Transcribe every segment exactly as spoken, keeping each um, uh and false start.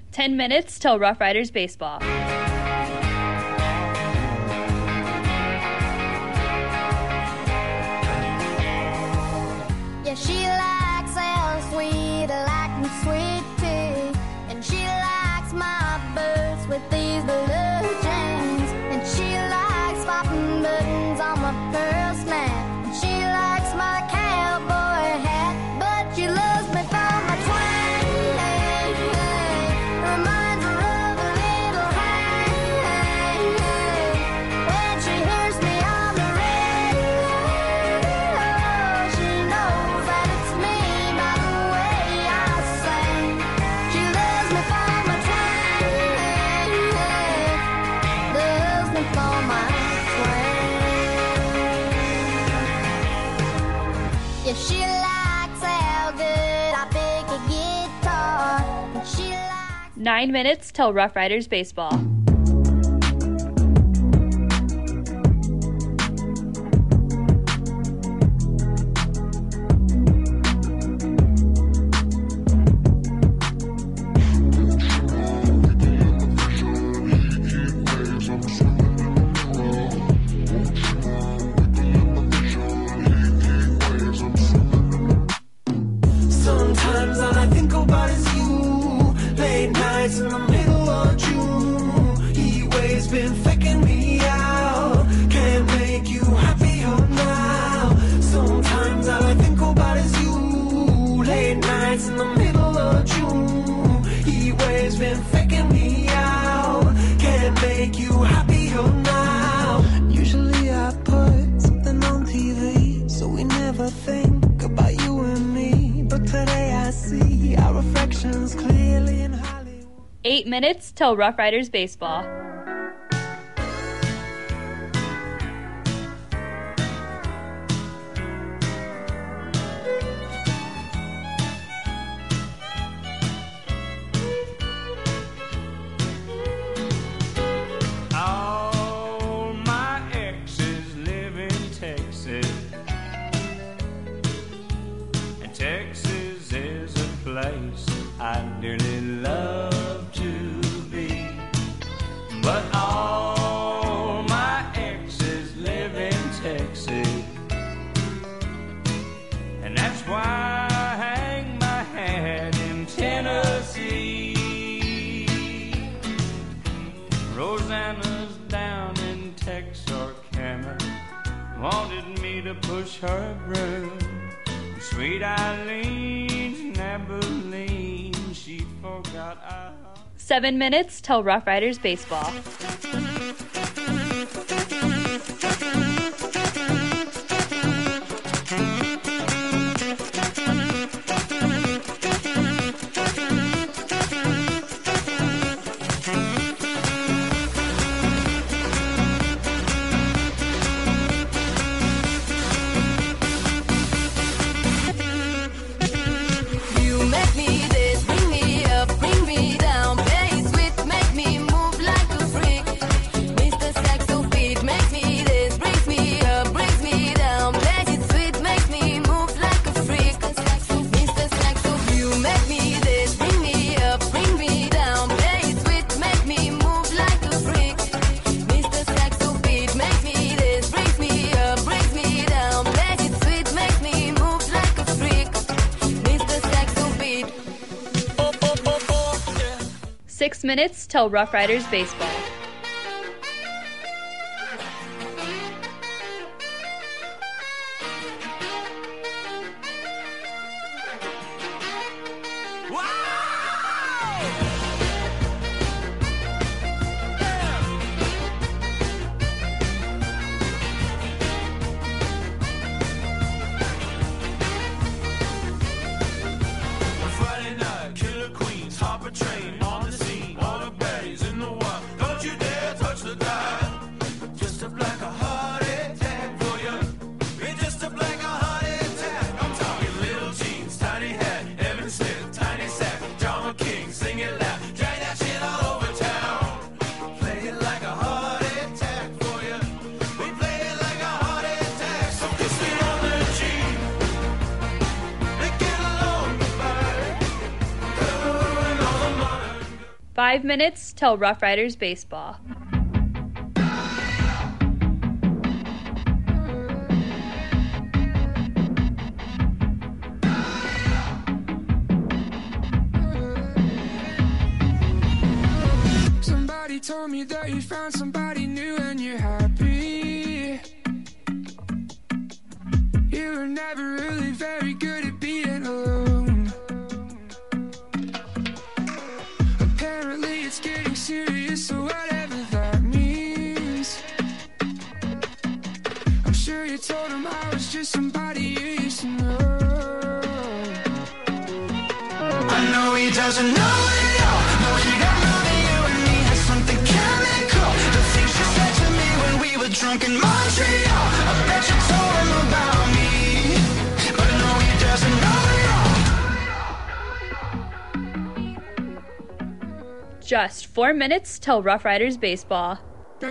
ten minutes till Rough Riders baseball. Yeah, she likes L sweet, like me sweet tea. And she likes my boots with these blue jeans. And she likes popping buttons on my pearl snap. And she likes my cowboy hat, but she loves me for my twang. Reminds her of a little hang. When she hears me on the radio, she knows that it's me by the way I sing. She loves me for my twang, loves me for my twang. Yeah, she likes how good I pick a guitar. And she likes Nine minutes till Rough Riders baseball. Sometimes all I think about is you. Late nights in the middle of June. Heat waves been faking me out. Can't make you happier now. Sometimes all I think about is you. Late nights in the middle of June. Heat waves been faking me out. Can't make you happier now. Usually I put something on T V, so we never think about you and me. But today I see our reflections clearly in Hollywood. Eight minutes till Rough Riders baseball. All my exes live in Texas, and Texas is a place I dearly love to be. But all my exes live in Texas, and that's why I hang my hat in Tennessee. Rosanna's down in Texarkana, wanted me to push her broom. Sweet Eileen's in Abilene, she forgot I... Seven minutes till Rough Riders baseball. You make me this, bring me up, bring me down. Play it sweet, make me move like a freak. Mister Saxo Beat, make me this, brings me up, brings me down. Play it sweet, make me move like a freak. Mister Saxo, you make me this, bring me up, bring me down. Play it sweet, make me move like a freak. Mister Saxo Beat, make me this, brings me up, brings me down. Play it sweet, make me move like a freak. Mister Saxo Beat. Six minutes till Rough Riders baseball. Friday night, Killer Queens, Hopper Train on the scene. All the baddies in the wild. Don't you dare touch the dial. Just a black a heart attack for you. It's just a black a heart attack. I'm talking little jeans, tiny hat, Evan Smith, tiny sack, John King, sing it loud. Five minutes till Rough Riders baseball. Somebody told me that you found somebody new and you're happy. You were never really very good at being alone. Apparently it's getting serious, so whatever that means. I'm sure you told him I was just somebody you used to know. I know he doesn't know it all. No, he don't know that you and me had something chemical. The things you said to me when we were drunk in Montreal. I bet you told him about me, but no, he doesn't know it all. Just four minutes till Rough Riders baseball.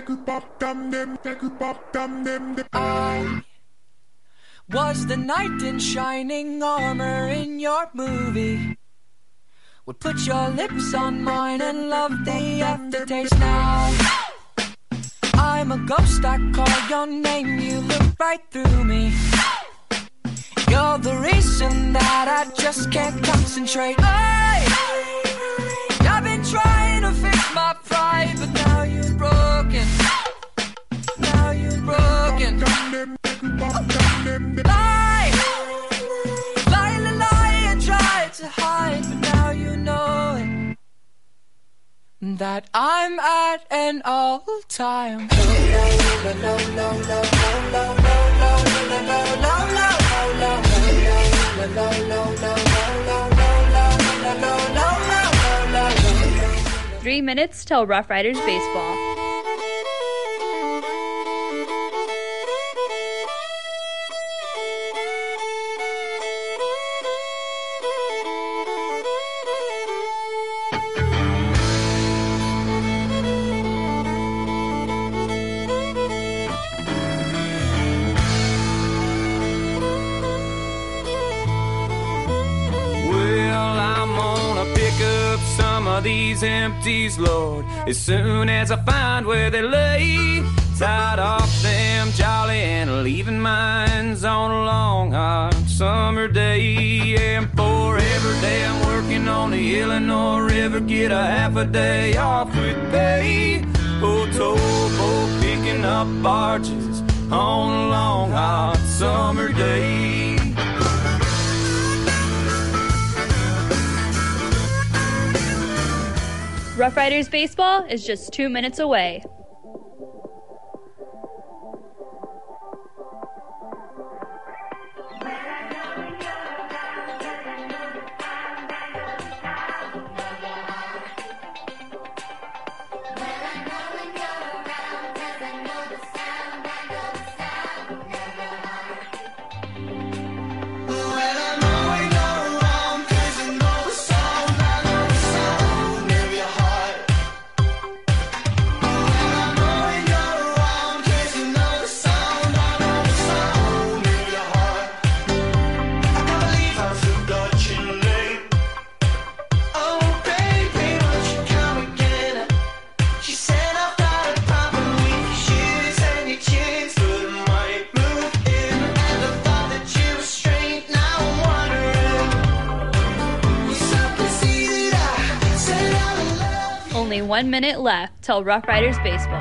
I was the knight in shining armor in your movie. Would put your lips on mine and love the aftertaste now. I'm a ghost, I call your name, you look right through me. You're the reason that I just can't concentrate. Hey! I've been trying to fix my pride, but now you're broken. Now you're broken. Lie! Lie, lie, lie, and try to hide, but now you know it. That I'm at an all-time Three minutes till Rough Riders baseball. These empties, Lord, as soon as I find where they lay. Tied off them jolly and leaving mines on a long hot summer day. And for every day I'm working on the Illinois River, get a half a day off with pay. Oh, towboat picking up barges on a long hot summer day. Rough Riders baseball is just two minutes away. Only one minute left till Rough Riders baseball.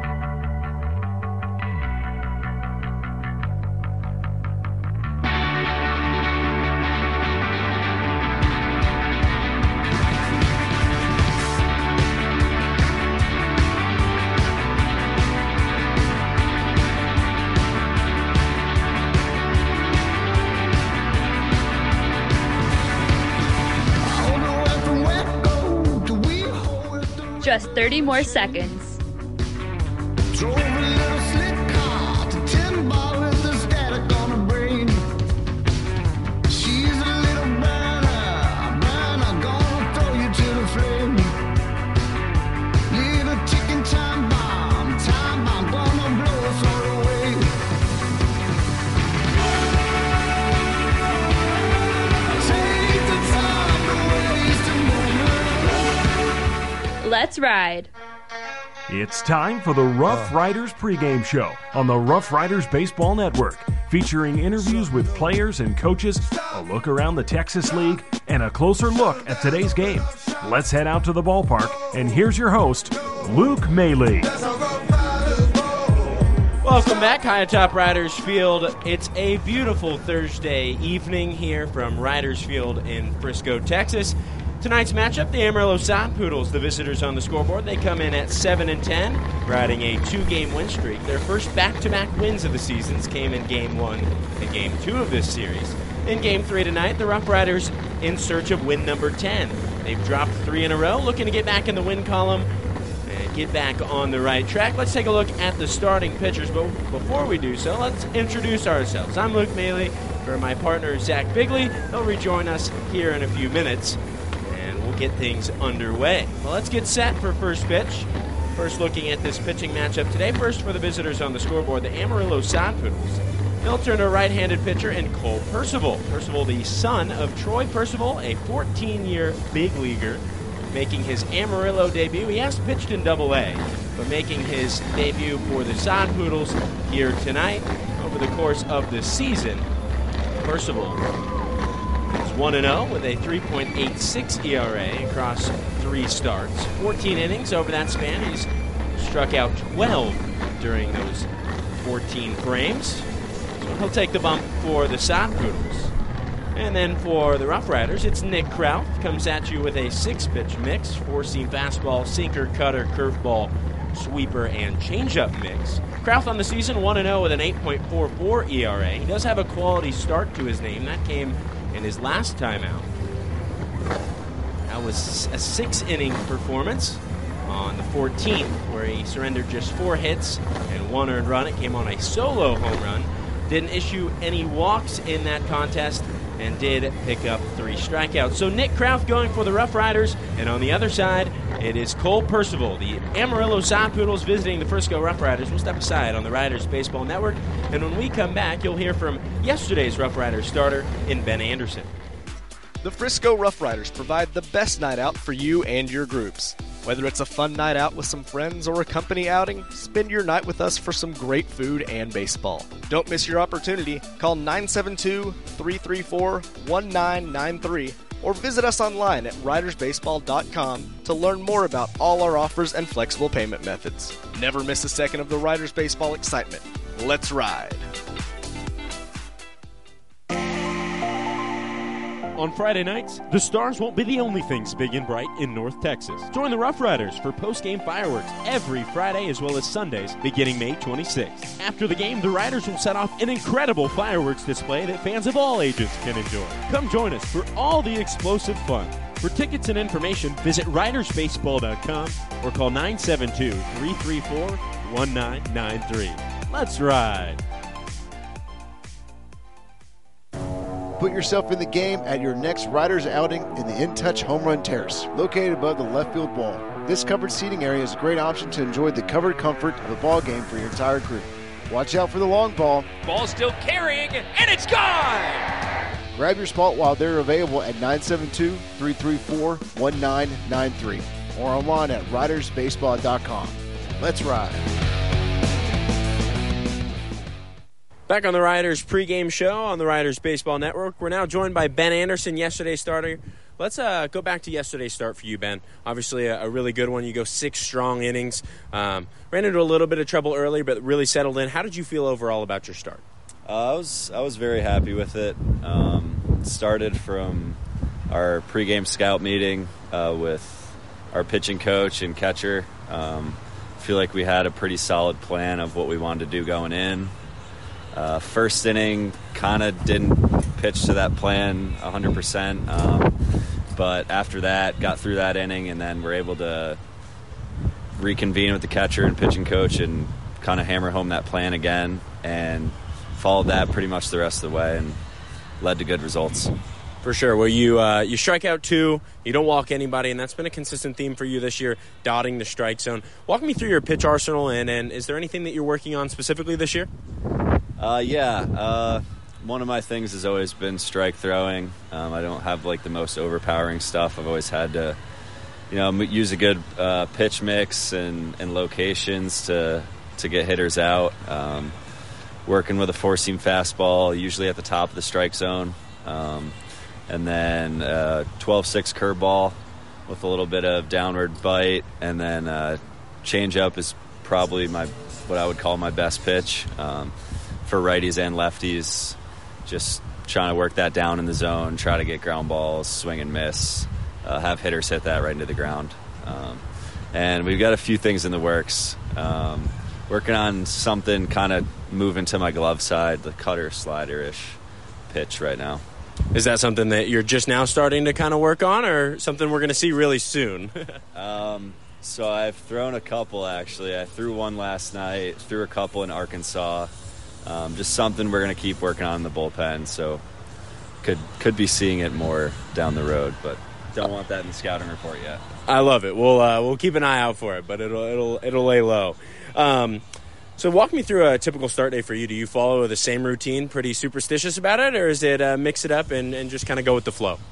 Just thirty more seconds. Drove a little slick car to Timber with the static on her brain. She's a little burner, burner, gonna throw you to the flame. Little ticking time bomb, time bomb, gonna blow us all away. Take the time to waste a moment. Let's ride. It's time for the Rough Riders pregame show on the Rough Riders Baseball Network, featuring interviews with players and coaches, a look around the Texas League, and a closer look at today's game. Let's head out to the ballpark, and here's your host, Luke Maley. Welcome back, high atop Riders Field. It's a beautiful Thursday evening here from Riders Field in Frisco, Texas. Tonight's matchup, the Amarillo Sod Poodles, the visitors on the scoreboard. They come in at seven and ten, riding a two-game win streak. Their first back-to-back wins of the seasons came in Game one and Game two of this series. In Game three tonight, the Rough Riders in search of win number ten. They've dropped three in a row, looking to get back in the win column and get back on the right track. Let's take a look at the starting pitchers, but before we do so, let's introduce ourselves. I'm Luke Maley. For my partner, Zach Bigley, he'll rejoin us here in a few minutes. We'll get things underway. Well, let's get set for first pitch. First looking at this pitching matchup today. First for the visitors on the scoreboard, the Amarillo Sod Poodles. They'll turn to a right-handed pitcher in Cole Percival. Percival, the son of Troy Percival, a fourteen-year big leaguer, making his Amarillo debut. He has pitched in Double A, but making his debut for the Sod Poodles here tonight. Over the course of the season, Percival is one and oh with a three point eight six E R A across three starts. fourteen innings over that span. He's struck out twelve during those fourteen frames. So he'll take the bump for the Sod Poodles. And then for the Rough Riders, it's Nick Krauth. Comes at you with a six-pitch mix. Four-seam fastball, sinker, cutter, curveball, sweeper, and changeup mix. Krauth on the season, one and oh with an eight point four four E R A. He does have a quality start to his name. That came in his last time out. That was a six-inning performance on the fourteenth, where he surrendered just four hits and one earned run. It came on a solo home run. Didn't issue any walks in that contest and did pick up three strikeouts. So Nick Krauth going for the Rough Riders, and on the other side, it is Cole Percival, the Amarillo Sod Poodles visiting the Frisco Rough Riders. We'll step aside on the Riders Baseball Network, and when we come back, you'll hear from yesterday's Rough Riders starter in Ben Anderson. The Frisco Rough Riders provide the best night out for you and your groups. Whether it's a fun night out with some friends or a company outing, spend your night with us for some great food and baseball. Don't miss your opportunity. Call nine seven two, three three four, one nine nine three or visit us online at riders baseball dot com to learn more about all our offers and flexible payment methods. Never miss a second of the Riders Baseball excitement. Let's ride! On Friday nights, the stars won't be the only things big and bright in North Texas. Join the Rough Riders for post-game fireworks every Friday as well as Sundays beginning May twenty-sixth. After the game, the Riders will set off an incredible fireworks display that fans of all ages can enjoy. Come join us for all the explosive fun. For tickets and information, visit riders baseball dot com or call nine seven two, three three four, one nine nine three. Let's ride! Put yourself in the game at your next Riders outing in the In Touch Home Run Terrace, located above the left field wall. This covered seating area is a great option to enjoy the covered comfort of a ball game for your entire crew. Watch out for the long ball. Ball still carrying, and it's gone! Grab your spot while they're available at nine seven two, three three four, one nine nine three or online at riders baseball dot com. Let's ride. Back on the Riders pregame show on the Riders Baseball Network. We're now joined by Ben Anderson, yesterday's starter. Let's uh, go back to yesterday's start for you, Ben. Obviously a, a really good one. You go six strong innings. Um, ran into a little bit of trouble early, but really settled in. How did you feel overall about your start? Uh, I was I was very happy with it. Um, started from our pregame scout meeting uh, with our pitching coach and catcher. Um, I feel like we had a pretty solid plan of what we wanted to do going in. Uh, first inning kind of didn't pitch to that plan one hundred percent, um, but after that, got through that inning, and then we're able to reconvene with the catcher and pitching coach and kind of hammer home that plan again, and followed that pretty much the rest of the way and led to good results. For sure. Well, you uh, you strike out two, you don't walk anybody, and that's been a consistent theme for you this year, dotting the strike zone. Walk me through your pitch arsenal, and, and is there anything that you're working on specifically this year? Uh, yeah, uh, one of my things has always been strike throwing. Um, I don't have like the most overpowering stuff. I've always had to you know, m- use a good uh, pitch mix and, and locations to to get hitters out. Um, working with a four-seam fastball, usually at the top of the strike zone, um, and then uh, twelve six curveball with a little bit of downward bite, and then uh, changeup is probably my what I would call my best pitch um, for righties and lefties. Just trying to work that down in the zone, try to get ground balls, swing and miss, uh, have hitters hit that right into the ground. Um, and we've got a few things in the works. Um, working on something kind of moving to my glove side, the cutter slider-ish pitch right now. Is that something that you're just now starting to kind of work on, or something we're going to see really soon? um, so I've thrown a couple, actually. I threw one last night, threw a couple in Arkansas. Um, just something we're going to keep working on in the bullpen, so could could be seeing it more down the road, but don't want that in the scouting report yet. I love it. We'll uh, we'll keep an eye out for it, but it'll it'll it'll lay low. Um, so walk me through a typical start day for you. Do you follow the same routine, pretty superstitious about it, or is it uh, mix it up and, and just kind of go with the flow?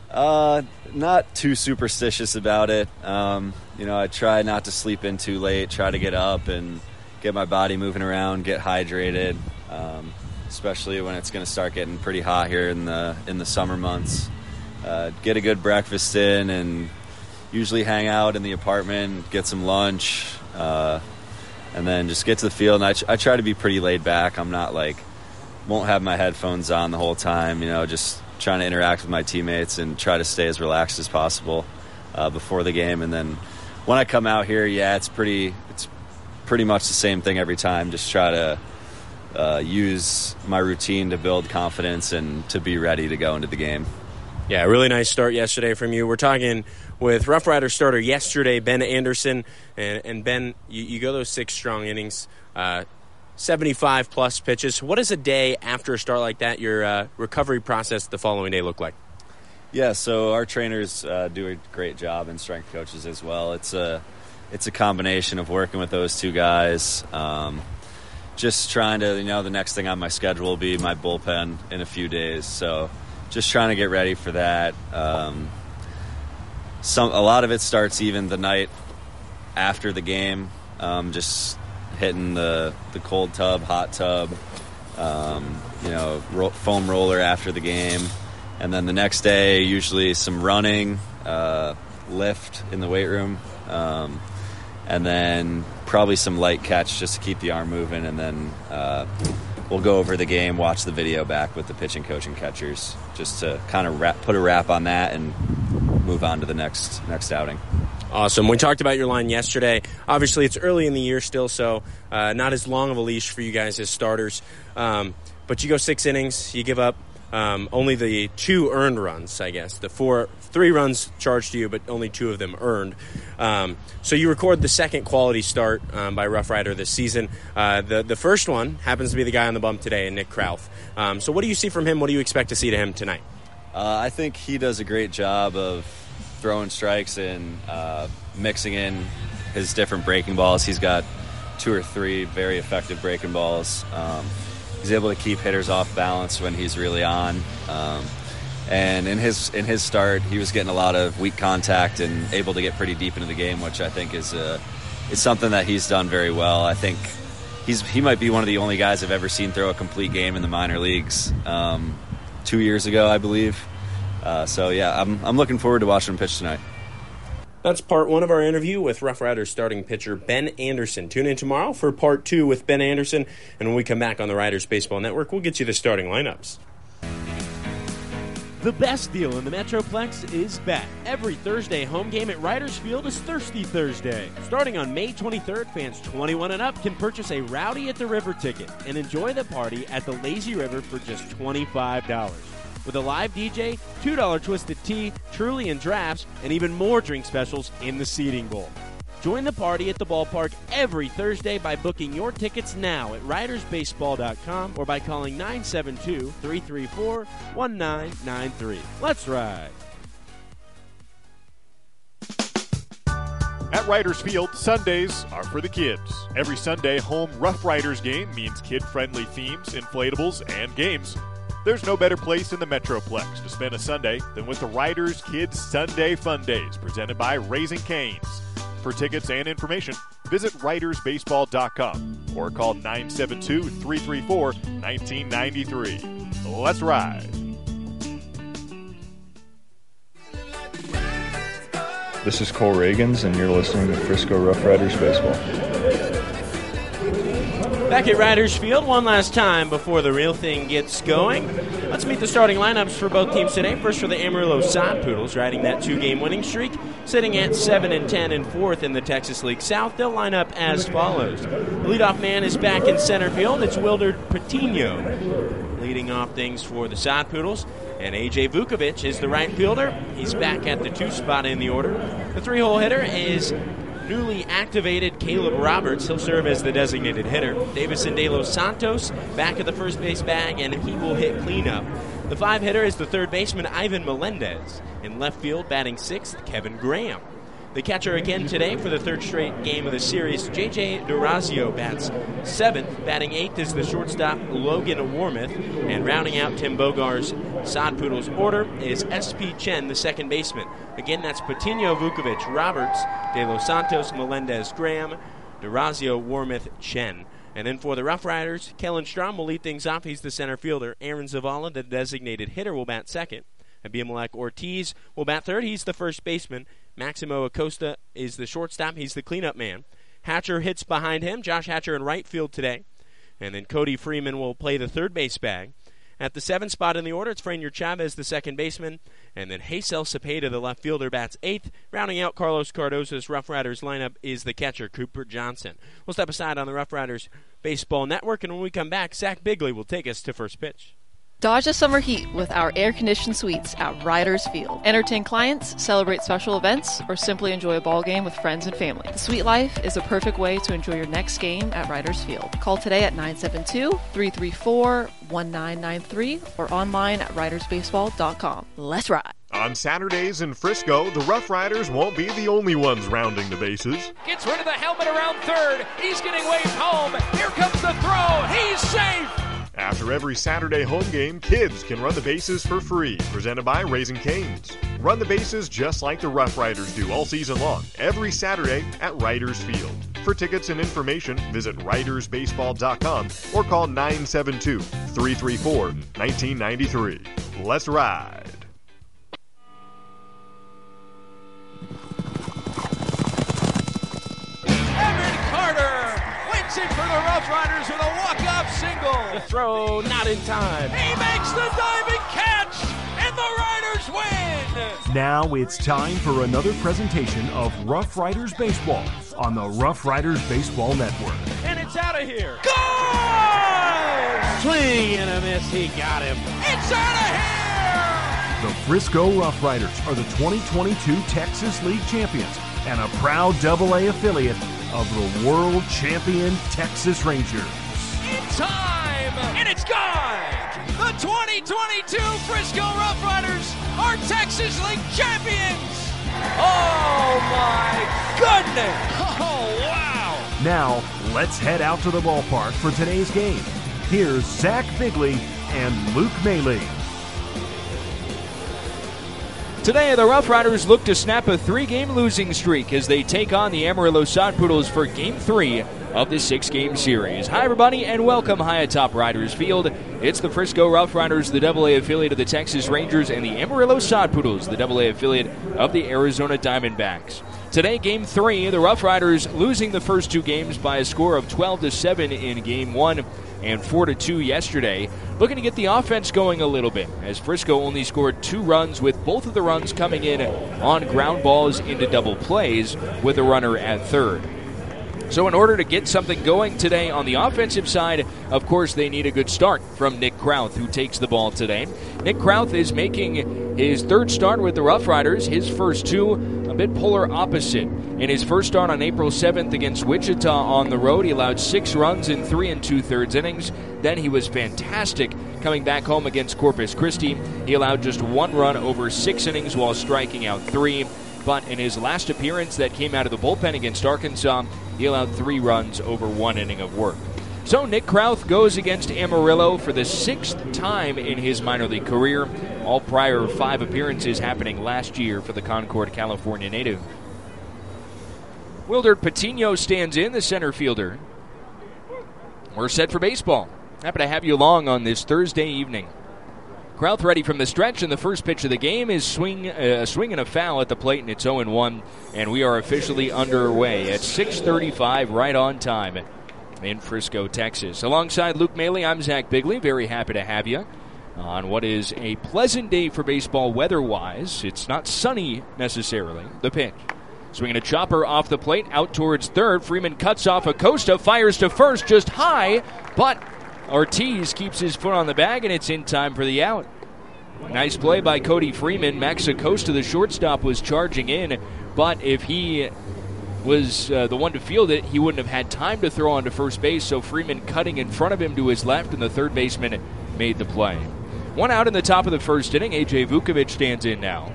Uh, not too superstitious about it. Um, you know, I try not to sleep in too late, try to get up and get my body moving around, get hydrated, um, especially when it's going to start getting pretty hot here in the in the summer months. Uh, get a good breakfast in and usually hang out in the apartment, get some lunch, uh, and then just get to the field. And I, ch- I try to be pretty laid back. I'm not like, won't have my headphones on the whole time, you know, just trying to interact with my teammates and try to stay as relaxed as possible uh, before the game. And then when I come out here, yeah, it's pretty, it's pretty much the same thing every time. Just try to uh, use my routine to build confidence and to be ready to go into the game. Yeah, really nice start yesterday from you. We're talking with Rough Rider starter yesterday, Ben Anderson. And, and Ben, you, you go those six strong innings, uh, seventy-five plus pitches. What does a day after a start like that, your uh, recovery process the following day look like? Yeah, so our trainers uh, do a great job, and strength coaches as well. It's a it's a combination of working with those two guys. Um, just trying to, you know, the next thing on my schedule will be my bullpen in a few days. So just trying to get ready for that. Um, some a lot of it starts even the night after the game. Um, just hitting the the cold tub, hot tub, um, you know, ro- foam roller after the game. And then the next day, usually some running, uh, lift in the weight room, um, and then probably some light catch just to keep the arm moving. And then uh, we'll go over the game, watch the video back with the pitching coach and catchers, just to kind of wrap, put a wrap on that and move on to the next next outing. Awesome. We talked about your line yesterday. Obviously, it's early in the year still, so uh, not as long of a leash for you guys as starters. Um, but you go six innings, you give up Um, only the two earned runs, I guess. The four, three runs charged to you, but only two of them earned. Um, so you record the second quality start um, by Rough Rider this season. Uh, the the first one happens to be the guy on the bump today, Nick Krauth. Um, so what do you see from him? What do you expect to see to him tonight? Uh, I think he does a great job of throwing strikes and uh, mixing in his different breaking balls. He's got two or three very effective breaking balls. Um, He's able to keep hitters off balance when he's really on. Um, and in his in his start, he was getting a lot of weak contact and able to get pretty deep into the game, which I think is uh, is something that he's done very well. I think he's he might be one of the only guys I've ever seen throw a complete game in the minor leagues. Um, two years ago, I believe. Uh, so yeah, I'm I'm looking forward to watching him pitch tonight. That's part one of our interview with Rough Riders starting pitcher Ben Anderson. Tune in tomorrow for part two with Ben Anderson, and when we come back on the Riders Baseball Network, we'll get you the starting lineups. The best deal in the Metroplex is back. Every Thursday home game at Riders Field is Thirsty Thursday. Starting on May twenty-third, fans twenty-one and up can purchase a Rowdy at the River ticket and enjoy the party at the Lazy River for just twenty-five dollars. With a live D J, two dollars Twisted Tea, Truly, and drafts, and even more drink specials in the seating bowl. Join the party at the ballpark every Thursday by booking your tickets now at riders baseball dot com or by calling nine seven two, three three four, one nine nine three. Let's ride. At Riders Field, Sundays are for the kids. Every Sunday home Rough Riders game means kid-friendly themes, inflatables, and games. There's no better place in the Metroplex to spend a Sunday than with the Riders Kids Sunday Fun Days, presented by Raising Cane's. For tickets and information, visit riders baseball dot com or call nine seven two, three three four, one nine nine three. Let's ride. This is Cole Reagans, and you're listening to Frisco Rough Riders Baseball. Back at Riders Field one last time before the real thing gets going. Let's meet the starting lineups for both teams today. First for the Amarillo Sod Poodles, riding that two-game winning streak, sitting at seven and ten and fourth in the Texas League South. They'll line up as follows. The leadoff man is back in center field. It's Wilderd Patino leading off things for the Sod Poodles. And A J Vukovic is the right fielder. He's back at the two spot in the order. The three-hole hitter is newly activated Caleb Roberts. He'll serve as the designated hitter. Davison De Los Santos back at the first base bag, and he will hit cleanup. The five hitter is the third baseman Ivan Melendez. In left field, batting sixth, Kevin Graham. The catcher again today for the third straight game of the series, J J Durazio bats seventh. Batting eighth is the shortstop Logan Warmoth. And rounding out Tim Bogar's Sod Poodles order is S P Chen, the second baseman. Again, that's Patino, Vukovic, Roberts, De Los Santos, Melendez, Graham, Durazio, Warmoth, Chen. And then for the Rough Riders, Kellen Strom will lead things off. He's the center fielder. Aaron Zavala, the designated hitter, will bat second. Abimelech Ortiz will bat third. He's the first baseman. Maximo Acosta is the shortstop. He's the cleanup man. Hatcher hits behind him. Josh Hatcher in right field today. And then Cody Freeman will play the third base bag. At the seventh spot in the order, it's Franier Chavez, the second baseman. And then Hazel Cepeda, the left fielder, bats eighth. Rounding out Carlos Cardozo's Rough Riders lineup is the catcher, Cooper Johnson. We'll step aside on the Rough Riders Baseball Network, and when we come back, Zach Bigley will take us to first pitch. Dodge the summer heat with our air-conditioned suites at Riders Field. Entertain clients, celebrate special events, or simply enjoy a ball game with friends and family. The suite life is a perfect way to enjoy your next game at Riders Field. Call today at nine seven two, three three four, one nine nine three or online at riders baseball dot com. Let's ride. On Saturdays in Frisco, the Rough Riders won't be the only ones rounding the bases. Gets rid of the helmet around third. He's getting waved home. Here comes the throw. He's safe. After every Saturday home game, kids can run the bases for free, presented by Raising Cane's. Run the bases just like the Rough Riders do all season long, every Saturday at Riders Field. For tickets and information, visit riders baseball dot com or call nine seven two, three three four, one nine nine three. Let's ride. It for the Rough Riders with a walk-off single. The throw not in time. He makes the diving catch, and the Riders win. Now it's time for another presentation of Rough Riders Baseball on the Rough Riders Baseball Network. And it's out of here. Gone! Swing and a miss. He got him. It's out of here. The Frisco Rough Riders are the twenty twenty-two Texas League champions and a proud double A affiliate of the world champion Texas Rangers. In time, and it's gone! The twenty twenty-two Frisco Rough Riders are Texas League champions! Oh my goodness! Oh wow! Now, let's head out to the ballpark for today's game. Here's Zach Bigley and Luke Maley. Today, the Rough Riders look to snap a three-game losing streak as they take on the Amarillo Sod Poodles for Game three of the six-game series. Hi, everybody, and welcome high atop Riders Field. It's the Frisco Rough Riders, the double A affiliate of the Texas Rangers, and the Amarillo Sod Poodles, the double A affiliate of the Arizona Diamondbacks. Today, Game three, the Rough Riders losing the first two games by a score of twelve to seven in Game one and four to two yesterday. Looking to get the offense going a little bit, as Frisco only scored two runs, with both of the runs coming in on ground balls into double plays with a runner at third. So in order to get something going today on the offensive side, of course, they need a good start from Nick Krauth, who takes the ball today. Nick Krauth is making his third start with the Rough Riders, his first two a bit polar opposite. In his first start on April seventh against Wichita on the road, he allowed six runs in three and two-thirds innings. Then he was fantastic coming back home against Corpus Christi. He allowed just one run over six innings while striking out three. But in his last appearance that came out of the bullpen against Arkansas, he allowed three runs over one inning of work. So Nick Krauth goes against Amarillo for the sixth time in his minor league career. All prior five appearances happening last year for the Concord, California native. Wildert Patino stands in, the center fielder. We're set for baseball. Happy to have you along on this Thursday evening. Krauth ready from the stretch, and the first pitch of the game is swing, uh, a swing and a foul at the plate, and it's oh and one, and we are officially underway at six thirty-five, right on time in Frisco, Texas. Alongside Luke Maley, I'm Zach Bigley. Very happy to have you on what is a pleasant day for baseball weather-wise. It's not sunny necessarily. The pitch. Swinging a chopper off the plate, out towards third. Freeman cuts off Acosta, fires to first, just high, but Ortiz keeps his foot on the bag, and it's in time for the out. Nice play by Cody Freeman. Max Acosta, the shortstop, was charging in, but if he was uh, the one to field it, he wouldn't have had time to throw onto first base, so Freeman cutting in front of him to his left, and the third baseman made the play. One out in the top of the first inning. A J Vukovic stands in now.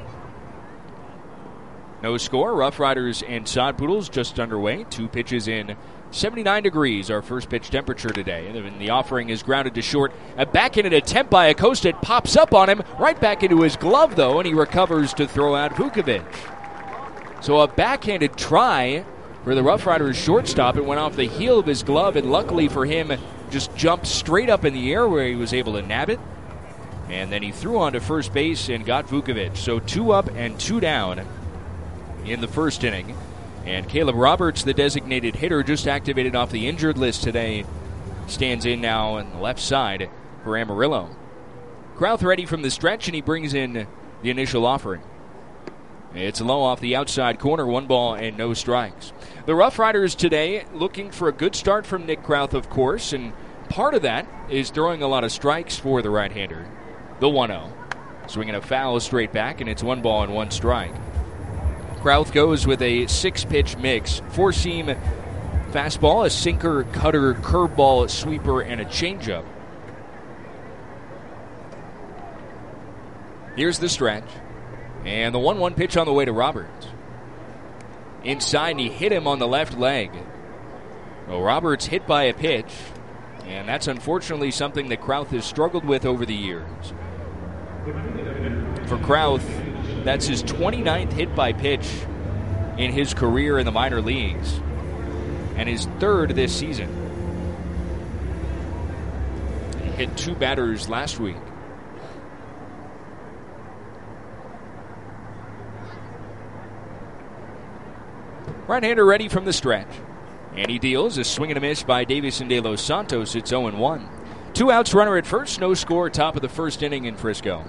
No score. Rough Riders and Sod Poodles just underway. Two pitches in. seventy-nine degrees, our first pitch temperature today. And the offering is grounded to short. A backhanded attempt by Acosta. It pops up on him. Right back into his glove, though, and he recovers to throw out Vukovic. So a backhanded try for the Rough Riders shortstop. It went off the heel of his glove, and luckily for him, just jumped straight up in the air where he was able to nab it. And then he threw onto first base and got Vukovic. So two up and two down in the first inning. And Caleb Roberts, the designated hitter, just activated off the injured list today, stands in now on the left side for Amarillo. Krauth ready from the stretch, and he brings in the initial offering. It's low off the outside corner, one ball and no strikes. The Rough Riders today looking for a good start from Nick Krauth, of course, and part of that is throwing a lot of strikes for the right-hander. The one oh. Swinging a foul straight back, and it's one ball and one strike. Krauth goes with a six-pitch mix. Four-seam fastball, a sinker, cutter, curveball, sweeper, and a changeup. Here's the stretch. And the one one pitch on the way to Roberts. Inside, and he hit him on the left leg. Well, Roberts hit by a pitch, and that's unfortunately something that Krauth has struggled with over the years. For Krauth, that's his twenty-ninth hit by pitch in his career in the minor leagues, and his third this season. He hit two batters last week. Right-hander ready from the stretch. And he deals a swing and a miss by Davison De Los Santos. It's oh and one. Two outs, runner at first, no score, top of the first inning in Frisco.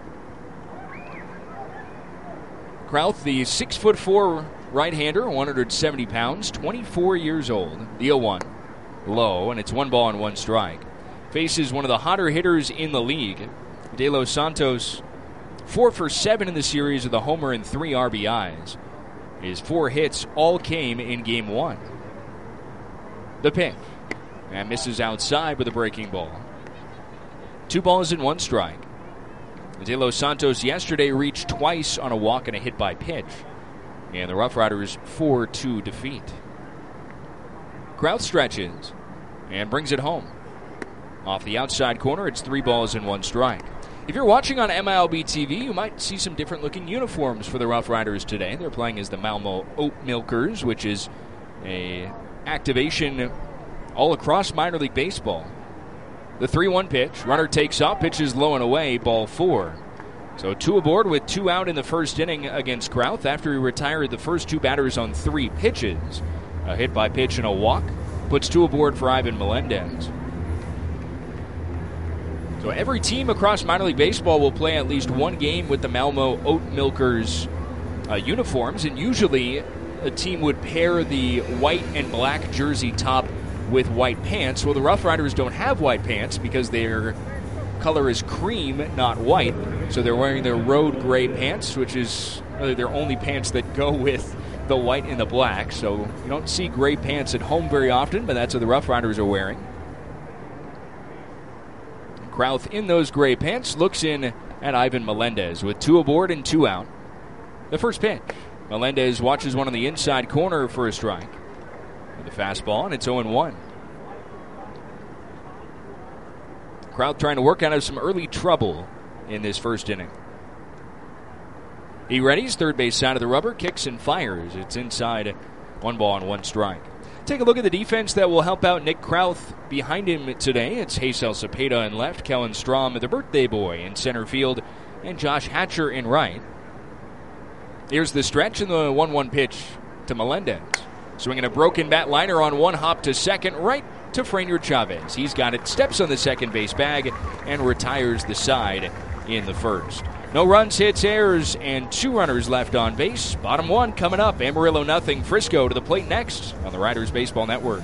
Krauth, the six foot four right-hander, one hundred seventy pounds, twenty-four years old. The oh one. Low, and it's one ball and one strike. Faces one of the hotter hitters in the league. De Los Santos, four for seven in the series with a homer and three R B Is. His four hits all came in game one. The pitch. And misses outside with a breaking ball. Two balls and one strike. De Los Santos yesterday reached twice on a walk and a hit by pitch. And the Rough Riders four two defeat. Krauth stretches and brings it home. Off the outside corner, it's three balls and one strike. If you're watching on M I L B T V, you might see some different looking uniforms for the Rough Riders today. They're playing as the Malmo Oat Milkers, which is a activation all across minor league baseball. The three one pitch. Runner takes off, pitches low and away, ball four. So two aboard with two out in the first inning against Krauth after he retired the first two batters on three pitches. A hit by pitch and a walk puts two aboard for Ivan Melendez. So every team across minor league baseball will play at least one game with the Malmo Oat Milkers uh, uniforms, and usually a team would pair the white and black jersey top with white pants. Well, the Rough Riders don't have white pants because their color is cream, not white. So they're wearing their road gray pants, which is really their only pants that go with the white and the black. So you don't see gray pants at home very often, but that's what the Rough Riders are wearing. Krauth in those gray pants looks in at Ivan Melendez with two aboard and two out. The first pitch. Melendez watches one on the inside corner for a strike. With a fastball, and it's oh and one. Krauth trying to work out of some early trouble in this first inning. He readies, third base side of the rubber, kicks and fires. It's inside, one ball and one strike. Take a look at the defense that will help out Nick Krauth. Behind him today, it's Hazel Cepeda in left, Kellen Strom, the birthday boy, in center field, and Josh Hatcher in right. Here's the stretch and the one one pitch to Melendez. Swinging a broken bat liner on one hop to second, right to Franier Chavez. He's got it, steps on the second base bag, and retires the side in the first. No runs, hits, errors, and two runners left on base. Bottom one coming up. Amarillo nothing. Frisco to the plate next on the Riders Baseball Network.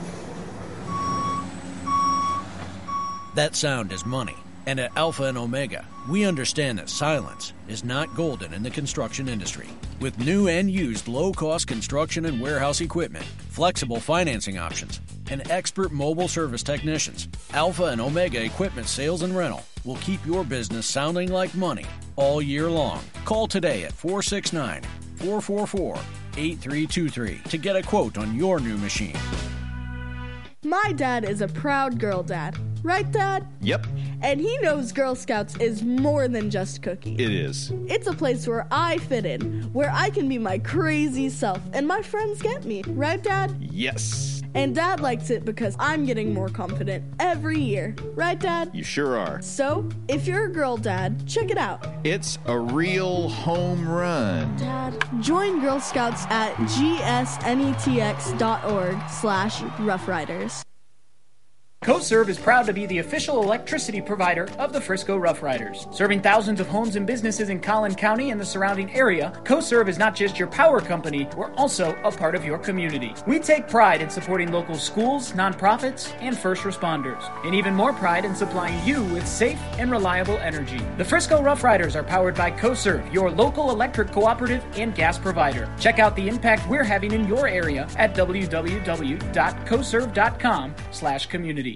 That sound is money. And at Alpha and Omega, we understand that silence is not golden in the construction industry. With new and used low-cost construction and warehouse equipment, flexible financing options, and expert mobile service technicians, Alpha and Omega Equipment Sales and Rental will keep your business sounding like money all year long. Call today at four six nine, four four four, eight three two three to get a quote on your new machine. My dad is a proud girl dad. Right, Dad? Yep. And he knows Girl Scouts is more than just cookies. It is. It's a place where I fit in, where I can be my crazy self, and my friends get me. Right, Dad? Yes. And Dad likes it because I'm getting more confident every year. Right, Dad? You sure are. So, if you're a girl dad, check it out. It's a real home run. Dad, join Girl Scouts at gsnetx.org slash Rough Riders. CoServe is proud to be the official electricity provider of the Frisco Rough Riders. Serving thousands of homes and businesses in Collin County and the surrounding area, CoServe is not just your power company, we're also a part of your community. We take pride in supporting local schools, nonprofits, and first responders, and even more pride in supplying you with safe and reliable energy. The Frisco Rough Riders are powered by CoServe, your local electric cooperative and gas provider. Check out the impact we're having in your area at w w w dot coserve dot com slash community.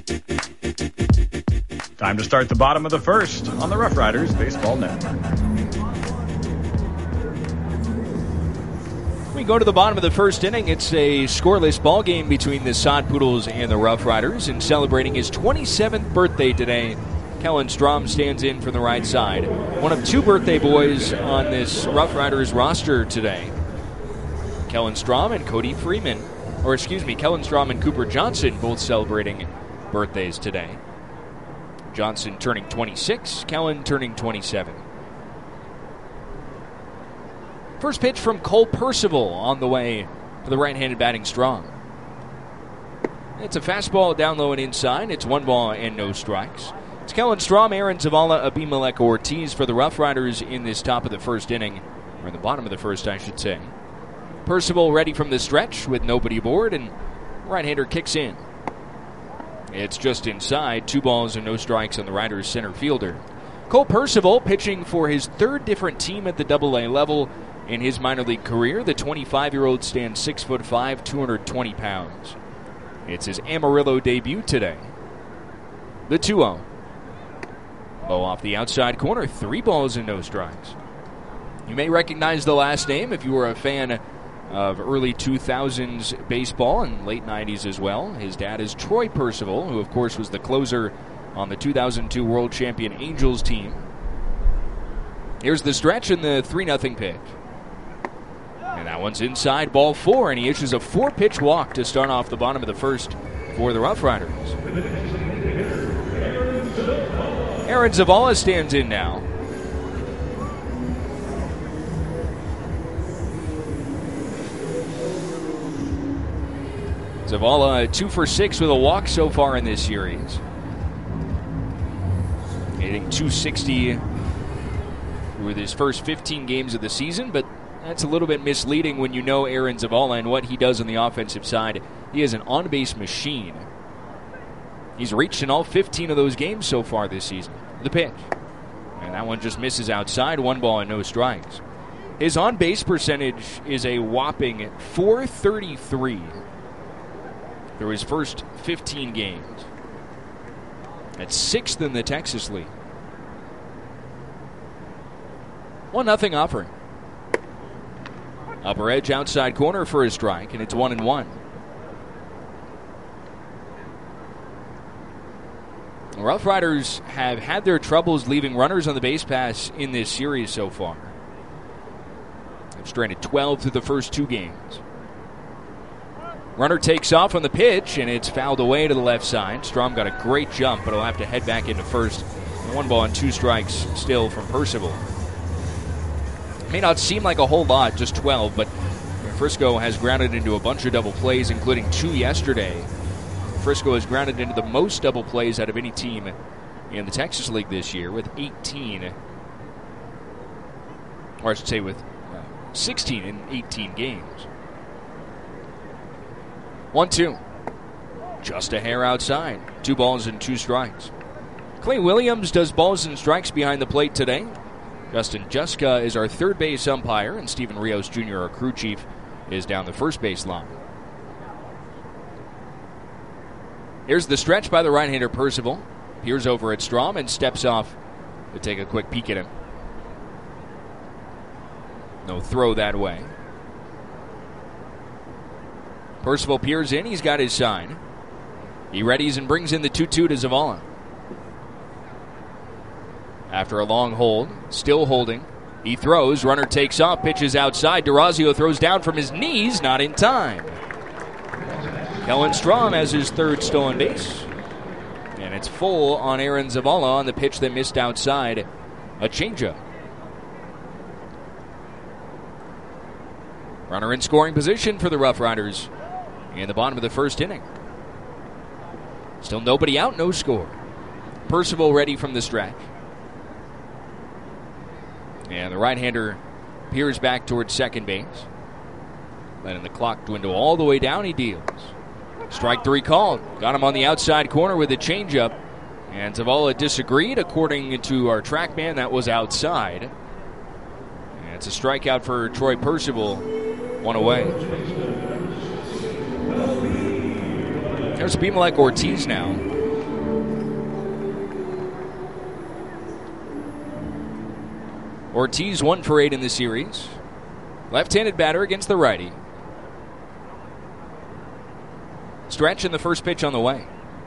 Time to start the bottom of the first on the Rough Riders Baseball Network. We go to the bottom of the first inning. It's a scoreless ball game between the Sod Poodles and the Rough Riders. And celebrating his twenty-seventh birthday today, Kellen Strom stands in from the right side. One of two birthday boys on this Rough Riders roster today. Kellen Strom and Cody Freeman, or excuse me, Kellen Strom and Cooper Johnson both celebrating birthdays today. Johnson turning twenty-six, Kellen turning twenty-seven. First pitch from Cole Percival on the way to the right-handed batting Strom. It's a fastball down low and inside. It's one ball and no strikes. It's Kellen Strom, Aaron Zavala, Abimelech Ortiz for the Rough Riders in this top of the first inning, or in the bottom of the first, I should say. Percival ready from the stretch with nobody aboard, and right-hander kicks in. It's just inside, two balls and no strikes on the Riders' center fielder. Cole Percival pitching for his third different team at the double A level in his minor league career. The twenty-five-year-old stands six foot five, two hundred twenty pounds. It's his Amarillo debut today. The two oh. Low off the outside corner, three balls and no strikes. You may recognize the last name if you were a fan of early two thousands baseball and late nineties as well. His dad is Troy Percival, who of course was the closer on the two thousand two World Champion Angels team. Here's the stretch and the three nothing pitch. And that one's inside, ball four, and he issues a four-pitch walk to start off the bottom of the first for the Rough Riders. Aaron Zavala stands in now. Zavala two for six with a walk so far in this series. Hitting two sixty with his first fifteen games of the season, but that's a little bit misleading when you know Aaron Zavala and what he does on the offensive side. He is an on-base machine. He's reached in all fifteen of those games so far this season. The pitch. And that one just misses outside, one ball and no strikes. His on-base percentage is a whopping four thirty-three. Through his first fifteen games. That's sixth in the Texas League. one nothing offering. Upper edge outside corner for a strike, and it's one and one. The Rough Riders have had their troubles leaving runners on the base paths in this series so far. They've stranded twelve through the first two games. Runner takes off on the pitch, and it's fouled away to the left side. Strom got a great jump, but he'll have to head back into first. One ball and two strikes still from Percival. May not seem like a whole lot, just twelve, but Frisco has grounded into a bunch of double plays, including two yesterday. Frisco has grounded into the most double plays out of any team in the Texas League this year with eighteen, or I should say with uh, sixteen in eighteen games. one two. Just a hair outside. Two balls and two strikes. Clay Williams does balls and strikes behind the plate today. Justin Juska is our third base umpire, and Steven Rios Junior, our crew chief, is down the first base line. Here's the stretch by the right-hander Percival. Peers over at Strom and steps off to take a quick peek at him. No throw that way. Percival peers in. He's got his sign. He readies and brings in the two two to Zavala. After a long hold, still holding, he throws. Runner takes off, pitches outside. DeRazio throws down from his knees, not in time. Kellen Strom has his third stolen base. And it's full on Aaron Zavala on the pitch that missed outside. A changeup. Runner in scoring position for the Rough Riders in the bottom of the first inning. Still nobody out, no score. Percival ready from the stretch. And the right-hander peers back towards second base. Letting the clock dwindle all the way down, he deals. Strike three called. Got him on the outside corner with a changeup. And Zavala disagreed. According to our track man, that was outside. And it's a strikeout for Troy Percival. One away. There's Abimelec Ortiz now. Ortiz one for eight in the series. Left-handed batter against the righty. Stretch in the first pitch on the way.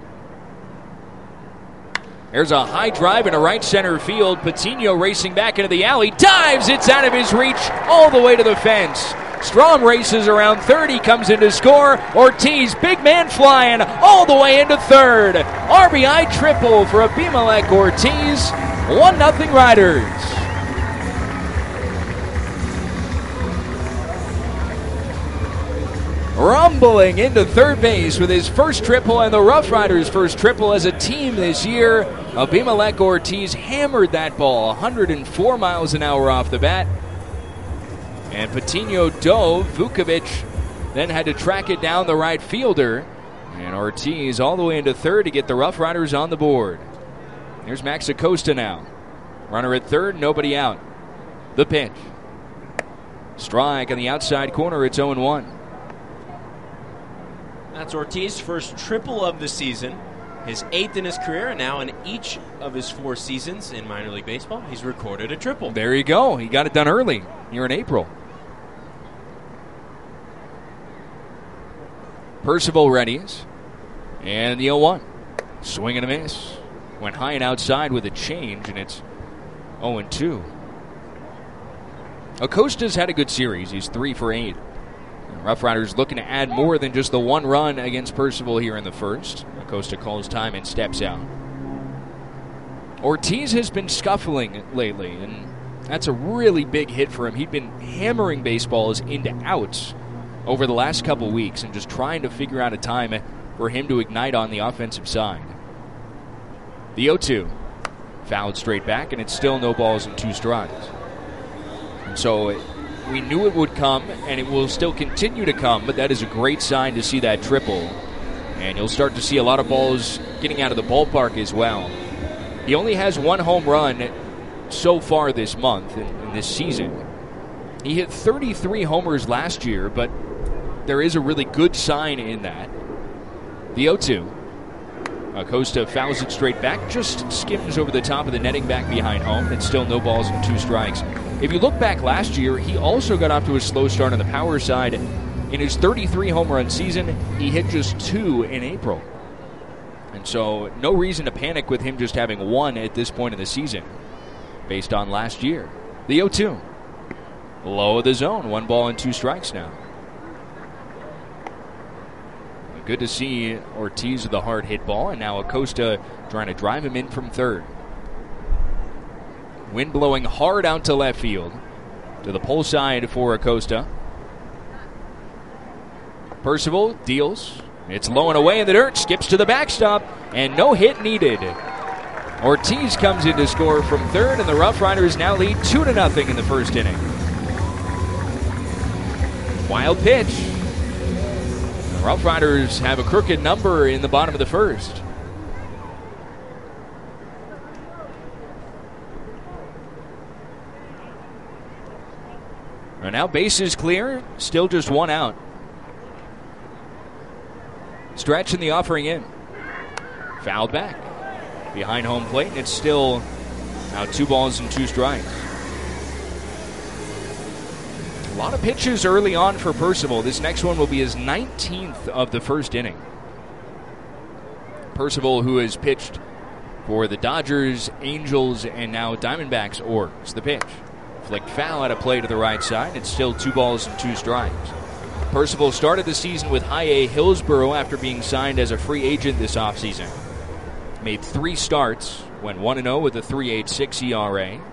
There's a high drive in a right center field. Patino racing back into the alley. Dives! It's out of his reach all the way to the fence. Strom races around third. He comes in to score. Ortiz, big man flying all the way into third. R B I triple for Abimelec Ortiz. one nothing Riders. Rumbling into third base with his first triple and the Rough Riders' first triple as a team this year. Abimelec Ortiz hammered that ball one hundred four miles an hour off the bat. And Patino dove. Vukovic then had to track it down the right fielder. And Ortiz all the way into third to get the Rough Riders on the board. Here's Max Acosta now. Runner at third, nobody out. The pitch. Strike on the outside corner, it's oh one. That's Ortiz's first triple of the season, his eighth in his career, and now in each of his four seasons in minor league baseball, he's recorded a triple. There you go. He got it done early here in April. Percival readies. And the oh one. Swing and a miss. Went high and outside with a change, and it's oh two. Acosta's had a good series. He's three for eight. Rough Riders looking to add more than just the one run against Percival here in the first. Acosta calls time and steps out. Ortiz has been scuffling lately, and that's a really big hit for him. He'd been hammering baseballs into outs over the last couple weeks and just trying to figure out a time for him to ignite on the offensive side. The oh two. Fouled straight back, and it's still no balls and two strikes. And so it, we knew it would come, and it will still continue to come, but that is a great sign to see that triple. And you'll start to see a lot of balls getting out of the ballpark as well. He only has one home run so far this month, in, in this season. He hit thirty-three homers last year, but there is a really good sign in that. The oh two. Acosta fouls it straight back, just skims over the top of the netting back behind home. It's still no balls and two strikes. If you look back last year, he also got off to a slow start on the power side. In his thirty-three home run season, he hit just two in April. And so no reason to panic with him just having one at this point in the season based on last year. The oh two. Low of the zone. One ball and two strikes now. Good to see Ortiz with a hard hit ball, and now Acosta trying to drive him in from third. Wind blowing hard out to left field. To the pole side for Acosta. Percival deals. It's low and away in the dirt. Skips to the backstop, and no hit needed. Ortiz comes in to score from third, and the Rough Riders now lead two to nothing in the first inning. Wild pitch. The Rough Riders have a crooked number in the bottom of the first. And now bases clear, still just one out. Stretch in the offering in. Fouled back. Behind home plate, and it's still now two balls and two strikes. A lot of pitches early on for Percival. This next one will be his nineteenth of the first inning. Percival, who has pitched for the Dodgers, Angels, and now Diamondbacks orgs. The pitch. Flicked foul at a play to the right side. It's still two balls and two strikes. Percival started the season with High A Hillsboro after being signed as a free agent this offseason. Made three starts, went one and oh with a three point eight six E R A.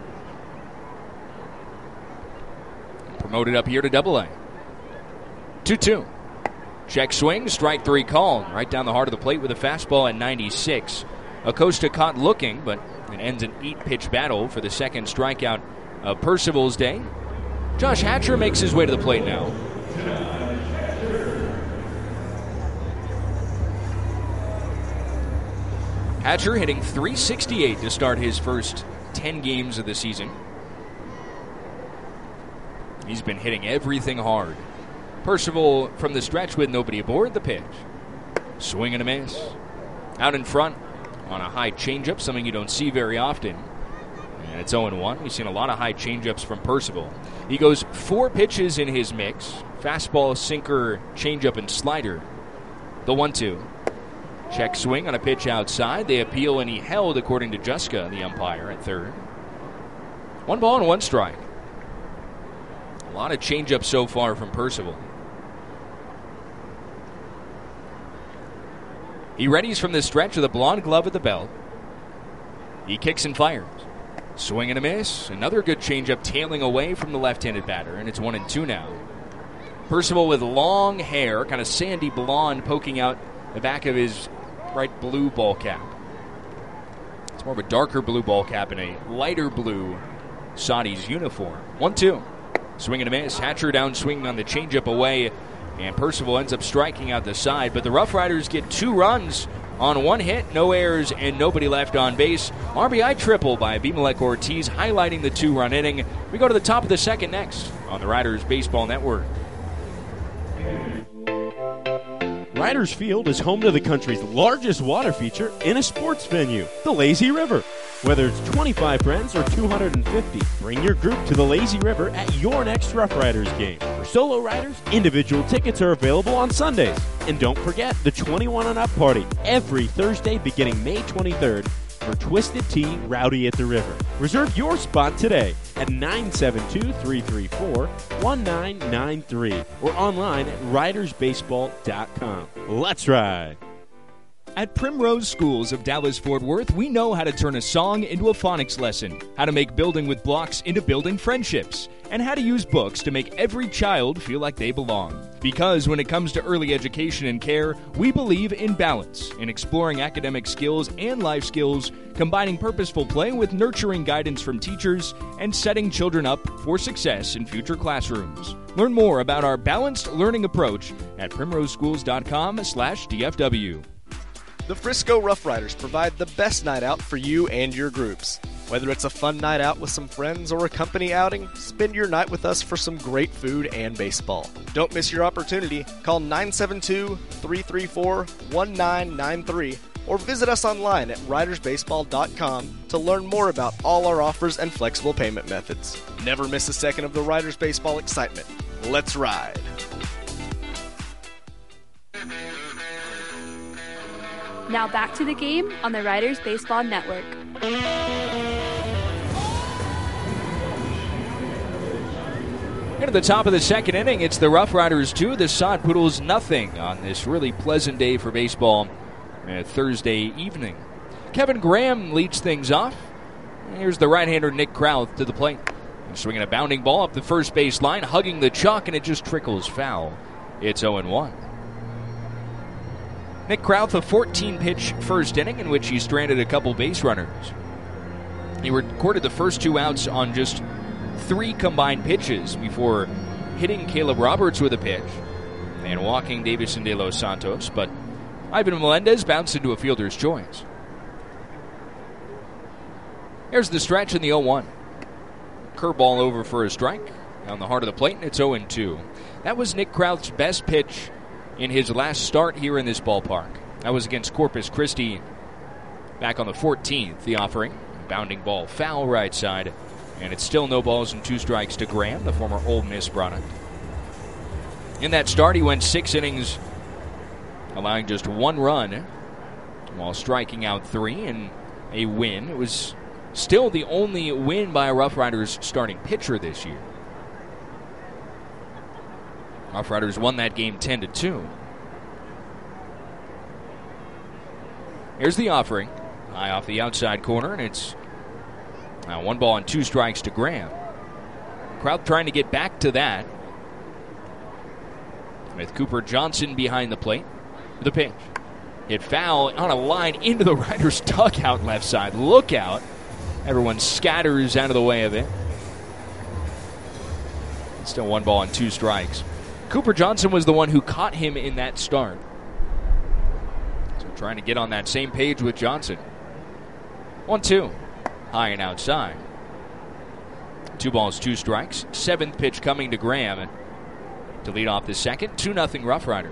Promoted up here to double A. two two. Check swing, strike three called. Right down the heart of the plate with a fastball at ninety-six. Acosta caught looking, but it ends an eight-pitch battle for the second strikeout of Percival's day. Josh Hatcher makes his way to the plate now. Hatcher hitting three sixty-eight to start his first ten games of the season. He's been hitting everything hard. Percival from the stretch with nobody aboard. The pitch. Swing and a miss. Out in front on a high changeup, something you don't see very often. And it's oh and one. We've seen a lot of high changeups from Percival. He goes four pitches in his mix. Fastball, sinker, changeup, and slider. The one two. Check swing on a pitch outside. They appeal, and he held, according to Juska, the umpire, at third. One ball and one strike. A lot of changeup so far from Percival. He readies from the stretch with a blonde glove at the belt. He kicks and fires. Swing and a miss. Another good changeup tailing away from the left-handed batter, and it's one and two now. Percival with long hair, kind of sandy blonde, poking out the back of his bright blue ball cap. It's more of a darker blue ball cap and a lighter blue Saudi's uniform. one two. Swing and a miss. Hatcher down swinging on the changeup away, and Percival ends up striking out the side. But the Rough Riders get two runs on one hit, no errors, and nobody left on base. R B I triple by Abimelec Ortiz, highlighting the two-run inning. We go to the top of the second next on the Riders Baseball Network. Riders Field is home to the country's largest water feature in a sports venue, the Lazy River. Whether it's twenty-five friends or two hundred fifty, bring your group to the Lazy River at your next Rough Riders game. For solo riders, individual tickets are available on Sundays. And don't forget the twenty-one and up party every Thursday beginning May twenty-third for Twisted Tea Rowdy at the River. Reserve your spot today at nine seven two, three three four, one nine nine three or online at riders baseball dot com. Let's ride! At Primrose Schools of Dallas-Fort Worth, we know how to turn a song into a phonics lesson, how to make building with blocks into building friendships, and how to use books to make every child feel like they belong. Because when it comes to early education and care, we believe in balance, in exploring academic skills and life skills, combining purposeful play with nurturing guidance from teachers, and setting children up for success in future classrooms. Learn more about our balanced learning approach at primrose schools dot com slash D F W. The Frisco Rough Riders provide the best night out for you and your groups. Whether it's a fun night out with some friends or a company outing, spend your night with us for some great food and baseball. Don't miss your opportunity. Call nine seven two, three three four, one nine nine three or visit us online at riders baseball dot com to learn more about all our offers and flexible payment methods. Never miss a second of the Riders Baseball excitement. Let's ride! Now back to the game on the Riders Baseball Network. And at the top of the second inning, it's the Rough Riders two, the Sod Poodles nothing on this really pleasant day for baseball, uh, Thursday evening. Kevin Graham leads things off. Here's the right-hander Nick Krauth to the plate. Swinging a bounding ball up the first base line, hugging the chalk, and it just trickles foul. It's oh and one. Nick Krauth, a fourteen-pitch first inning in which he stranded a couple base runners. He recorded the first two outs on just three combined pitches before hitting Caleb Roberts with a pitch and walking Davison de los Santos, but Ivan Melendez bounced into a fielder's choice. Here's the stretch in the oh one. Curveball over for a strike on the heart of the plate, and it's oh and two. That was Nick Krauth's best pitch in his last start here in this ballpark. That was against Corpus Christi back on the fourteenth. The offering, bounding ball foul right side, and it's still no balls and two strikes to Graham, the former Ole Miss product. In that start, he went six innings, allowing just one run while striking out three, and a win. It was still the only win by a Rough Riders starting pitcher this year. Rough Riders won that game ten to two. Here's the offering. High off the outside corner, and it's now one ball and two strikes to Graham. Krauth trying to get back to that, with Cooper Johnson behind the plate. The pitch. Hit foul on a line into the Riders' dugout left side. Look out. Everyone scatters out of the way of it. Still one ball and two strikes. Cooper Johnson was the one who caught him in that start. So trying to get on that same page with Johnson. one two. High and outside. Two balls, two strikes. Seventh pitch coming to Graham to lead off the second. two nothing Rough Riders.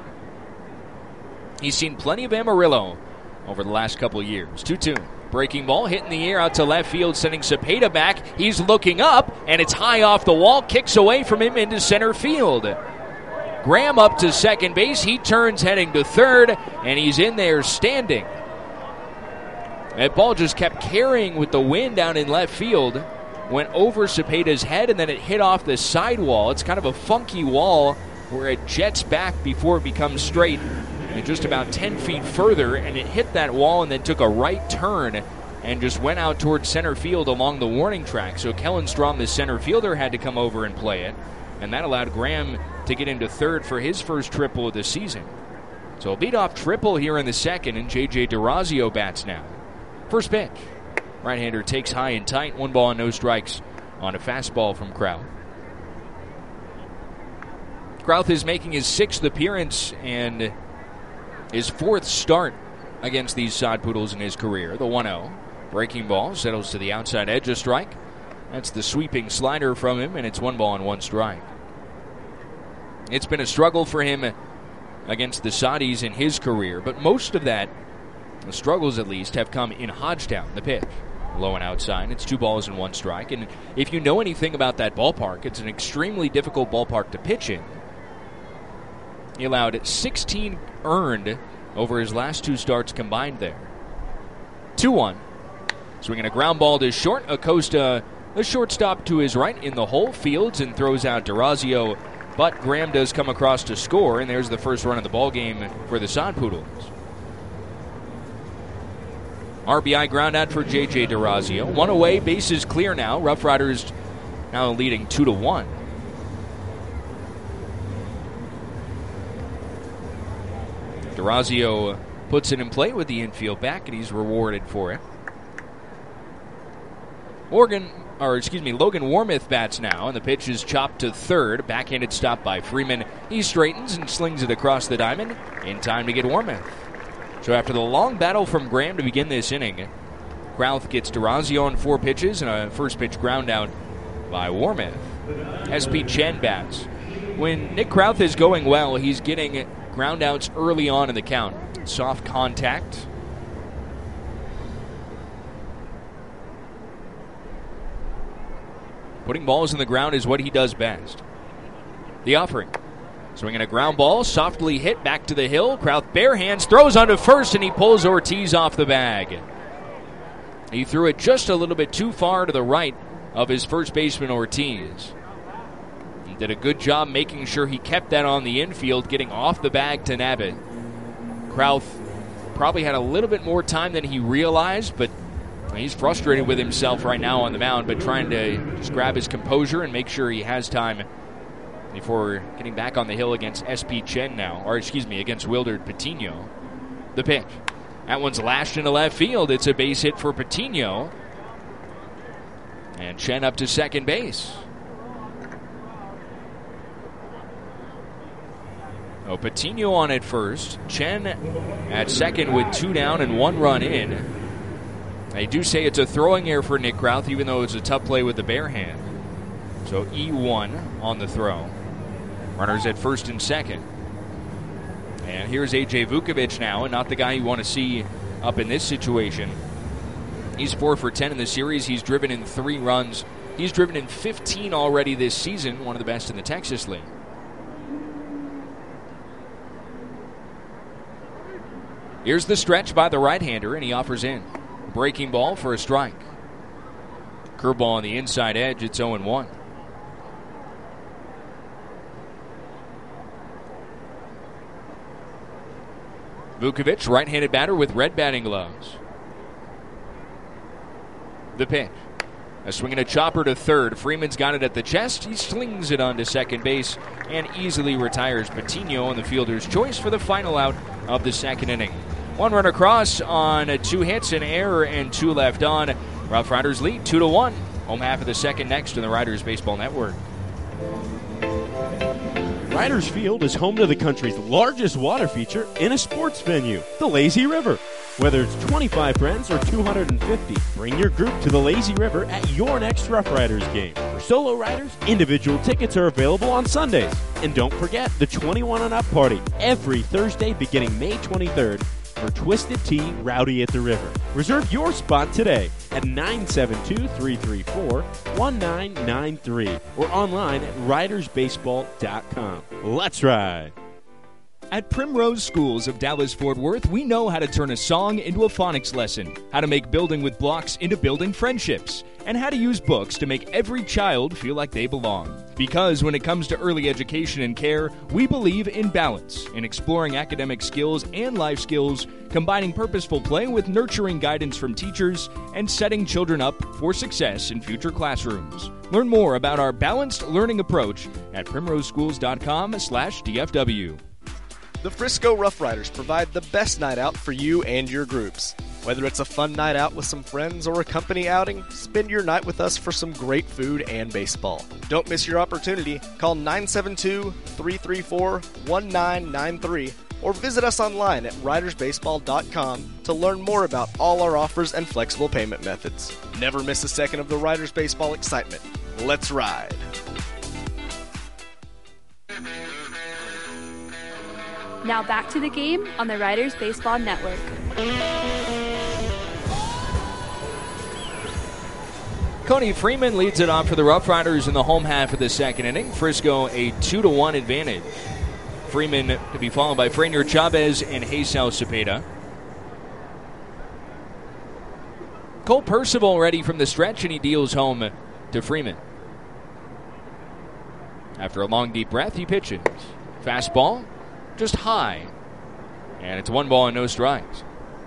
He's seen plenty of Amarillo over the last couple of years. two two. Breaking ball hit in the air out to left field, sending Cepeda back. He's looking up, and it's high off the wall. Kicks away from him into center field. Graham up to second base. He turns heading to third, and he's in there standing. That ball just kept carrying with the wind down in left field. Went over Cepeda's head, and then it hit off the sidewall. It's kind of a funky wall where it jets back before it becomes straight. And just about ten feet further, and it hit that wall and then took a right turn and just went out towards center field along the warning track. So Kellen Strom, the center fielder, had to come over and play it, and that allowed Graham to get into third for his first triple of the season. So a leadoff triple here in the second, and J J DeRazio bats now. First pitch. Right-hander takes high and tight, one ball and no strikes on a fastball from Krauth. Krauth is making his sixth appearance and his fourth start against these Sod Poodles in his career. The one oh. Breaking ball settles to the outside edge, a strike. That's the sweeping slider from him, and it's one ball and one strike. It's been a struggle for him against the Soddies in his career, but most of that, the struggles at least, have come in Hodgetown. The pitch. Low and outside. It's two balls and one strike. And if you know anything about that ballpark, it's an extremely difficult ballpark to pitch in. He allowed sixteen earned over his last two starts combined there. two one. Swinging a ground ball to short. Acosta, the shortstop to his right in the hole. Fields and throws out DeRazio, but Graham does come across to score, and there's the first run of the ball game for the Sod Poodles. R B I ground out for J J DeRazio. One away, bases clear now. Rough Riders now leading two to one. DeRazio puts it in play with the infield back, and he's rewarded for it. Morgan, or excuse me, Logan Warmoth bats now, and the pitch is chopped to third. Backhanded stop by Freeman. He straightens and slings it across the diamond in time to get Warmoth. So after the long battle from Graham to begin this inning, Krauth gets DeRazio on four pitches and a first pitch ground out by Warmoth. S P Chen bats. When Nick Krauth is going well, he's getting ground outs early on in the count. Soft contact. Putting balls in the ground is what he does best. The offering. Swinging a ground ball, softly hit back to the hill. Krauth bare hands, throws onto first, and he pulls Ortiz off the bag. He threw it just a little bit too far to the right of his first baseman, Ortiz. He did a good job making sure he kept that on the infield, getting off the bag to nab it. Krauth probably had a little bit more time than he realized, but he's frustrated with himself right now on the mound, but trying to just grab his composure and make sure he has time before getting back on the hill against S P Chen now, or excuse me, against Wilderd Patino. The pitch. That one's lashed into left field. It's a base hit for Patino. And Chen up to second base. Oh, Patino on at first. Chen at second with two down and one run in. They do say it's a throwing error for Nick Krauth, even though it's a tough play with the bare hand. So E one on the throw. Runners at first and second. And here's A J Vukovic now, and not the guy you want to see up in this situation. He's four for ten in the series. He's driven in three runs. He's driven in fifteen already this season, one of the best in the Texas League. Here's the stretch by the right-hander, and he offers in. Breaking ball for a strike. Curveball on the inside edge. It's oh and one. Vukovic, right-handed batter with red batting gloves. The pitch. A swing and a chopper to third. Freeman's got it at the chest. He slings it onto second base and easily retires Patino on the fielder's choice for the final out of the second inning. One run across on two hits, an error, and two left on. Rough Riders lead two to one. Home half of the second next in the Riders Baseball Network. Riders Field is home to the country's largest water feature in a sports venue, the Lazy River. Whether it's twenty-five friends or two hundred fifty, bring your group to the Lazy River at your next Rough Riders game. For solo riders, individual tickets are available on Sundays. And don't forget the twenty-one and up party every Thursday beginning May twenty-third for Twisted Tea Rowdy at the River. Reserve your spot today at nine seven two, three three four, one nine nine three or online at riders baseball dot com. Let's ride! At Primrose Schools of Dallas-Fort Worth, we know how to turn a song into a phonics lesson, how to make building with blocks into building friendships, and how to use books to make every child feel like they belong. Because when it comes to early education and care, we believe in balance, in exploring academic skills and life skills, combining purposeful play with nurturing guidance from teachers, and setting children up for success in future classrooms. Learn more about our balanced learning approach at primrose schools dot com slash D F W. The Frisco Rough Riders provide the best night out for you and your groups. Whether it's a fun night out with some friends or a company outing, spend your night with us for some great food and baseball. Don't miss your opportunity. Call nine seven two, three three four, one nine nine three or visit us online at riders baseball dot com to learn more about all our offers and flexible payment methods. Never miss a second of the Riders Baseball excitement. Let's ride! Now back to the game on the Riders Baseball Network. Coney Freeman leads it off for the Rough Riders in the home half of the second inning. Frisco a two to one advantage. Freeman to be followed by Franier Chavez and Haysel Cepeda. Cole Percival ready from the stretch, and he deals home to Freeman. After a long, deep breath, he pitches. Fastball, just high. And it's one ball and no strikes.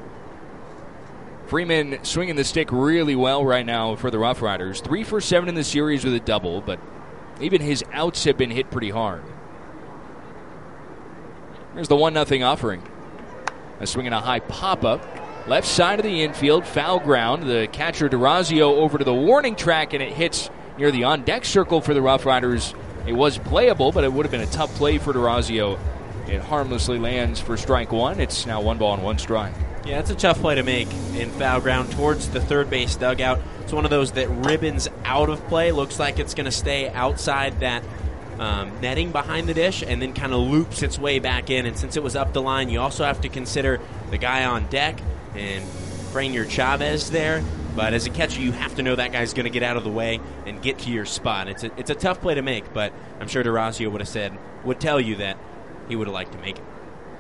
Freeman swinging the stick really well right now for the Rough Riders. Three for seven in the series with a double, but even his outs have been hit pretty hard. There's the one nothing offering. A swing and a high pop-up. Left side of the infield, foul ground. The catcher DeRazio over to the warning track, and it hits near the on-deck circle for the Rough Riders. It was playable, but it would have been a tough play for DeRazio. It harmlessly lands for strike one. It's now one ball and one strike. Yeah, it's a tough play to make in foul ground towards the third base dugout. It's one of those that ribbons out of play. Looks like it's going to stay outside that um, netting behind the dish and then kind of loops its way back in. And since it was up the line, you also have to consider the guy on deck and Franier Chavez there. But as a catcher, you have to know that guy's going to get out of the way and get to your spot. It's a, it's a tough play to make, but I'm sure DeRazio would have said, would tell you that he would have liked to make it.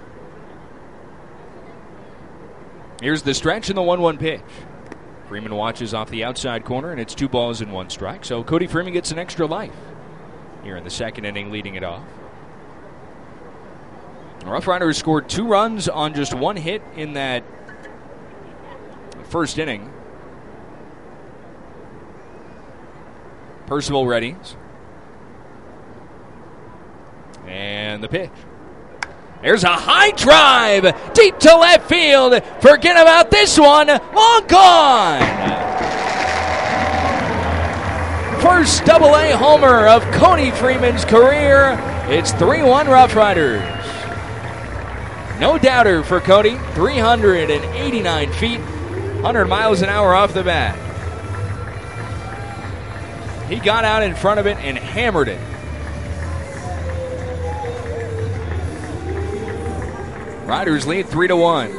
Here's the stretch and the one one pitch. Freeman watches off the outside corner, and it's two balls and one strike. So Cody Freeman gets an extra life here in the second inning, leading it off. The Rough Riders scored two runs on just one hit in that first inning. Percival readies. And the pitch. There's a high drive deep to left field. Forget about this one. Long gone. First double A homer of Cody Freeman's career. It's three one Rough Riders. No doubter for Cody. three hundred eighty-nine feet, one hundred miles an hour off the bat. He got out in front of it and hammered it. Riders lead three to one.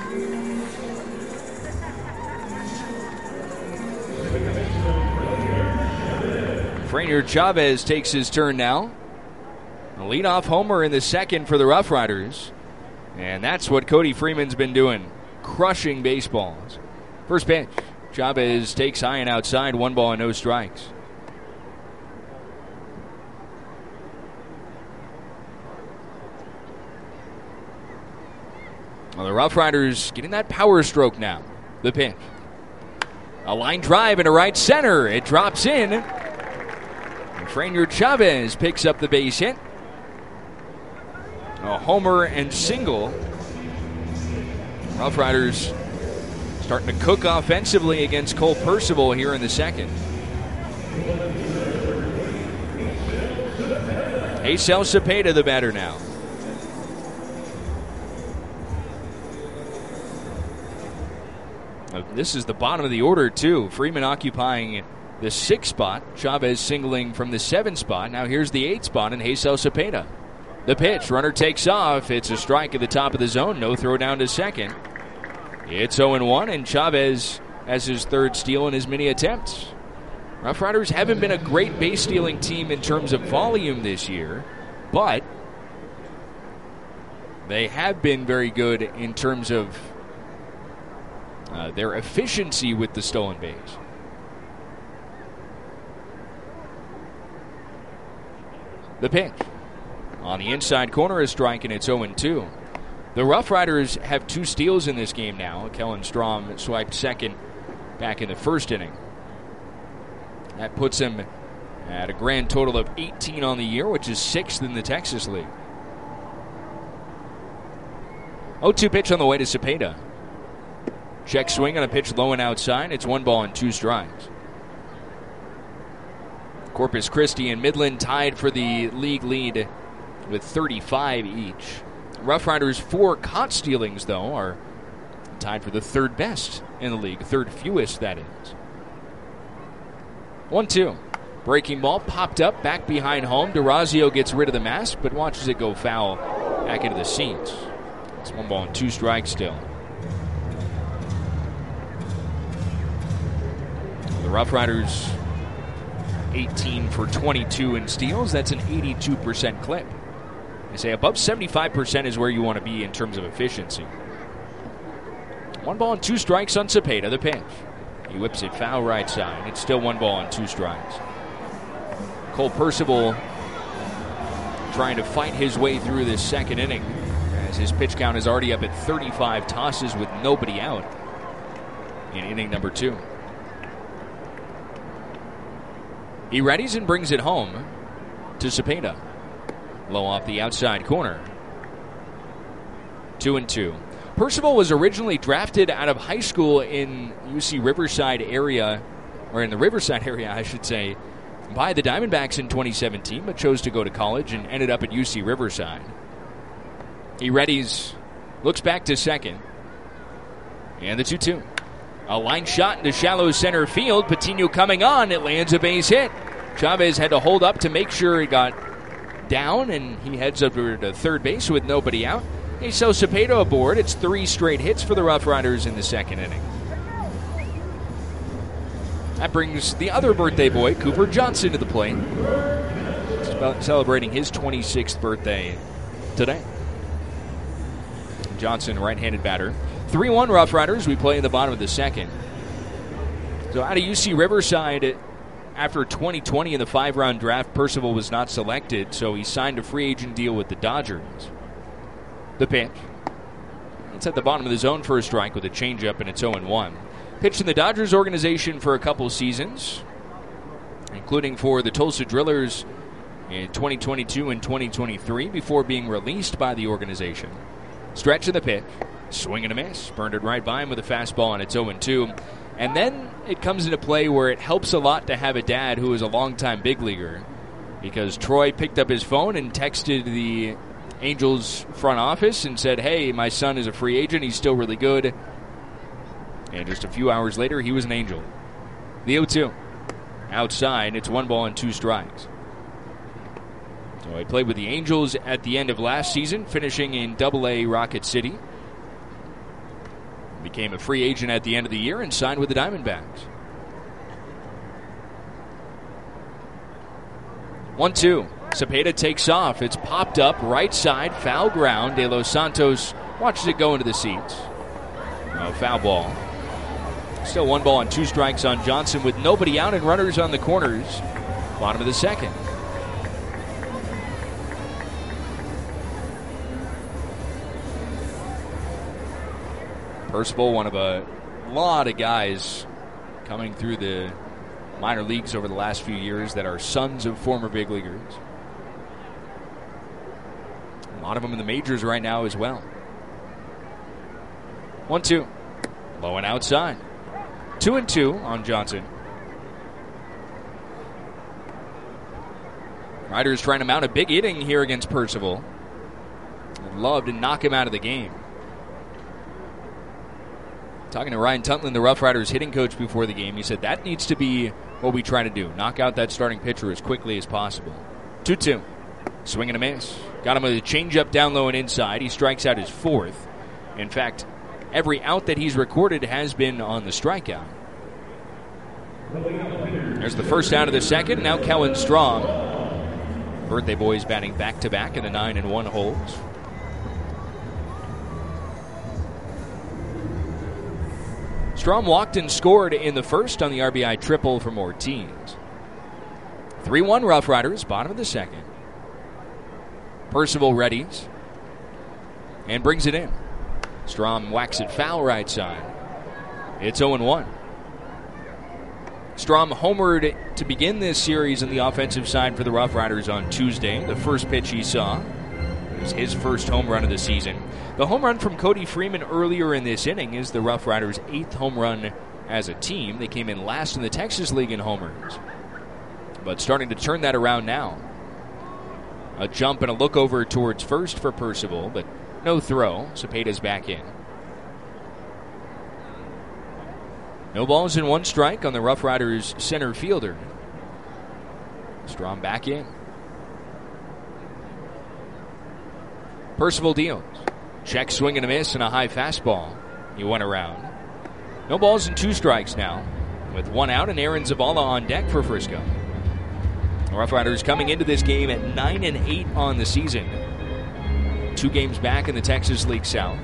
Franier Chavez takes his turn now. A leadoff homer in the second for the Rough Riders. And that's what Cody Freeman's been doing, crushing baseballs. First pitch, Chavez takes high and outside, one ball and no strikes. Well, the Rough Riders getting that power stroke now. The pitch. A line drive into right center. It drops in. And Franier Chavez picks up the base hit. A homer and single. Rough Riders starting to cook offensively against Cole Percival here in the second. Haysel Cepeda the batter now. This is the bottom of the order, too. Freeman occupying the sixth spot. Chavez singling from the seventh spot. Now here's the eighth spot in Haysel Cepeda. The pitch. Runner takes off. It's a strike at the top of the zone. No throw down to second. It's oh and one, and Chavez has his third steal in his many attempts. Rough Riders haven't been a great base-stealing team in terms of volume this year, but they have been very good in terms of Uh, their efficiency with the stolen base. The pitch. On the inside corner is strike, and it's oh and two. The Rough Riders have two steals in this game now. Kellen Strom swiped second back in the first inning. That puts him at a grand total of eighteen on the year, which is sixth in the Texas League. oh two pitch on the way to Cepeda. Check swing on a pitch low and outside. It's one ball and two strikes. Corpus Christi and Midland tied for the league lead with thirty-five each. Rough Riders' four caught stealings, though, are tied for the third best in the league. Third fewest, that is. one two. Breaking ball popped up back behind home. DeRazio gets rid of the mask, but watches it go foul back into the seats. It's one ball and two strikes still. The Rough Riders, eighteen for twenty-two in steals. That's an eighty-two percent clip. They say above seventy-five percent is where you want to be in terms of efficiency. One ball and two strikes on Cepeda, the pitch. He whips it foul right side. It's still one ball and two strikes. Cole Percival trying to fight his way through this second inning as his pitch count is already up at thirty-five tosses with nobody out in inning number two. He readies and brings it home to Cepeda. Low off the outside corner. Two and two. Percival was originally drafted out of high school in U C Riverside area, or in the Riverside area, I should say, by the Diamondbacks in twenty seventeen, but chose to go to college and ended up at U C Riverside. He readies, looks back to second, and the two two. A line shot into shallow center field. Patino coming on. It lands a base hit. Chavez had to hold up to make sure it got down, and he heads up to third base with nobody out. Haysel Cepeda aboard. It's three straight hits for the Rough Riders in the second inning. That brings the other birthday boy, Cooper Johnson, to the plate. He's about celebrating his twenty-sixth birthday today. Johnson, right-handed batter. three one Rough Riders. We play in the bottom of the second. So out of U C Riverside, after twenty twenty in the five-round draft, Percival was not selected, so he signed a free agent deal with the Dodgers. The pitch. It's at the bottom of the zone for a strike with a changeup, and it's oh one. Pitched in the Dodgers organization for a couple seasons, including for the Tulsa Drillers in twenty twenty-two and twenty twenty-three before being released by the organization. Stretch of the pitch. Swing and a miss. Burned it right by him with a fastball, and it's oh two. And then it comes into play where it helps a lot to have a dad who is a longtime big leaguer, because Troy picked up his phone and texted the Angels front office and said, hey, my son is a free agent. He's still really good. And just a few hours later, he was an Angel. The oh two. Outside, it's one ball and two strikes. So he played with the Angels at the end of last season, finishing in double A Rocket City. Became a free agent at the end of the year and signed with the Diamondbacks. one two. Cepeda takes off. It's popped up right side, foul ground. De Los Santos watches it go into the seats. Oh, foul ball. Still one ball and two strikes on Johnson with nobody out and runners on the corners. Bottom of the second. Percival, one of a lot of guys coming through the minor leagues over the last few years that are sons of former big leaguers. A lot of them in the majors right now as well. one two. Low and outside. two and two on Johnson. Riders trying to mount a big inning here against Percival. Would love to knock him out of the game. Talking to Ryan Tuntlin, the Rough Riders hitting coach before the game, he said that needs to be what we try to do. Knock out that starting pitcher as quickly as possible. two two. Swing and a miss. Got him with a changeup down low and inside. He strikes out his fourth. In fact, every out that he's recorded has been on the strikeout. There's the first out of the second. Now Kellen Strong. Birthday boys batting back-to-back in the nine and one holes. Strom walked and scored in the first on the R B I triple from Ortiz. three one Rough Riders, bottom of the second. Percival readies and brings it in. Strom whacks it foul right side. It's oh one. Strom homered to begin this series on the offensive side for the Rough Riders on Tuesday. The first pitch he saw was his first home run of the season. The home run from Cody Freeman earlier in this inning is the Rough Riders' eighth home run as a team. They came in last in the Texas League in homers, but starting to turn that around now. A jump and a look over towards first for Percival, but no throw. Cepeda's back in. No balls and one strike on the Rough Riders' center fielder. Strom back in. Percival deals. Check, swing and a miss, and a high fastball. He went around. No balls and two strikes now, with one out and Aaron Zavala on deck for Frisco. The Rough Riders coming into this game at nine and eight on the season. Two games back in the Texas League South.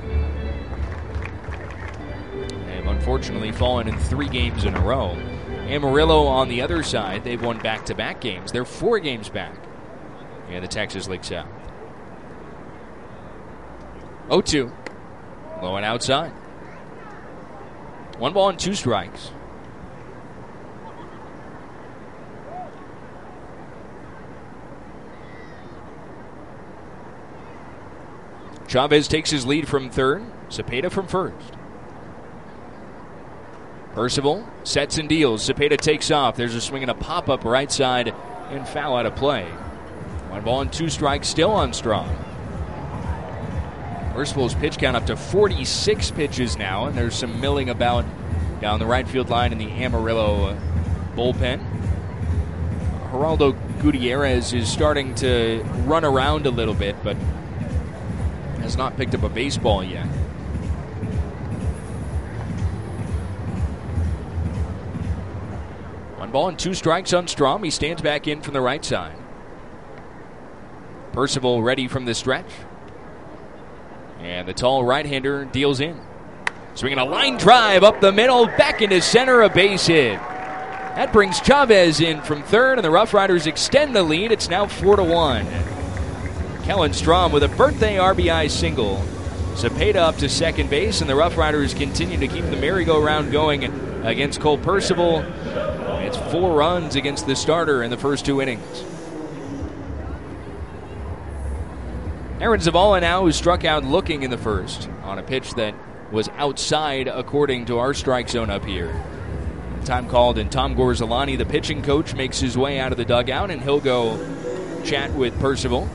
They've unfortunately fallen in three games in a row. Amarillo on the other side, they've won back-to-back games. They're four games back in the Texas League South. oh two. Low and outside. One ball and two strikes. Chavez takes his lead from third. Cepeda from first. Percival sets and deals. Cepeda takes off. There's a swing and a pop-up right side and foul out of play. One ball and two strikes still on Strong. Percival's pitch count up to forty-six pitches now, and there's some milling about down the right field line in the Amarillo bullpen. Geraldo Gutierrez is starting to run around a little bit, but has not picked up a baseball yet. ball and two strikes on Strom. He stands back in from the right side. Percival ready from the stretch. And the tall right-hander deals in. Swinging a line drive up the middle, back into center, a base hit. That brings Chavez in from third, and the Rough Riders extend the lead. It's now four to one. Kellen Strom with a birthday R B I single. Cepeda up to second base, and the Rough Riders continue to keep the merry-go-round going against Cole Percival. It's four runs against the starter in the first two innings. Aaron Zavala now, who struck out looking in the first on a pitch that was outside according to our strike zone up here. Time called, and Tom Gorzolani, the pitching coach, makes his way out of the dugout, and he'll go chat with Percival.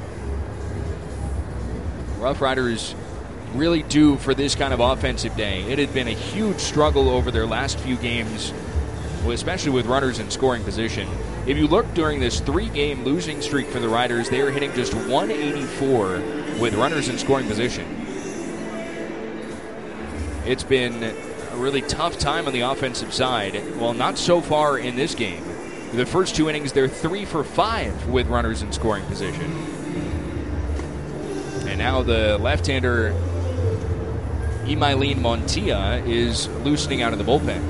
Rough Riders really due for this kind of offensive day. It had been a huge struggle over their last few games, especially with runners in scoring position. If you look during this three-game losing streak for the Riders, they are hitting just one eighty-four with runners in scoring position. It's been a really tough time on the offensive side. Well, not so far in this game. The first two innings, they're three for five with runners in scoring position. And now the left-hander, Imailin Montilla, is loosening out of the bullpen.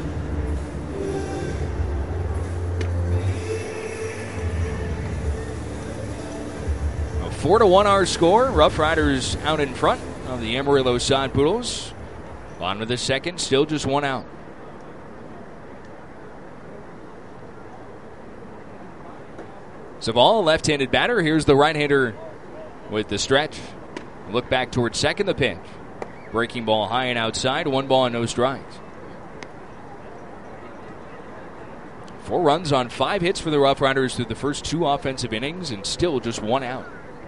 A four to one our score. Rough Riders out in front of the Amarillo Sod Poodles. On with the second, still just one out. Zavala, left-handed batter. Here's the right-hander with the stretch. Look back towards second, the pitch. Breaking ball high and outside, one ball and no strikes. Four runs on five hits for the Rough Riders through the first two offensive innings, and still just one out.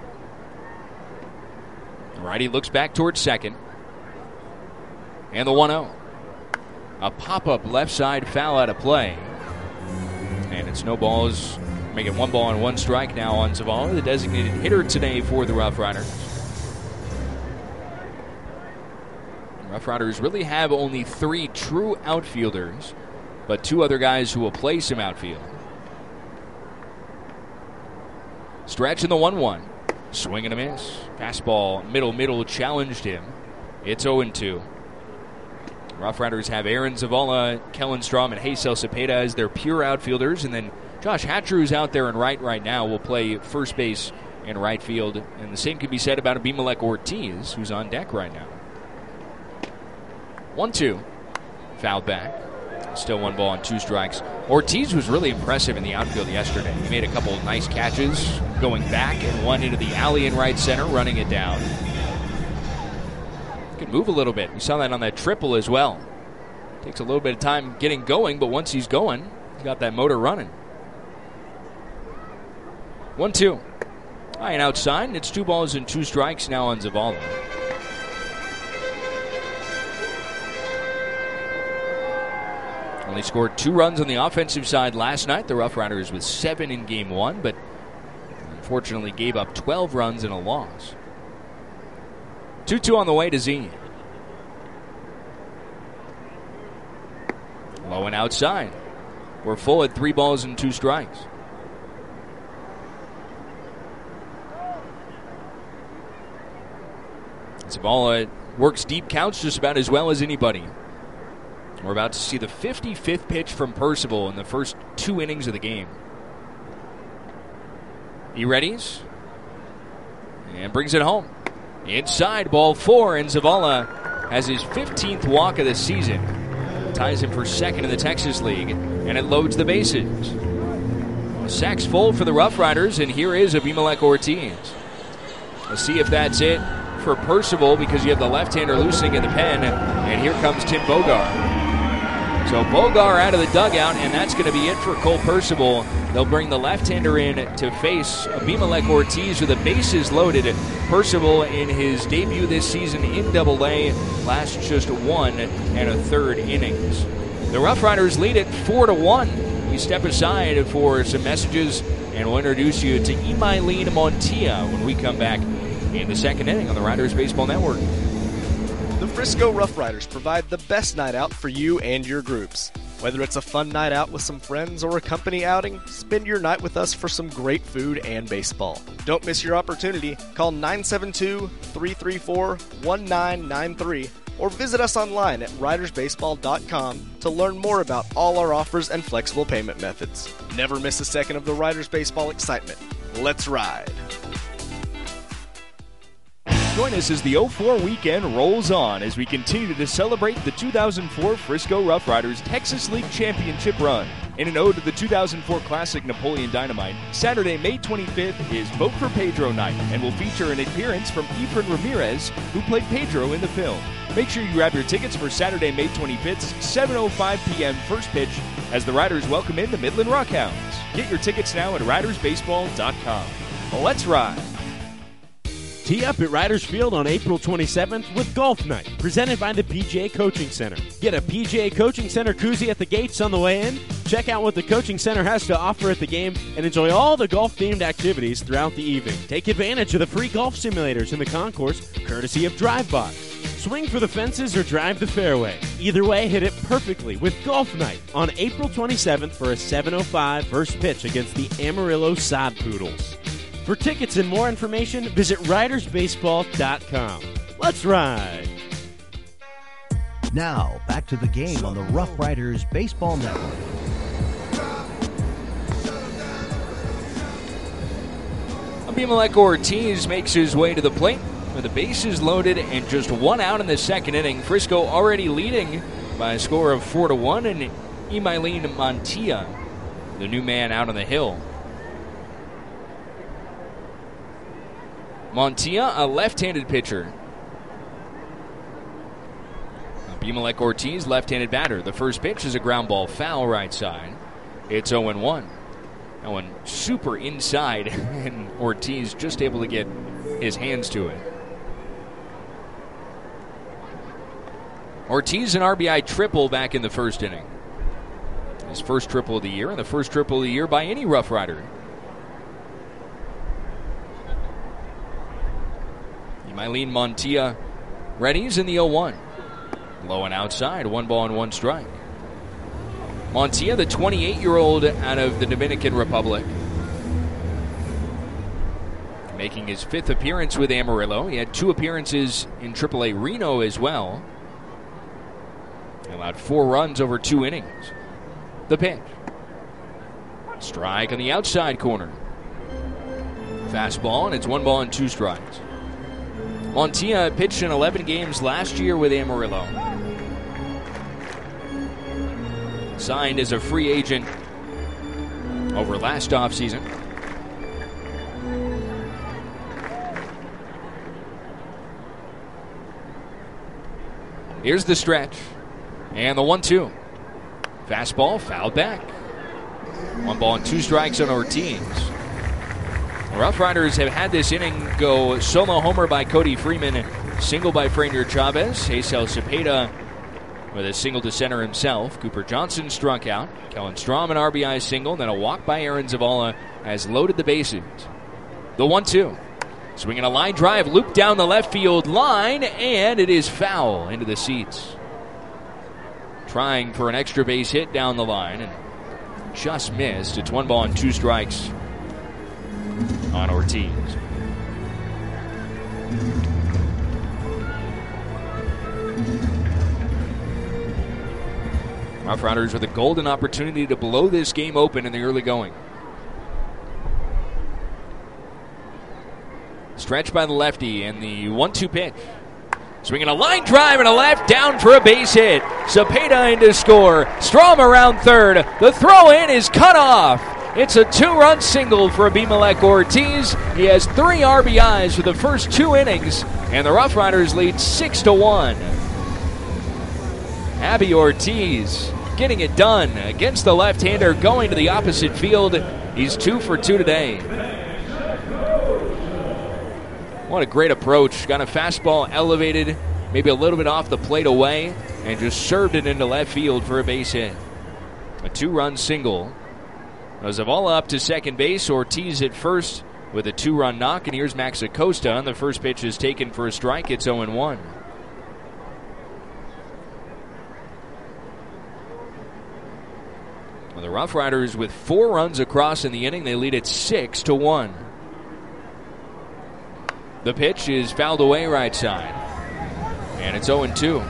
The righty looks back towards second. And the one oh. A pop-up left side foul out of play. And it's no balls, making one ball and one strike now on Zavala, the designated hitter today for the Rough Riders. Rough Riders really have only three true outfielders, but two other guys who will play some outfield. Stretch in the one one. Swing and a miss. Fastball, middle, middle, challenged him. It's oh and two. Rough Riders have Aaron Zavala, Kellen Strom, and Hazel Cepeda as their pure outfielders, and then Josh Hatcher, who's out there in right right now, will play first base and right field. And the same could be said about Abimelech Ortiz, who's on deck right now. one two. Fouled back. Still one ball and two strikes. Ortiz was really impressive in the outfield yesterday. He made a couple of nice catches going back and one into the alley in right center, running it down. Can move a little bit. We saw that on that triple as well. Takes a little bit of time getting going, but once he's going, he's got that motor running. one two. High and outside, and it's two balls and two strikes now on Zavala. Only scored two runs on the offensive side last night. The Rough Riders with seven in game one, but unfortunately gave up twelve runs in a loss. two two on the way to Z. Low and outside. We're full at three balls and two strikes. Zavala works deep counts just about as well as anybody. We're about to see the fifty-fifth pitch from Percival in the first two innings of the game. He readies and brings it home. Inside, ball four, and Zavala has his fifteenth walk of the season. Ties him for second in the Texas League, and it loads the bases. Sacks full for the Rough Riders, and here is Abimelech Ortiz. Let's see if that's it for Percival, because you have the left-hander loosening in the pen, and here comes Tim Bogar. So Bogar out of the dugout, and that's going to be it for Cole Percival. They'll bring the left-hander in to face Abimelech Ortiz with the bases loaded. Percival in his debut this season in Double A, last just one and a third innings. The Rough Riders lead it four to one. We step aside for some messages, and we'll introduce you to Imailin Montilla when we come back in the second inning on the Riders Baseball Network. The Frisco Rough Riders provide the best night out for you and your groups. Whether it's a fun night out with some friends or a company outing, spend your night with us for some great food and baseball. Don't miss your opportunity. Call nine seven two, three three four, one nine nine three or visit us online at riders baseball dot com to learn more about all our offers and flexible payment methods. Never miss a second of the Riders Baseball excitement. Let's ride! Join us as the oh four weekend rolls on as we continue to celebrate the two thousand four Frisco Rough Riders Texas League Championship run. In an ode to the two thousand four Classic Napoleon Dynamite, Saturday, May twenty-fifth is Vote for Pedro night and will feature an appearance from Efren Ramirez, who played Pedro in the film. Make sure you grab your tickets for Saturday, May twenty-fifth's seven oh five p.m. first pitch as the Riders welcome in the Midland Rockhounds. Get your tickets now at riders baseball dot com. Let's ride! Tee up at Riders Field on April twenty-seventh with Golf Night, presented by the P G A Coaching Center. Get a P G A Coaching Center koozie at the gates on the way in, check out what the Coaching Center has to offer at the game, and enjoy all the golf-themed activities throughout the evening. Take advantage of the free golf simulators in the concourse, courtesy of DriveBox. Swing for the fences or drive the fairway. Either way, hit it perfectly with Golf Night on April twenty-seventh for a seven oh five first pitch against the Amarillo Sod Poodles. For tickets and more information, visit riders baseball dot com. Let's ride! Now, back to the game on the Rough Riders Baseball Network. Abimelec Ortiz makes his way to the plate with the bases loaded and just one out in the second inning. Frisco already leading by a score of four to one, and Emailin Montilla, the new man out on the hill. Montilla, a left-handed pitcher. Abimelec Ortiz, left-handed batter. The first pitch is a ground ball foul right side. It's oh and one. That one super inside, and Ortiz just able to get his hands to it. Ortiz an R B I triple back in the first inning. His first triple of the year, and the first triple of the year by any Rough Rider. Emailin Montilla readies in the oh one. Low and outside, one ball and one strike. Montilla, the twenty-eight-year-old out of the Dominican Republic, making his fifth appearance with Amarillo. He had two appearances in triple A Reno as well. He allowed four runs over two innings. The pitch. Strike on the outside corner. Fastball, and it's one ball and two strikes. Montilla pitched in eleven games last year with Amarillo. Signed as a free agent over last offseason. Here's the stretch. And the one two. Fastball fouled back. One ball and two strikes on Ortiz. The Rough Riders have had this inning go solo homer by Cody Freeman, single by Franier Chavez, Hazel Cepeda with a single to center himself. Cooper Johnson struck out. Kellen Strom an R B I single, then a walk by Aaron Zavala has loaded the bases. The one two. Swinging a line drive, looped down the left field line, and it is foul into the seats. Trying for an extra base hit down the line, and just missed. It's one ball and two strikes on Ortiz. Rough Riders with a golden opportunity to blow this game open in the early going. Stretch by the lefty, and the one two pitch. Swinging a line drive and a left, down for a base hit. Cepeda in to score. Strom around third. The throw in is cut off. It's a two-run single for Abimelec Ortiz. He has three R B Is for the first two innings, and the Rough Riders lead six to one. Abby Ortiz getting it done against the left-hander, going to the opposite field. He's two for two today. What a great approach. Got a fastball elevated, maybe a little bit off the plate away, and just served it into left field for a base hit. A two-run single. Zavala up to second base. Ortiz at first with a two-run knock, and here's Max Acosta. And the first pitch is taken for a strike. It's oh and one. Well, the Rough Riders with four runs across in the inning. They lead it six to one. The pitch is fouled away right side. And it's oh and two.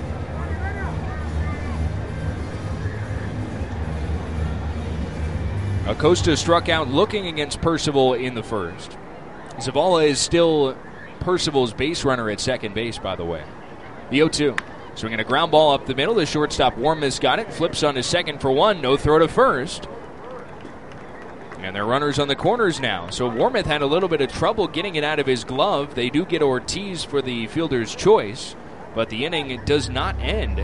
Acosta struck out looking against Percival in the first. Zavala is still Percival's base runner at second base, by the way. The oh two. Swinging a ground ball up the middle. The shortstop Warmeth got it. Flips on his second for one. No throw to first. And they're runners on the corners now. So Warmeth had a little bit of trouble getting it out of his glove. They do get Ortiz for the fielder's choice, but the inning does not end.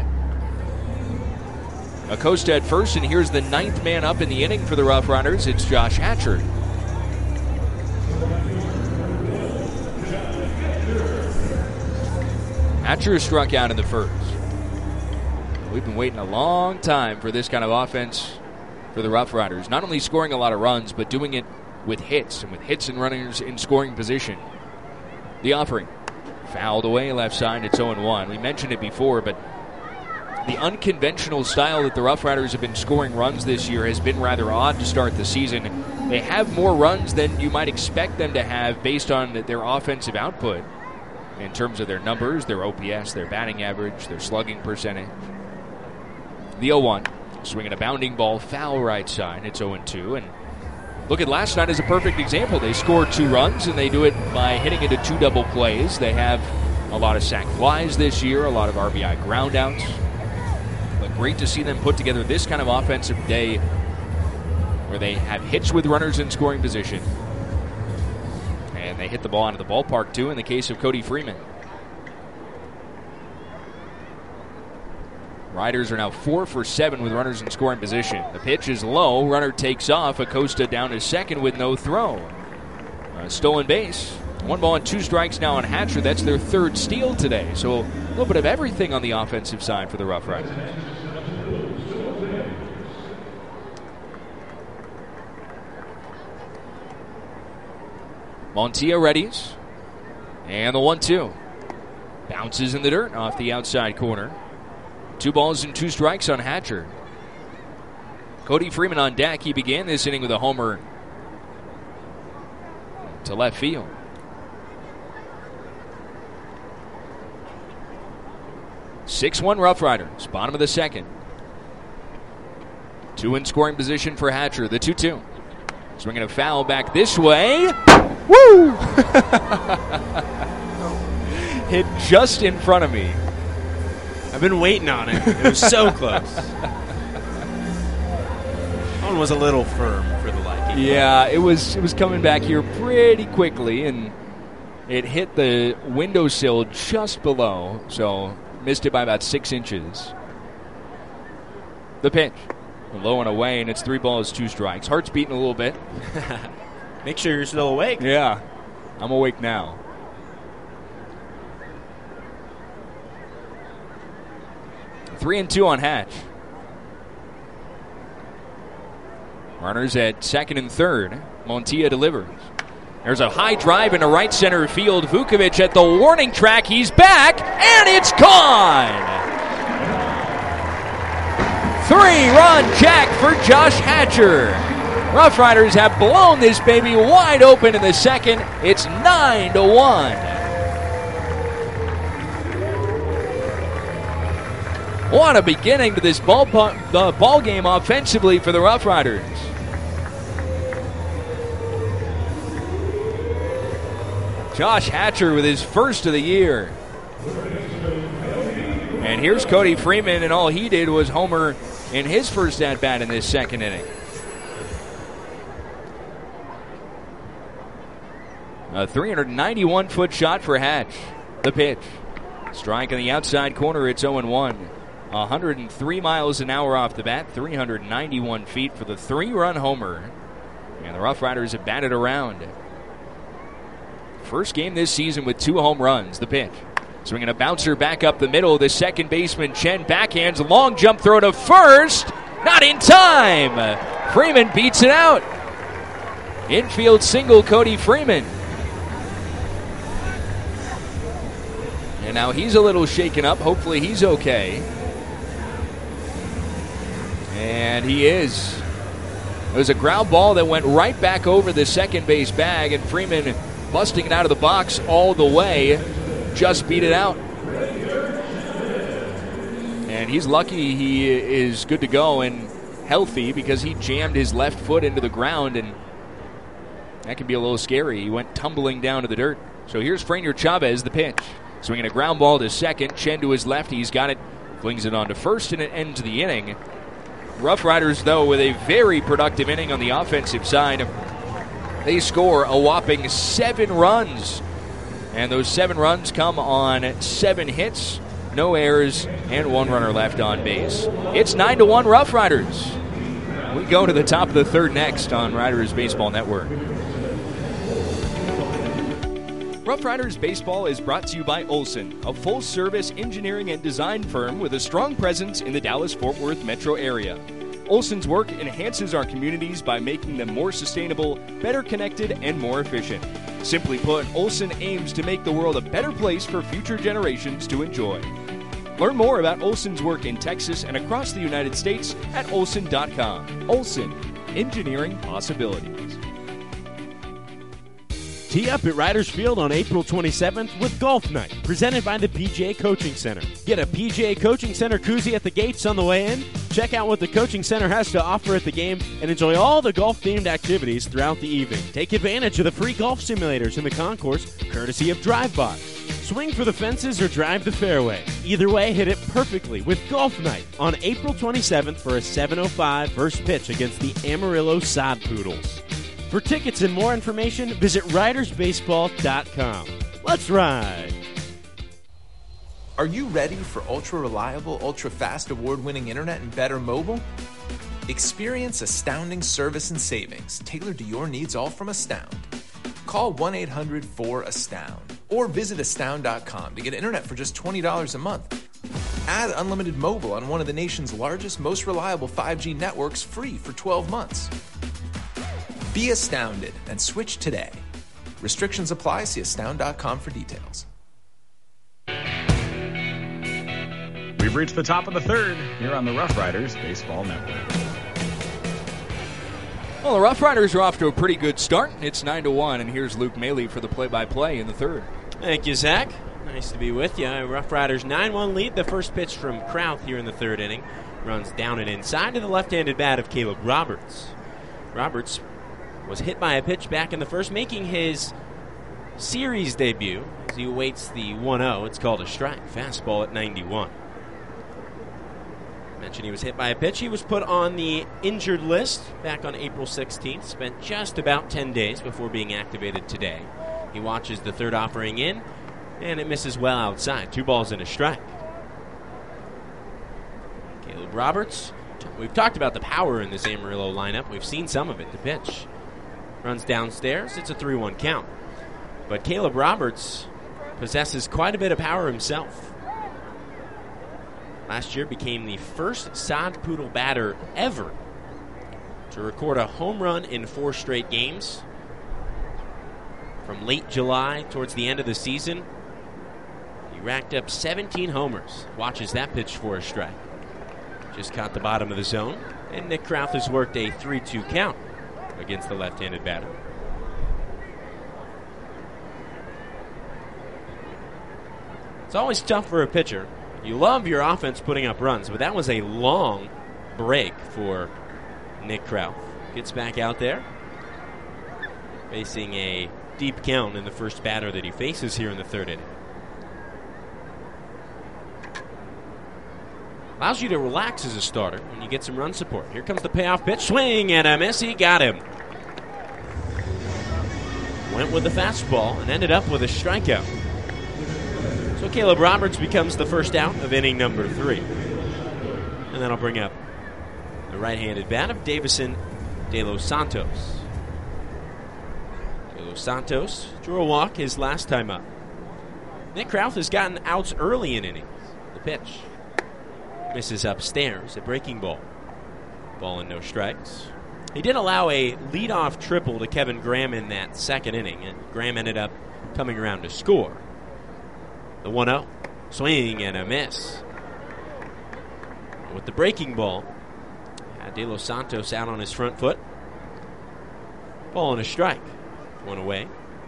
Acosta at first, and here's the ninth man up in the inning for the Rough Riders. It's Josh Hatcher. Hatcher struck out in the first. We've been waiting a long time for this kind of offense for the Rough Riders. Not only scoring a lot of runs, but doing it with hits, and with hits and runners in scoring position. The offering. Fouled away left side. It's oh and one. We mentioned it before, but the unconventional style that the Rough Riders have been scoring runs this year has been rather odd to start the season. They have more runs than you might expect them to have based on their offensive output in terms of their numbers, their O P S, their batting average, their slugging percentage. The oh one. Swinging a bounding ball, foul right side. It's oh and two. And look at last night as a perfect example. They scored two runs, and they do it by hitting into two double plays. They have a lot of sac flies this year, a lot of R B I groundouts. But great to see them put together this kind of offensive day where they have hits with runners in scoring position. And they hit the ball out of the ballpark, too, in the case of Cody Freeman. Riders are now four for seven with runners in scoring position. The pitch is low. Runner takes off. Acosta down to second with no throw. A stolen base. One ball and two strikes now on Hatcher. That's their third steal today. So a little bit of everything on the offensive side for the Rough Riders. Montilla readies. And the one two. Bounces in the dirt off the outside corner. Two balls and two strikes on Hatcher. Cody Freeman on deck. He began this inning with a homer to left field. six one Rough Riders, bottom of the second. Two in scoring position for Hatcher, the two two. Swinging a foul back this way. Woo! Hit just in front of me. I've been waiting on it. It was so close. One was a little firm for the liking. Yeah, it was it was coming back here pretty quickly, and it hit the windowsill just below, so missed it by about six inches. The pitch. Low and away, and it's three balls, two strikes. Heart's beating a little bit. Make sure you're still awake. Yeah, I'm awake now. Three and two on Hatch. Runners at second and third. Montilla delivers. There's a high drive into right center field. Vukovic at the warning track. He's back, and it's gone! Three-run jack for Josh Hatcher. Rough Riders have blown this baby wide open in the second. It's nine to one. What a beginning to this ball, the ball game offensively for the Rough Riders. Josh Hatcher with his first of the year. And here's Cody Freeman, and all he did was homer in his first at-bat in this second inning. A three ninety-one foot shot for Hatch. The pitch. Strike on the outside corner, it's oh and one. one hundred three miles an hour off the bat, three ninety-one feet for the three-run homer. And the Rough Riders have batted around. First game this season with two home runs. The pitch. Swinging a bouncer back up the middle. The second baseman, Chen, backhands. Long jump throw to first. Not in time. Freeman beats it out. Infield single, Cody Freeman. And now he's a little shaken up. Hopefully he's okay. And he is. It was a ground ball that went right back over the second base bag, and Freeman busting it out of the box all the way, just beat it out. And he's lucky he is good to go and healthy, because he jammed his left foot into the ground, and that can be a little scary. He went tumbling down to the dirt. So here's Franier Chavez, the pitch. Swinging a ground ball to second. Chen to his left. He's got it. Flings it on to first, and it ends the inning. Rough Riders, though, with a very productive inning on the offensive side. They score a whopping seven runs. And those seven runs come on seven hits, no errors, and one runner left on base. It's nine to one Rough Riders. We go to the top of the third next on Riders Baseball Network. Rough Riders Baseball is brought to you by Olson, a full-service engineering and design firm with a strong presence in the Dallas-Fort Worth metro area. Olson's work enhances our communities by making them more sustainable, better connected, and more efficient. Simply put, Olson aims to make the world a better place for future generations to enjoy. Learn more about Olson's work in Texas and across the United States at olson dot com. Olson, engineering possibilities. Tee up at Riders Field on April twenty-seventh with Golf Night, presented by the P G A Coaching Center. Get a P G A Coaching Center koozie at the gates on the way in, check out what the Coaching Center has to offer at the game, and enjoy all the golf-themed activities throughout the evening. Take advantage of the free golf simulators in the concourse, courtesy of DriveBox. Swing for the fences or drive the fairway. Either way, hit it perfectly with Golf Night on April twenty-seventh for a seven oh five first pitch against the Amarillo Sod Poodles. For tickets and more information, visit riders baseball dot com. Let's ride! Are you ready for ultra-reliable, ultra-fast, award-winning internet and better mobile? Experience astounding service and savings tailored to your needs, all from Astound. Call one eight hundred four astound or visit astound dot com to get internet for just twenty dollars a month. Add unlimited mobile on one of the nation's largest, most reliable five G networks free for twelve months. Be astounded and switch today. Restrictions apply. See astound dot com for details. We've reached the top of the third here on the Rough Riders Baseball Network. Well, the Rough Riders are off to a pretty good start. It's nine to one, and here's Luke Maley for the play-by-play in the third. Thank you, Zach. Nice to be with you. Rough Riders nine one lead. The first pitch from Krauth here in the third inning. Runs down and inside to the left-handed bat of Caleb Roberts. Roberts was hit by a pitch back in the first, making his series debut as he awaits the one oh. It's called a strike. Fastball at ninety-one. Mentioned he was hit by a pitch. He was put on the injured list back on April sixteenth. Spent just about ten days before being activated today. He watches the third offering in, and it misses well outside. Two balls and a strike. Caleb Roberts. We've talked about the power in this Amarillo lineup. We've seen some of it. The pitch runs downstairs. It's a three one count. But Caleb Roberts possesses quite a bit of power himself. Last year became the first Sod Poodle batter ever to record a home run in four straight games. From late July towards the end of the season, he racked up seventeen homers. Watches that pitch for a strike. Just caught the bottom of the zone, and Nick Krauth has worked a three two count against the left-handed batter. It's always tough for a pitcher. You love your offense putting up runs, but that was a long break for Nick Krauth. Gets back out there, facing a deep count in the first batter that he faces here in the third inning. Allows you to relax as a starter when you get some run support. Here comes the payoff pitch. Swing and a miss. He got him. Went with the fastball and ended up with a strikeout. So Caleb Roberts becomes the first out of inning number three. And that'll bring up the right-handed bat of Davison De Los Santos. De Los Santos drew a walk his last time up. Nick Krauth has gotten outs early in innings. The pitch misses upstairs, a breaking ball. Ball and no strikes. He did allow a leadoff triple to Kevin Graham in that second inning, and Graham ended up coming around to score. The one oh. Swing and a miss. With the breaking ball, Had De Los Santos out on his front foot. Ball and a strike. One away.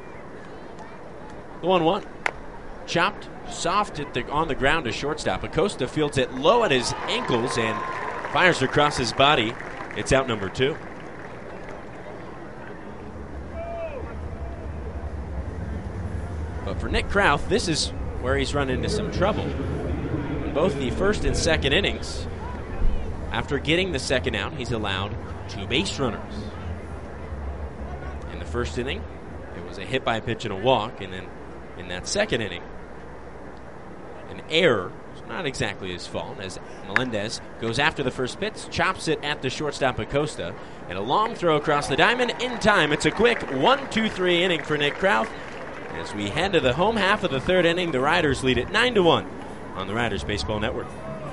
The one one. Chopped soft at the, on the ground to shortstop. Acosta fields it low at his ankles and fires across his body. It's out number two. But for Nick Krauth, this is where he's run into some trouble. In both the first and second innings, after getting the second out, he's allowed two base runners. In the first inning, it was a hit by pitch and a walk, and then in that second inning, an error, not exactly his fault, as Melendez goes after the first pitch, chops it at the shortstop Acosta, and a long throw across the diamond in time. It's a quick one two three inning for Nick Krauth. As we head to the home half of the third inning, the Riders lead it nine to one on the Riders Baseball Network.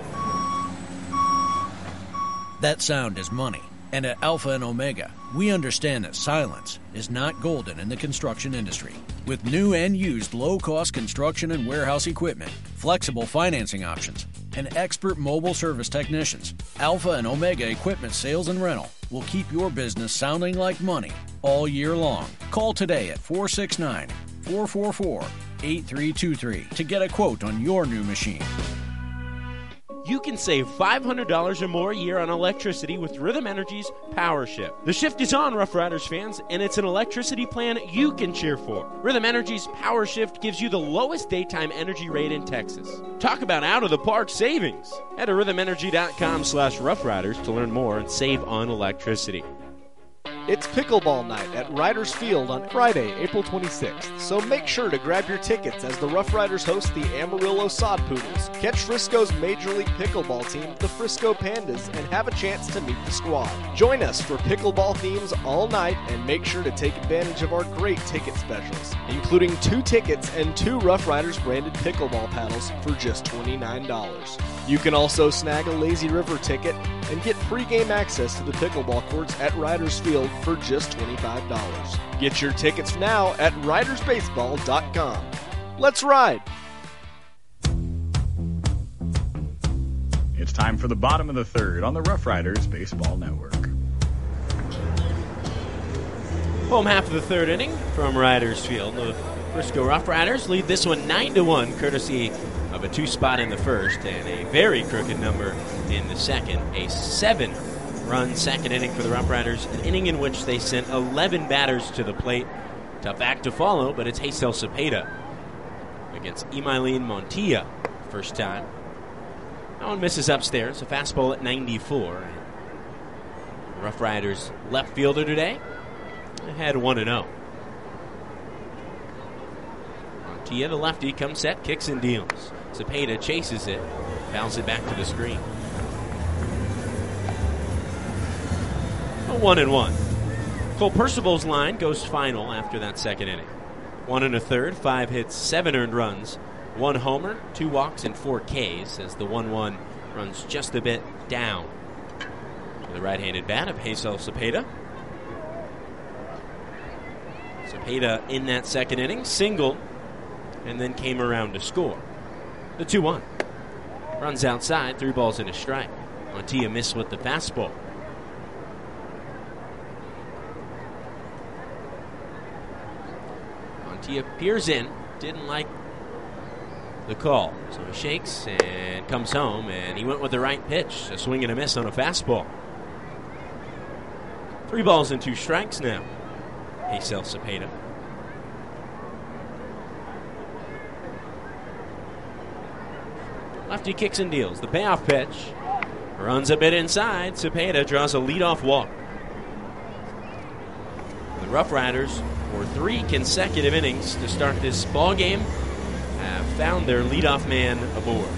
That sound is money. And at Alpha and Omega, we understand that silence is not golden in the construction industry. With new and used low-cost construction and warehouse equipment, flexible financing options, and expert mobile service technicians, Alpha and Omega Equipment Sales and Rental will keep your business sounding like money all year long. Call today at four six nine, four four four, eight three two three to get a quote on your new machine. You can save five hundred dollars or more a year on electricity with Rhythm Energy's Power Shift. The shift is on, Rough Riders fans, and it's an electricity plan you can cheer for. Rhythm Energy's Power Shift gives you the lowest daytime energy rate in Texas. Talk about out-of-the-park savings. Head to rhythm energy dot com slash rough riders to learn more and save on electricity. It's pickleball night at Riders Field on Friday, April twenty-sixth, so make sure to grab your tickets as the Rough Riders host the Amarillo Sod Poodles. Catch Frisco's Major League Pickleball team, the Frisco Pandas, and have a chance to meet the squad. Join us for pickleball themes all night and make sure to take advantage of our great ticket specials, including two tickets and two Rough Riders branded pickleball paddles for just twenty-nine dollars. You can also snag a Lazy River ticket and get pregame access to the pickleball courts at Riders Field for just twenty-five dollars. Get your tickets now at riders baseball dot com. Let's ride! It's time for the bottom of the third on the Rough Riders Baseball Network. Home half of the third inning from Riders Field. The Frisco Rough Riders lead this one nine to one, courtesy of a two-spot in the first and a very crooked number in the second. A seven-run second inning for the Rough Riders, an inning in which they sent eleven batters to the plate. Tough act to follow, but it's Hazel Cepeda against Emilien Montilla. First time. That one misses upstairs, a fastball at ninety-four. The Rough Riders left fielder today had one and oh. Montilla, the lefty, comes set, kicks and deals. Cepeda chases it, fouls it back to the screen. A one and one. Cole Percival's line goes final after that second inning. One and a third, five hits, seven earned runs, one homer, two walks, and four Ks as the one one runs just a bit down. The right-handed bat of Hazel Cepeda. Cepeda in that second inning, singled, and then came around to score. The two one. Runs outside, three balls and a strike. Montilla missed with the fastball. Montilla peers in, didn't like the call. So he shakes and comes home, and he went with the right pitch, a swing and a miss on a fastball. Three balls and two strikes now. Hazel Cepeda. Lefty kicks and deals. The payoff pitch runs a bit inside. Cepeda draws a leadoff walk. The Rough Riders, for three consecutive innings to start this ball game, have found their leadoff man aboard.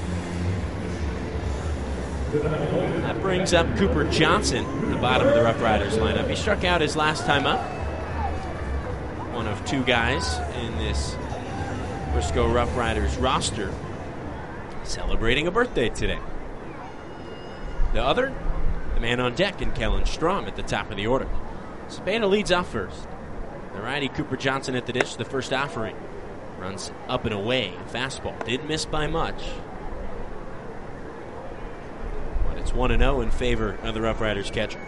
That brings up Cooper Johnson at the bottom of the Rough Riders lineup. He struck out his last time up. One of two guys in this Frisco Rough Riders roster celebrating a birthday today. The other, the man on deck, in Kellen Strom at the top of the order. Cepeda leads off first. The righty Cooper Johnson at the dish, the first offering. Runs up and away. Fastball. Didn't miss by much. But It's one and oh in favor of the Rough Riders catcher.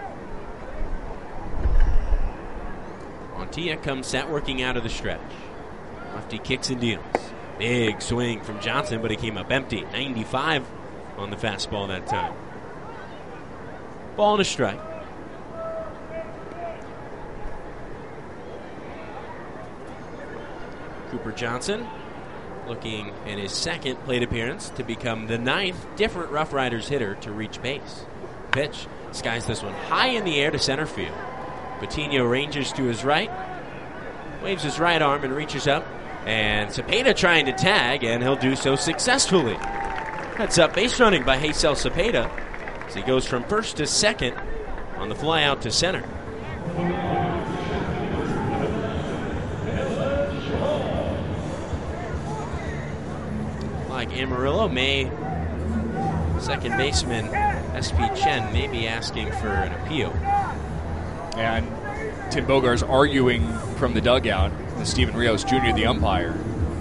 Montilla comes set, working out of the stretch. Lefty kicks and deals. Big swing from Johnson, but he came up empty. ninety-five on the fastball that time. Ball and a strike. Cooper Johnson looking in his second plate appearance to become the ninth different Rough Riders hitter to reach base. Pitch skies this one high in the air to center field. Patino ranges to his right, waves his right arm and reaches up. And Cepeda trying to tag, and he'll do so successfully. Heads up base running by Haysel Cepeda as he goes from first to second on the fly out to center. Like Amarillo may, second baseman S P Chen may be asking for an appeal. And Tim Bogar's arguing from the dugout, with Steven Rios Junior, the umpire,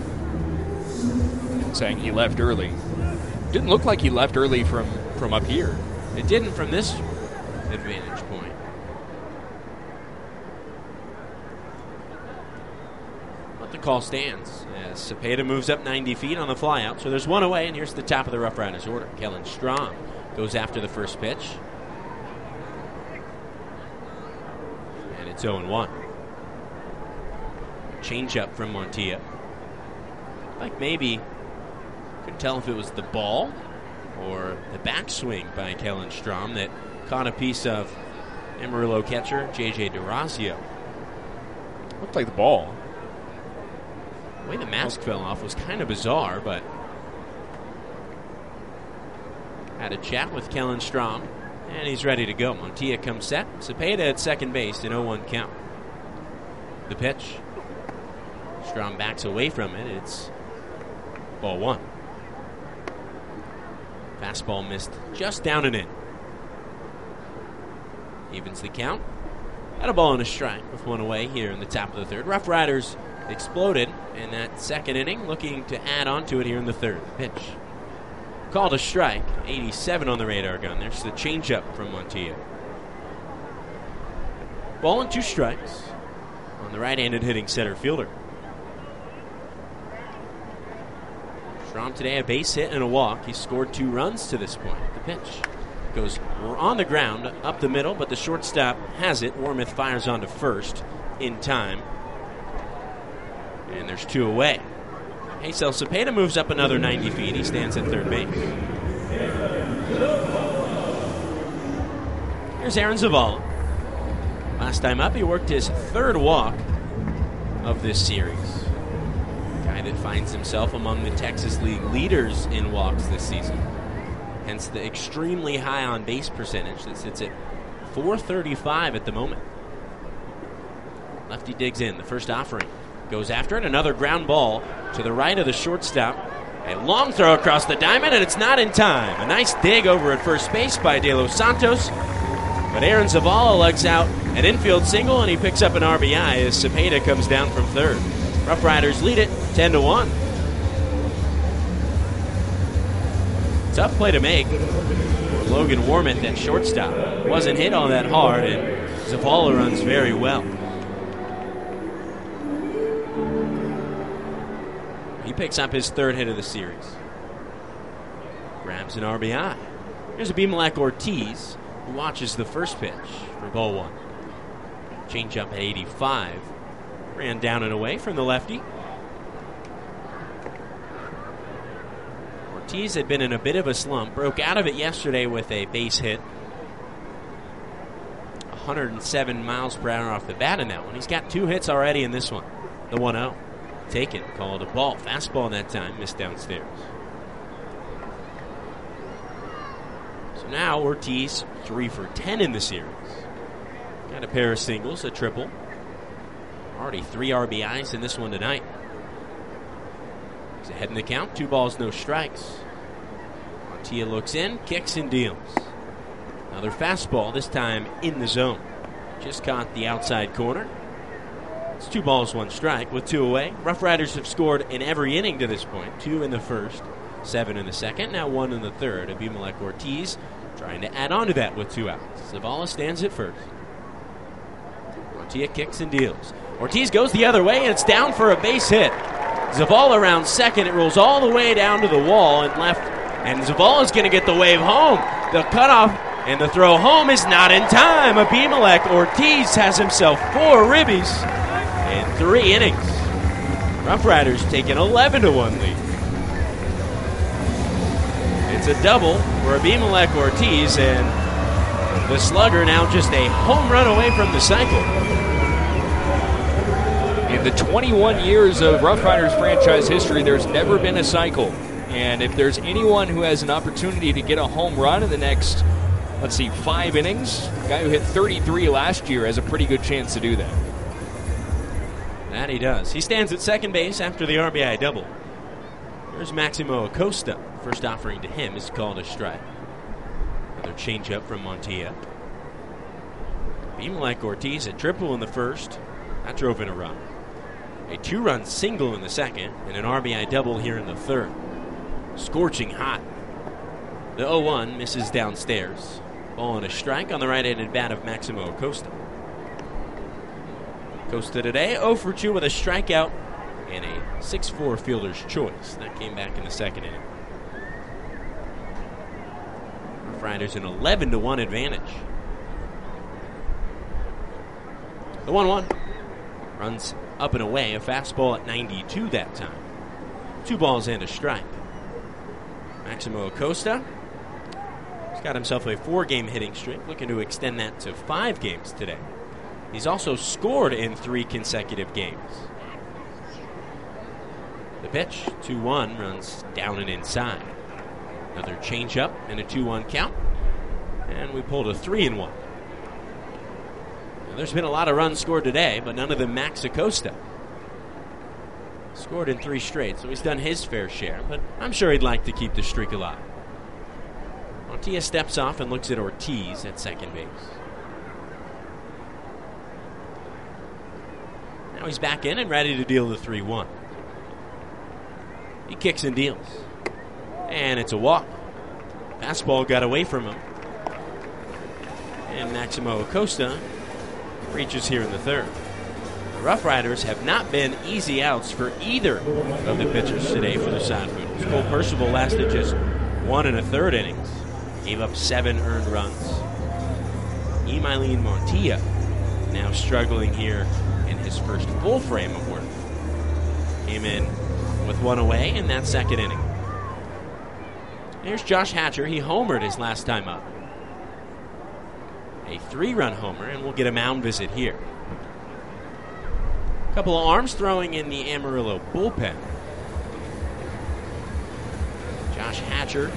saying he left early. Didn't look like he left early from, from up here. It didn't from this advantage point. But the call stands as Cepeda moves up ninety feet on the flyout. So there's one away, and here's the top of the Rough Riders order. Kellen Strom goes after the first pitch. And it's oh and one. Change-up from Montilla. Like maybe, couldn't tell if it was the ball or the backswing by Kellen Strom that caught a piece of Amarillo catcher J J DeRazio. Looked like the ball. The way the mask fell off was kind of bizarre, but had a chat with Kellen Strom, and he's ready to go. Montilla comes set. Cepeda at second base in oh one count. The pitch. Strom backs away from it. It's ball one. Fastball missed just down and in. Evens the count. At a ball and a strike with one away here in the top of the third. Rough Riders exploded in that second inning, looking to add on to it here in the third. Pitch. Called a strike. eighty-seven on the radar gun. There's the changeup from Montilla. Ball and two strikes on the right-handed hitting center fielder. Strom today a base hit and a walk. He scored two runs to this point. The pitch goes on the ground up the middle, but the shortstop has it. Wormuth fires onto first in time. And there's two away. Haysel Cepeda moves up another ninety feet. He stands at third base. Here's Aaron Zavala. Last time up, he worked his third walk of this series. Guy that finds himself among the Texas League leaders in walks this season. Hence the extremely high on base percentage that sits at four thirty-five at the moment. Lefty digs in. The first offering. Goes after it. Another ground ball to the right of the shortstop. A long throw across the diamond, and it's not in time. A nice dig over at first base by De Los Santos. But Aaron Zavala lugs out an infield single, and he picks up an R B I as Cepeda comes down from third. Rough Riders lead it ten to one. Tough play to make for Logan Wormuth at shortstop. Wasn't hit all that hard, and Zavala runs very well. He picks up his third hit of the series. Grabs an R B I. Here's Abimelech Ortiz, who watches the first pitch for ball one. Changeup at eighty-five. Ran down and away from the lefty. Ortiz had been in a bit of a slump. Broke out of it yesterday with a base hit. one oh seven miles per hour off the bat in that one. He's got two hits already in this one. The one oh. Taken, called a ball. Fastball that time, missed downstairs. So now Ortiz, three for ten in the series. Got a pair of singles, a triple. Already three R B Is in this one tonight. He's ahead in the count, two balls, no strikes. Montilla looks in, kicks and deals. Another fastball, this time in the zone. Just caught the outside corner. It's two balls, one strike with two away. Rough Riders have scored in every inning to this point. Two in the first, seven in the second, now one in the third. Abimelech Ortiz Trying to add on to that with two outs. Zavala stands at first. Montia kicks and deals. Ortiz goes the other way, and it's down for a base hit. Zavala around second. It rolls all the way down to the wall and left. And Zavala's going to get the wave home. The cutoff and the throw home is not in time. Abimelec Ortiz has himself four ribbies in three innings. Rough Riders take an eleven to one lead. It's a double for Abimelec Ortiz, and the slugger now just a home run away from the cycle. In the twenty-one years of Rough Riders franchise history, there's never been a cycle. And if there's anyone who has an opportunity to get a home run in the next, let's see, five innings, the guy who hit thirty-three last year has a pretty good chance to do that. That he does. He stands at second base after the R B I double. Here's Maximo Acosta. First offering to him is called a strike. Another changeup from Montia. Abimelec Ortiz a triple in the first. That drove in a run. A two-run single in the second, and an R B I double here in the third. Scorching hot. The oh one misses downstairs. Ball and a strike on the right-handed bat of Maximo Acosta. Acosta today oh for two with a strikeout and a six four fielder's choice. That came back in the second inning. Rough Riders an eleven to one advantage. The one one runs up and away. A fastball at ninety-two that time. Two balls and a strike. Maximo Acosta has got himself a four-game hitting streak, looking to extend that to five games today. He's also scored in three consecutive games. The pitch, two one, runs down and inside. Another changeup and a two one count. And we pulled a three and one. Now, there's been a lot of runs scored today, but none of them Max Acosta. Scored in three straight, so he's done his fair share, but I'm sure he'd like to keep the streak alive. Montia steps off and looks at Ortiz at second base. Now he's back in and ready to deal the three one. He kicks and deals. And it's a walk. Fastball got away from him. And Maximo Acosta reaches here in the third. The Rough Riders have not been easy outs for either of the pitchers today for the Sod Poodles. Cole Percival lasted just one and a third innings. Gave up seven earned runs. Emilien Montia now struggling here in his first full frame of work. Came in with one away in that second inning. Here's Josh Hatcher. He homered his last time up. A three-run homer, and we'll get a mound visit here. A couple of arms throwing in the Amarillo bullpen. Josh Hatcher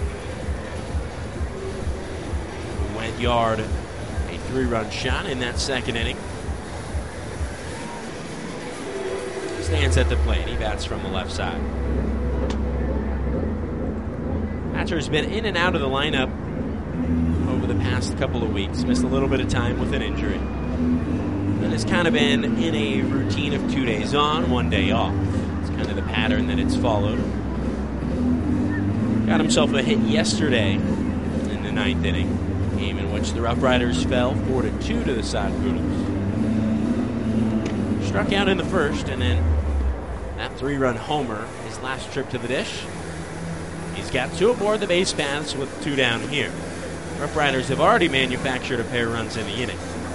went yard a three-run shot in that second inning. Stands at the plate. He bats from the left side. Hatcher's been in and out of the lineup over the past couple of weeks. Missed a little bit of time with an injury. And has kind of been in a routine of two days on, one day off. It's kind of the pattern that it's followed. Got himself a hit yesterday in the ninth inning. Game in which the Rough Riders fell four to two to the Sod Poodles. Struck out in the first, and then that three-run homer, his last trip to the dish. He's got two aboard the base paths with two down here. Rough Riders have already manufactured a pair of runs in the inning.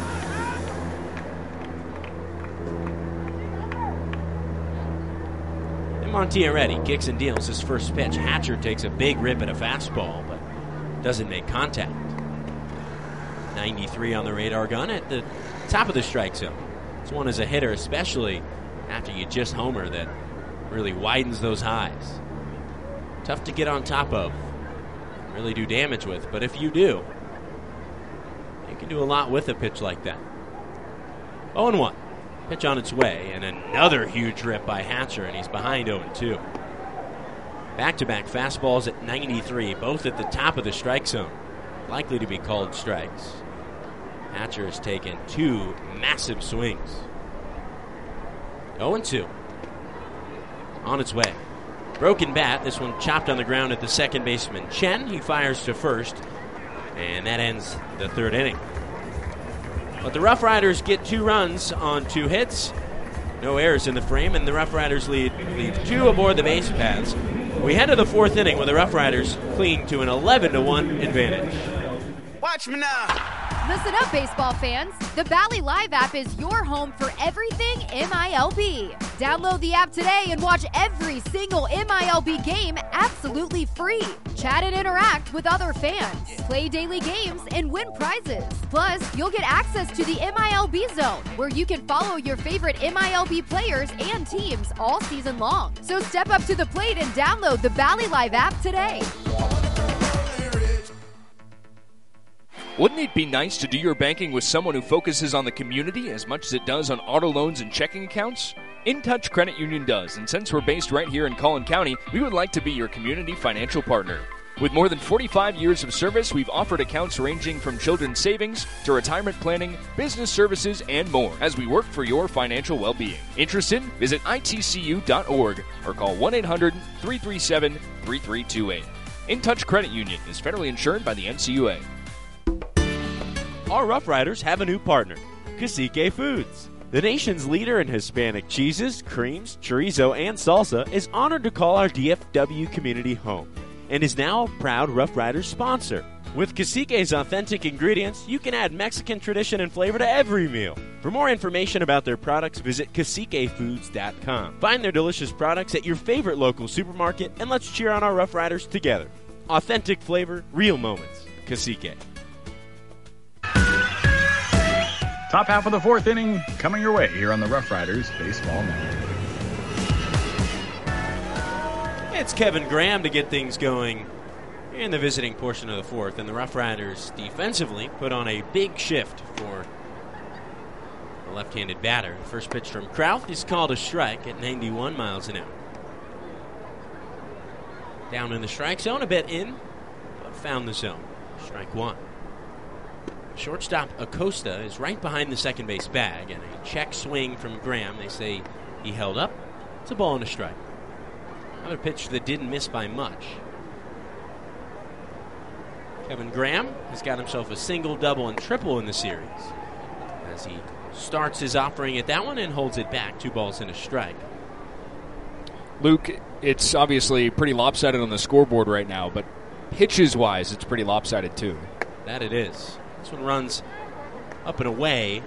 And Montia ready, kicks and deals his first pitch. Hatcher takes a big rip at a fastball, but doesn't make contact. ninety-three on the radar gun at the top of the strike zone. This one is a hitter, especially after you just homer, that really widens those highs. Tough to get on top of, really do damage with, but if you do, you can do a lot with a pitch like that. oh and one. Pitch on its way, and another huge rip by Hatcher, and he's behind oh and two. Back-to-back fastballs at ninety-three, both at the top of the strike zone. Likely to be called strikes. Hatcher has taken two massive swings. oh and two. On its way. Broken bat. This one chopped on the ground at the second baseman Chen. He fires to first. And that ends the third inning. But the Rough Riders get two runs on two hits. No errors in the frame, and the Rough Riders lead, leave two aboard the base paths. We head to the fourth inning with the Rough Riders clinging to an eleven to one advantage. Watch me now. Listen up, baseball fans. The Bally Live app is your home for everything M I L B. Download the app today and watch every single M I L B game absolutely free. Chat and interact with other fans. Play daily games and win prizes. Plus, you'll get access to the M I L B Zone, where you can follow your favorite M I L B players and teams all season long. So step up to the plate and download the Bally Live app today. Wouldn't it be nice to do your banking with someone who focuses on the community as much as it does on auto loans and checking accounts? InTouch Credit Union does, and since we're based right here in Collin County, we would like to be your community financial partner. With more than forty-five years of service, we've offered accounts ranging from children's savings to retirement planning, business services, and more as we work for your financial well-being. Interested? Visit I T C U dot org or call one eight hundred, three three seven, three three two eight. InTouch Credit Union is federally insured by the N C U A. Our Rough Riders have a new partner, Cacique Foods. The nation's leader in Hispanic cheeses, creams, chorizo, and salsa is honored to call our D F W community home and is now a proud Rough Riders sponsor. With Cacique's authentic ingredients, you can add Mexican tradition and flavor to every meal. For more information about their products, visit cacique foods dot com. Find their delicious products at your favorite local supermarket, and let's cheer on our Rough Riders together. Authentic flavor, real moments. Cacique. Top half of the fourth inning coming your way here on the Rough Riders Baseball Network. It's Kevin Graham to get things going in the visiting portion of the fourth, and the Rough Riders defensively put on a big shift for the left-handed batter. The first pitch from Krauth is called a strike at ninety-one miles an hour. Down in the strike zone, a bit in, but found the zone. Strike one. Shortstop Acosta is right behind the second base bag, and a check swing from Graham. They say he held up. It's a ball and a strike. Another pitch that didn't miss by much. Kevin Graham has got himself a single, double, and triple in the series as he starts his offering at that one and holds it back. Two balls and a strike. Luke, it's obviously pretty lopsided on the scoreboard right now, but pitches-wise, it's pretty lopsided too. That it is. This one runs up and away.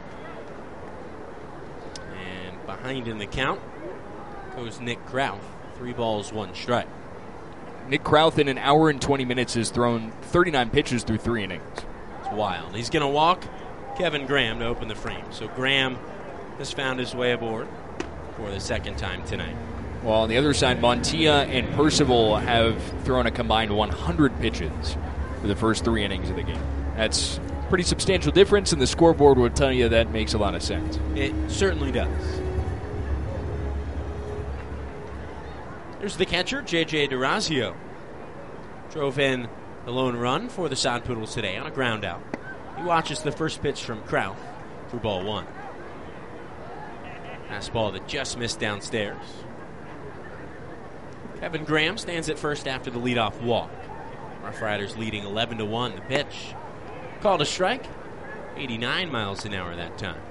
And behind in the count goes Nick Krauth. Three balls, one strike. Nick Krauth in an hour and twenty minutes has thrown thirty-nine pitches through three innings. It's wild. He's going to walk Kevin Graham to open the frame. So Graham has found his way aboard for the second time tonight. Well, on the other side, Montilla and Percival have thrown a combined one hundred pitches for the first three innings of the game. That's a pretty substantial difference, and the scoreboard would tell you that makes a lot of sense. It certainly does. There's the catcher, J J DeRazio. Drove in the lone run for the Sod Poodles today on a ground out. He watches the first pitch from Krauth for ball one. Fastball that just missed downstairs. Kevin Graham stands at first after the leadoff walk. Rough Riders leading eleven to one. The pitch called a strike. eighty-nine miles an hour that time.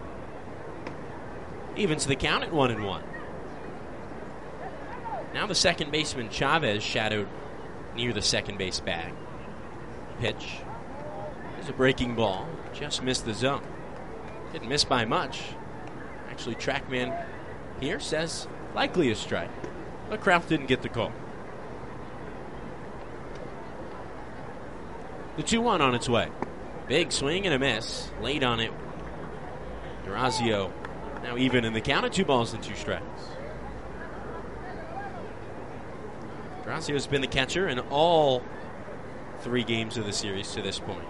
Evens the count at one and one. Now the second baseman Chavez shadowed near the second base bag. Pitch is a breaking ball. Just missed the zone. Didn't miss by much. Actually, TrackMan here says likely a strike. But Krauth didn't get the call. The two one on its way. Big swing and a miss. Late on it. DeRazio now even in the count at two balls and two strikes. DeRazio's been the catcher in all three games of the series to this point.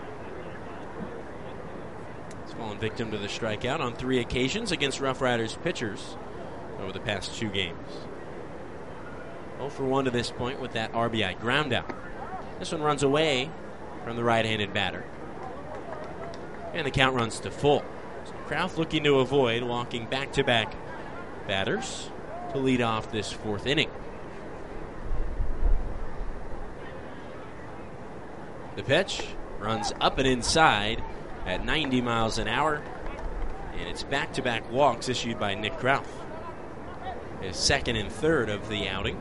He's fallen victim to the strikeout on three occasions against Rough Riders pitchers over the past two games. oh for one to this point with that R B I ground out. This one runs away from the right-handed batter. And the count runs to full. So Krauth looking to avoid walking back-to-back batters to lead off this fourth inning. The pitch runs up and inside at ninety miles an hour. And it's back-to-back walks issued by Nick Krauth. His second and third of the outing.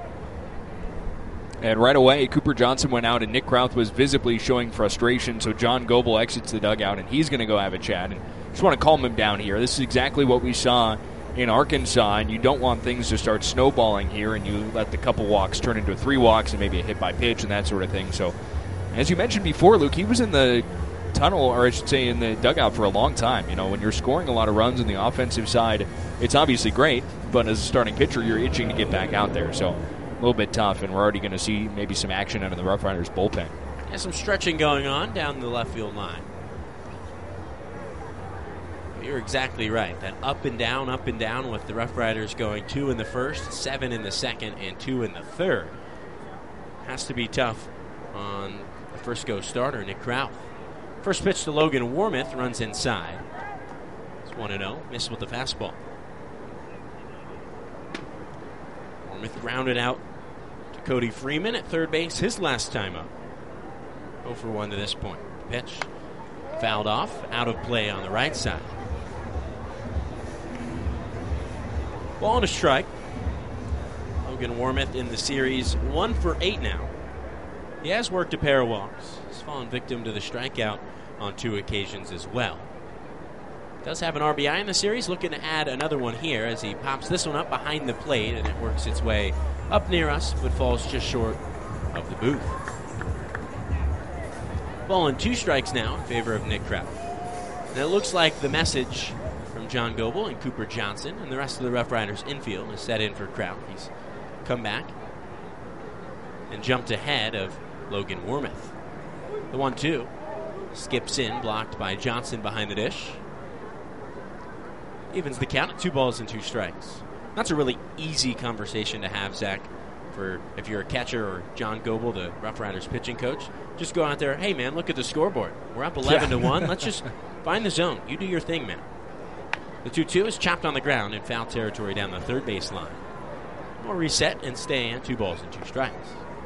And right away, Cooper Johnson went out, and Nick Krauth was visibly showing frustration, so John Goebel exits the dugout, and he's going to go have a chat. And just want to calm him down here. This is exactly what we saw in Arkansas, and you don't want things to start snowballing here, and you let the couple walks turn into three walks and maybe a hit by pitch and that sort of thing. So, as you mentioned before, Luke, he was in the tunnel, or I should say in the dugout for a long time. You know, when you're scoring a lot of runs on the offensive side, it's obviously great, but as a starting pitcher, you're itching to get back out there. So, a little bit tough, and we're already going to see maybe some action out of the Rough Riders bullpen. Yeah, some stretching going on down the left field line. You're exactly right. That up and down, up and down with the Rough Riders going two in the first, seven in the second, and two in the third. Has to be tough on the Frisco starter, Nick Krauth. First pitch to Logan Warmoth, runs inside. It's one and oh, missed with the fastball. Warmoth grounded out to Cody Freeman at third base his last time up. oh for one to this point. Pitch fouled off, out of play on the right side. Ball and a strike. Logan Warmoth in the series, one for eight now. He has worked a pair of walks. He's fallen victim to the strikeout on two occasions as well. Does have an R B I in the series, looking to add another one here as he pops this one up behind the plate, and it works its way up near us, but falls just short of the booth. Ball and two strikes now in favor of Nick Krauth. And it looks like the message from John Goebel and Cooper Johnson and the rest of the Rough Riders infield is set in for Krauth. He's come back and jumped ahead of Logan Warmoth. The one two skips in, blocked by Johnson behind the dish. Evens the count at two balls and two strikes. That's a really easy conversation to have, Zach, for if you're a catcher or John Goebel, the Rough Riders pitching coach. Just go out there, hey, man, look at the scoreboard. We're up eleven to one. Let's just find the zone. You do your thing, man. The two two is chopped on the ground in foul territory down the third base line. We'll reset and stay at two balls and two strikes.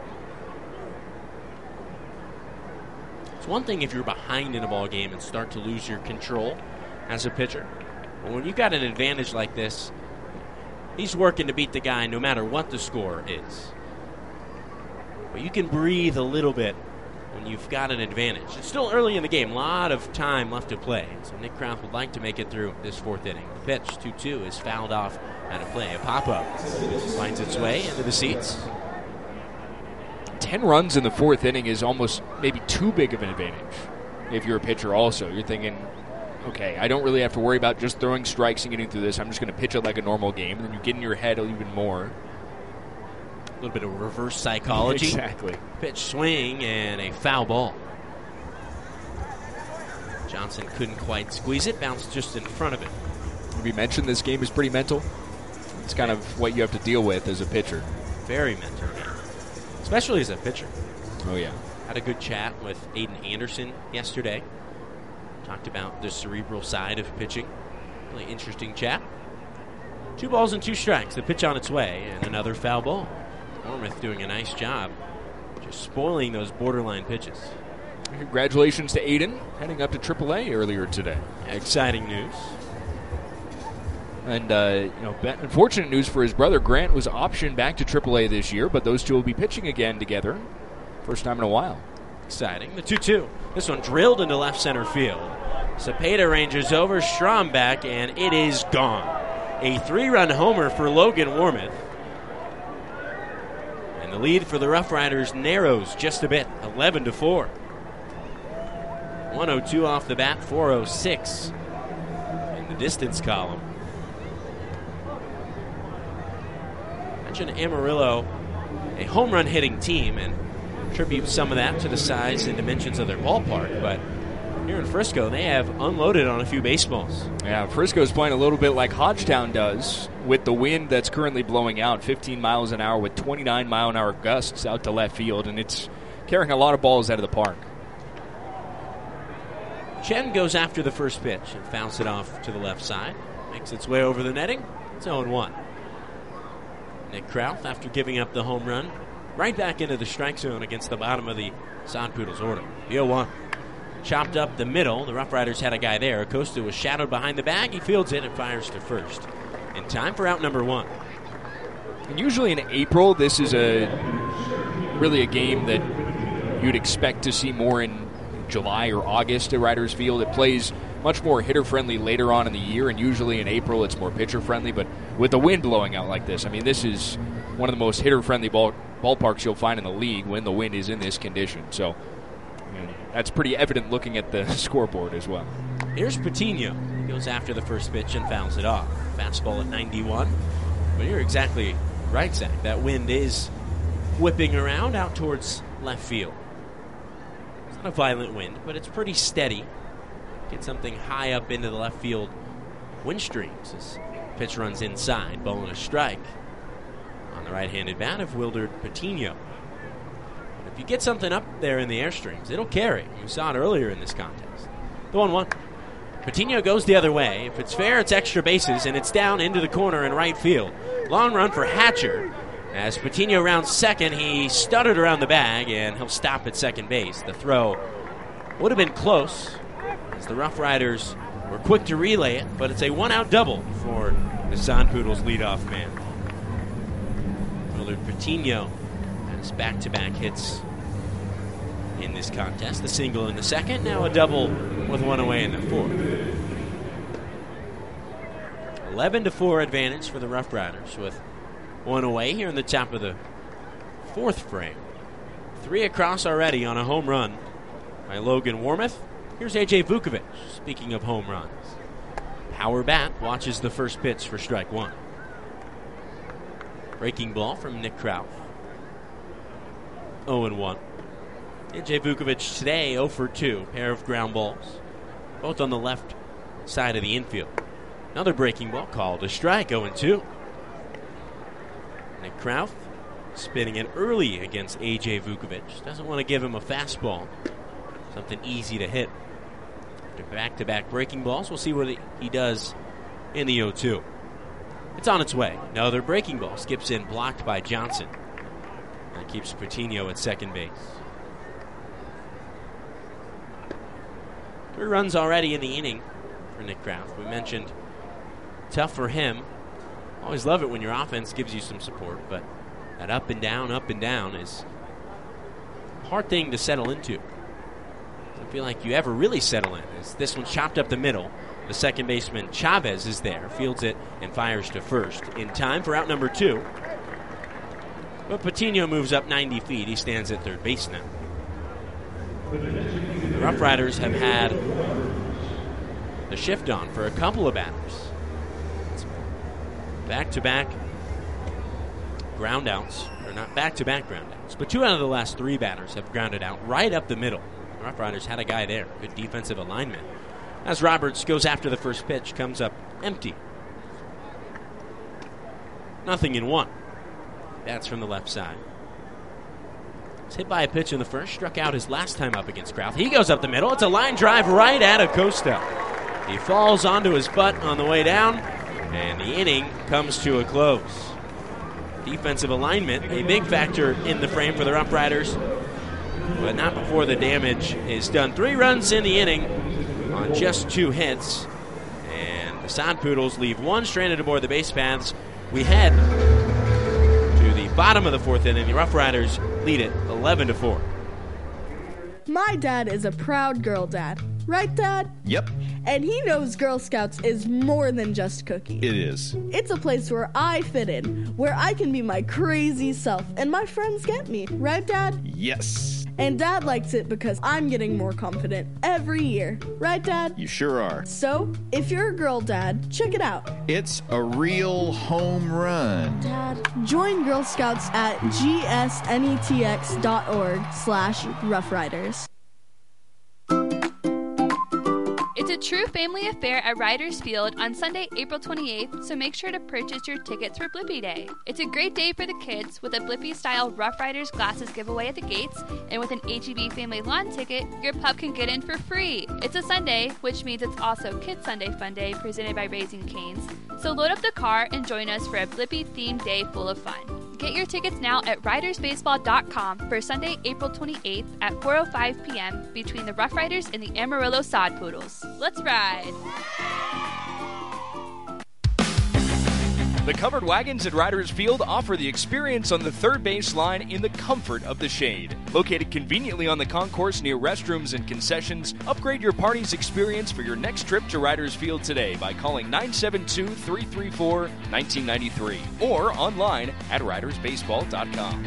It's one thing if you're behind in a ball game and start to lose your control as a pitcher. But when you've got an advantage like this, he's working to beat the guy no matter what the score is. But you can breathe a little bit when you've got an advantage. It's still early in the game, a lot of time left to play. So Nick Krauth would like to make it through this fourth inning. The pitch, two two, is fouled off out of play. A pop-up finds its way into the seats. Ten runs in the fourth inning is almost maybe too big of an advantage if you're a pitcher also. You're thinking, okay, I don't really have to worry about just throwing strikes and getting through this. I'm just going to pitch it like a normal game. And then you get in your head even more. A little bit of reverse psychology. Exactly. Pitch swing and a foul ball. Johnson couldn't quite squeeze it. Bounced just in front of it. We mentioned this game is pretty mental. It's kind of what you have to deal with as a pitcher. Very mental game. Especially as a pitcher. Oh, yeah. Had a good chat with Aiden Anderson yesterday. Talked about the cerebral side of pitching. Really interesting chat. Two balls and two strikes. The pitch on its way, and another foul ball. Warmoth doing a nice job just spoiling those borderline pitches. Congratulations to Aiden, heading up to triple A earlier today. Exciting news. And, uh, you know, unfortunate news for his brother. Grant was optioned back to triple A this year, but those two will be pitching again together. First time in a while. Exciting. The two two. This one drilled into left center field. Cepeda ranges over, Stromback, and it is gone. A three-run homer for Logan Warmoth. And the lead for the Rough Riders narrows just a bit, eleven to four. one oh two off the bat, four oh six in the distance column. Amarillo, a home run hitting team, and attribute some of that to the size and dimensions of their ballpark, but here in Frisco they have unloaded on a few baseballs. Yeah, Frisco's playing a little bit like Hodgetown does with the wind that's currently blowing out fifteen miles an hour with twenty-nine mile an hour gusts out to left field, and it's carrying a lot of balls out of the park. Chen goes after the first pitch and fouls it off to the left side, makes its way over the netting. It's oh one. Nick Krauth, after giving up the home run, right back into the strike zone against the bottom of the Sod Poodles order. The oh one. chopped up the middle. The Rough Riders had a guy there. Acosta was shadowed behind the bag. He fields it and fires to first. In time for out number one. And usually in April, this is a really a game that you'd expect to see more in July or August at Riders Field. It plays much more hitter-friendly later on in the year, and usually in April it's more pitcher-friendly. But with the wind blowing out like this, I mean, this is one of the most hitter-friendly ball, ballparks you'll find in the league when the wind is in this condition. So I mean, that's pretty evident looking at the scoreboard as well. Here's Patino. He goes after the first pitch and fouls it off. Fastball at ninety-one. But you're exactly right, Zach. That wind is whipping around out towards left field. It's not a violent wind, but it's pretty steady. Get something high up into the left field wind streams as pitch runs inside. Ball and a strike on the right-handed bat of Wilder Patino. But if you get something up there in the airstreams, it'll carry. We saw it earlier in this contest. The one one. Patino goes the other way. If it's fair, it's extra bases, and it's down into the corner in right field. Long run for Hatcher. As Patino rounds second, he stuttered around the bag, and he'll stop at second base. The throw would have been close, as the Rough Riders were quick to relay it, but it's a one-out double for the San Poodles leadoff man. Willard Patino has back-to-back hits in this contest. The single in the second, now a double with one away in the fourth. eleven to four advantage for the Rough Riders with one away here in the top of the fourth frame. Three across already on a home run by Logan Warmoth. Here's A J Vukovic, speaking of home runs. Power bat watches the first pitch for strike one. Breaking ball from Nick Krauth. oh and one. A J Vukovic today oh for two. Pair of ground balls, both on the left side of the infield. Another breaking ball called a strike, oh and two. Nick Krauth spinning it early against A J Vukovic. Doesn't want to give him a fastball. Something easy to hit. Back-to-back breaking balls. We'll see what he does in the oh two. It's on its way. Another breaking ball skips in, blocked by Johnson. That keeps Patino at second base. Three runs already in the inning for Nick Krauth. We mentioned tough for him. Always love it when your offense gives you some support, but that up and down, up and down is a hard thing to settle into. I feel like you ever really settle in. As this one's chopped up the middle. The second baseman Chavez is there, fields it and fires to first. In time for out number two. But Patino moves up ninety feet. He stands at third base now. The Rough Riders have had the shift on for a couple of batters. Back-to-back groundouts, or not back-to-back groundouts, but two out of the last three batters have grounded out right up the middle. The Rough Riders had a guy there. Good defensive alignment. As Roberts goes after the first pitch, comes up empty. Nothing in one. That's from the left side. He's hit by a pitch in the first, struck out his last time up against Krauth. He goes up the middle. It's a line drive right at Acosta. He falls onto his butt on the way down, and the inning comes to a close. Defensive alignment, a big factor in the frame for the Rough Riders, but not before the damage is done. Three runs in the inning on just two hits, and the San Poodles leave one stranded aboard the base paths. We head to the bottom of the fourth inning. The Rough Riders lead it eleven to four. My dad is a proud girl dad. Right, Dad? Yep. And he knows Girl Scouts is more than just cookies. It is. It's a place where I fit in, where I can be my crazy self, and my friends get me. Right, Dad? Yes. And Dad likes it because I'm getting more confident every year. Right, Dad? You sure are. So, if you're a girl dad, check it out. It's a real home run. Dad, join Girl Scouts at gsnetx.org slash Rough Riders. It's a true family affair at Riders Field on Sunday, April twenty-eighth, so make sure to purchase your tickets for Blippi Day. It's a great day for the kids with a Blippi-style Rough Riders glasses giveaway at the gates, and with an H E B Family Lawn ticket, your pup can get in for free. It's a Sunday, which means it's also Kids Sunday Fun Day presented by Raising Cane's, so load up the car and join us for a Blippi-themed day full of fun. Get your tickets now at riders baseball dot com for Sunday, April twenty-eighth at four oh five p.m. between the Rough Riders and the Amarillo Sod Poodles. Let's ride! The covered wagons at Riders Field offer the experience on the third base line in the comfort of the shade. Located conveniently on the concourse near restrooms and concessions, upgrade your party's experience for your next trip to Riders Field today by calling nine seven two, three three four, one nine nine three or online at riders baseball dot com.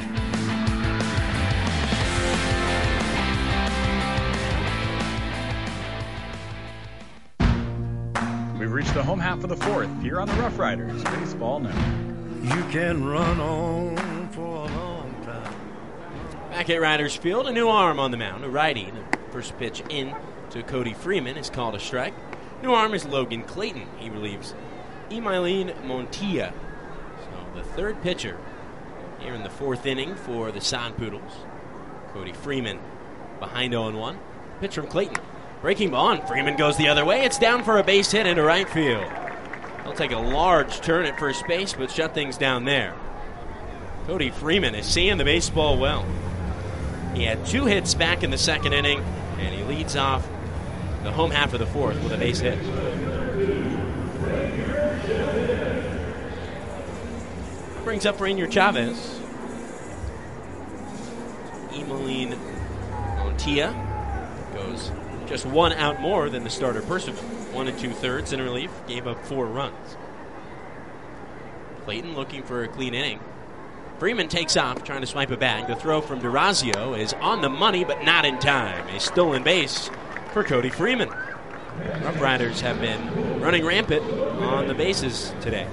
We've reached the home half of the fourth here on the Rough Riders Baseball Network. You can run on for a long time. Back at Riders Field, a new arm on the mound, a righty. The first pitch in to Cody Freeman is called a strike. New arm is Logan Clayton. He relieves Emilien Montilla. So the third pitcher here in the fourth inning for the Sod Poodles. Cody Freeman behind oh one. Pitch from Clayton. Breaking ball, and Freeman goes the other way. It's down for a base hit into right field. He'll take a large turn at first base, but shut things down there. Cody Freeman is seeing the baseball well. He had two hits back in the second inning, and he leads off the home half of the fourth with a base hit. Brings up Rainier Chavez. Emilien Montilla goes just one out more than the starter Percival. One and two thirds in relief, gave up four runs. Clayton looking for a clean inning. Freeman takes off, trying to swipe a bag. The throw from DeRazio is on the money, but not in time. A stolen base for Cody Freeman. Rough Riders have been running rampant on the bases today.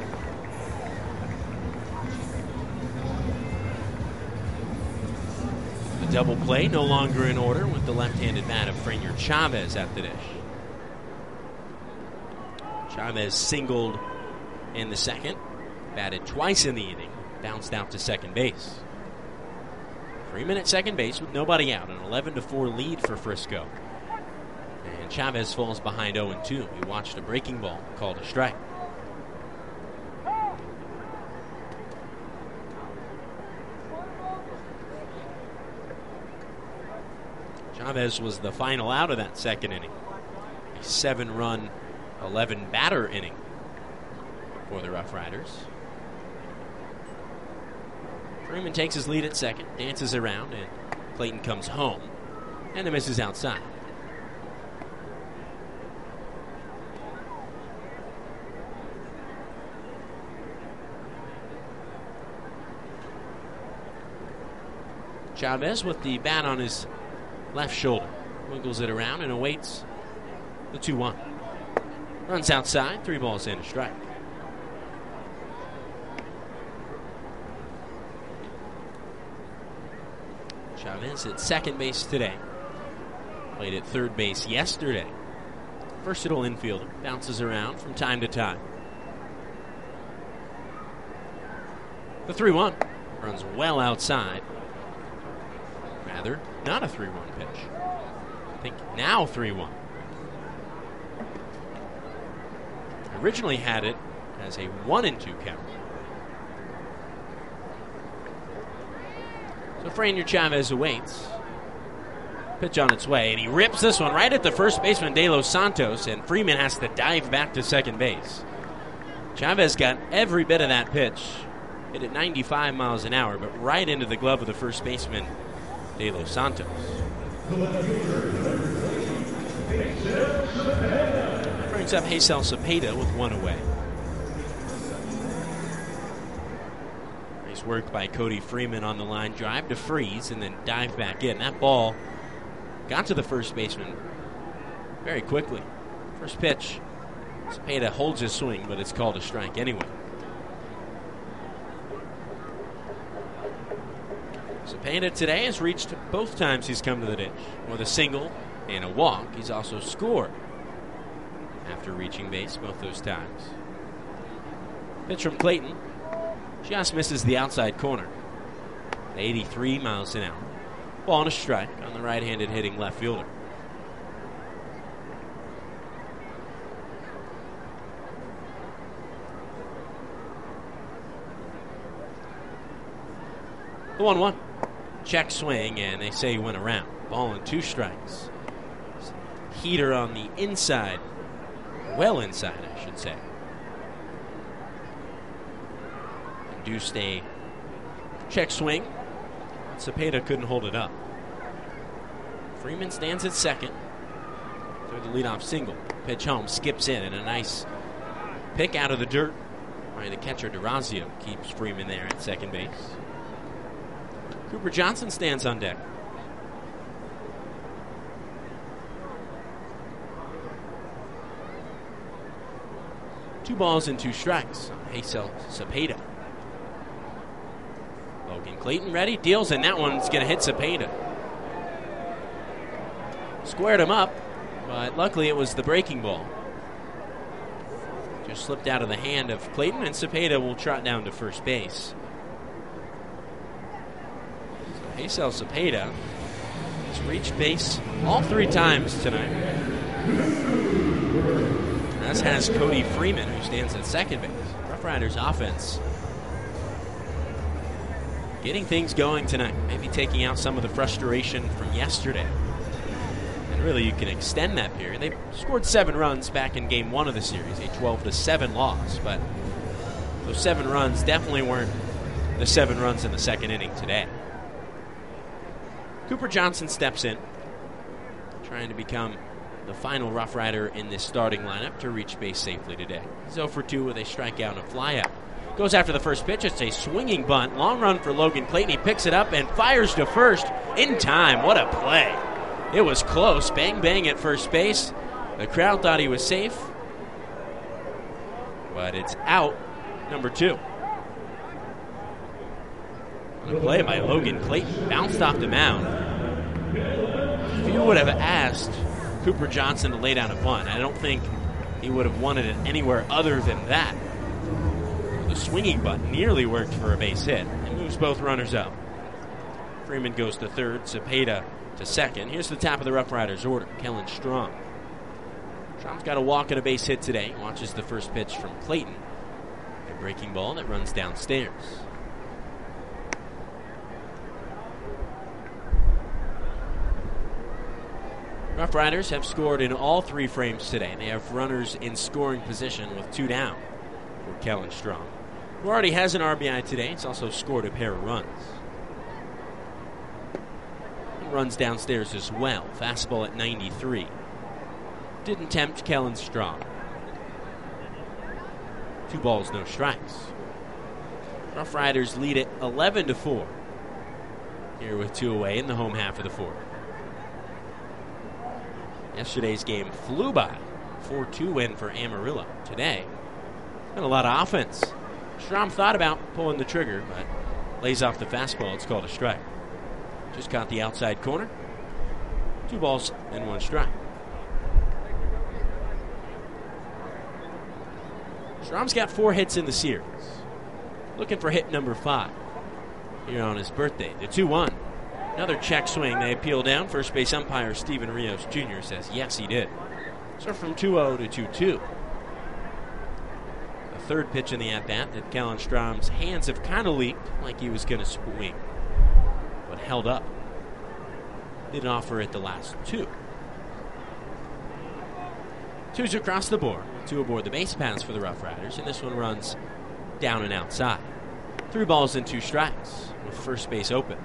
The double play no longer in order with the left-handed bat of Rainier Chavez at the dish. Chavez singled in the second, batted twice in the inning, bounced out to second base. Freeman at second base with nobody out, an eleven to four lead for Frisco. And Chavez falls behind oh two. He watched a breaking ball called a strike. Chavez was the final out of that second inning. A seven-run, eleven-batter inning for the Rough Riders. Freeman takes his lead at second, dances around, and Clayton comes home, and the miss is outside. Chavez with the bat on his left shoulder, wiggles it around and awaits the two one. Runs outside, three balls and a strike. Chavez at second base today. Played at third base yesterday. Versatile infielder, bounces around from time to time. The three one runs well outside. Rather, not a three one pitch. I think now three one. Originally had it as a one and two count. So Rainier Chavez awaits. Pitch on its way, and he rips this one right at the first baseman, De Los Santos, and Freeman has to dive back to second base. Chavez got every bit of that pitch. Hit it ninety-five miles an hour, but right into the glove of the first baseman, De Los Santos. Brings up Haisel Cepeda with one away. Nice work by Cody Freeman on the line drive to freeze and then dive back in. That ball got to the first baseman very quickly. First pitch, Cepeda holds his swing, but it's called a strike anyway. Cepeda today has reached both times he's come to the dish with a single and a walk. He's also scored after reaching base both those times. Pitch from Clayton just misses the outside corner. eighty-three miles an hour. Ball and a strike on the right-handed hitting left fielder. The one one. Check swing, and they say he went around. Ball and two strikes. Heater on the inside. Well inside, I should say. Induced a check swing. Cepeda couldn't hold it up. Freeman stands at second. Through the leadoff single. Pitch home, skips in, and a nice pick out of the dirt by the catcher DeRazio keeps Freeman there at second base. Cooper Johnson stands on deck. Two balls and two strikes. Hazel Cepeda. Logan Clayton ready, deals, and that one's going to hit Cepeda. Squared him up, but luckily it was the breaking ball. Just slipped out of the hand of Clayton, and Cepeda will trot down to first base. So Hazel Cepeda has reached base all three times tonight. As has Cody Freeman, who stands at second base. Rough Riders offense getting things going tonight. Maybe taking out some of the frustration from yesterday. And really, you can extend that period. They scored seven runs back in game one of the series, a twelve to seven loss. But those seven runs definitely weren't the seven runs in the second inning today. Cooper Johnson steps in, trying to become the final Rough Rider in this starting lineup to reach base safely today. He's oh for two with a strikeout and a flyout. Goes after the first pitch. It's a swinging bunt. Long run for Logan Clayton. He picks it up and fires to first in time. What a play. It was close. Bang, bang at first base. The crowd thought he was safe, but it's out, number two. The play by Logan Clayton. Bounced off the mound. If you would have asked Cooper Johnson to lay down a bunt, I don't think he would have wanted it anywhere other than that. The swinging bunt nearly worked for a base hit. It moves both runners up. Freeman goes to third, Cepeda to second. Here's the top of the Rough Riders order. Kellen Strom. Strom's got a walk and a base hit today. Watches the first pitch from Clayton. A breaking ball that runs downstairs. Rough Riders have scored in all three frames today. They have runners in scoring position with two down for Kellen Strom, who already has an R B I today. He's also scored a pair of runs. He runs downstairs as well. Fastball at ninety-three. Didn't tempt Kellen Strom. Two balls, no strikes. Rough Riders lead it eleven to four. Here with two away in the home half of the fourth. Yesterday's game flew by. four two win for Amarillo. Today, been a lot of offense. Strom thought about pulling the trigger, but lays off the fastball. It's called a strike. Just caught the outside corner. Two balls and one strike. Strom's got four hits in the series. Looking for hit number five here on his birthday. The two one. Another check swing. They appeal down. First base umpire Steven Rios Junior says yes, he did. So from two oh to two two. A third pitch in the at-bat that Kellen Strom's hands have kind of leaked like he was going to swing, but held up. Didn't offer it the last two. Two's across the board. Two aboard the base paths for the Rough Riders, and this one runs down and outside. Three balls and two strikes with first base open.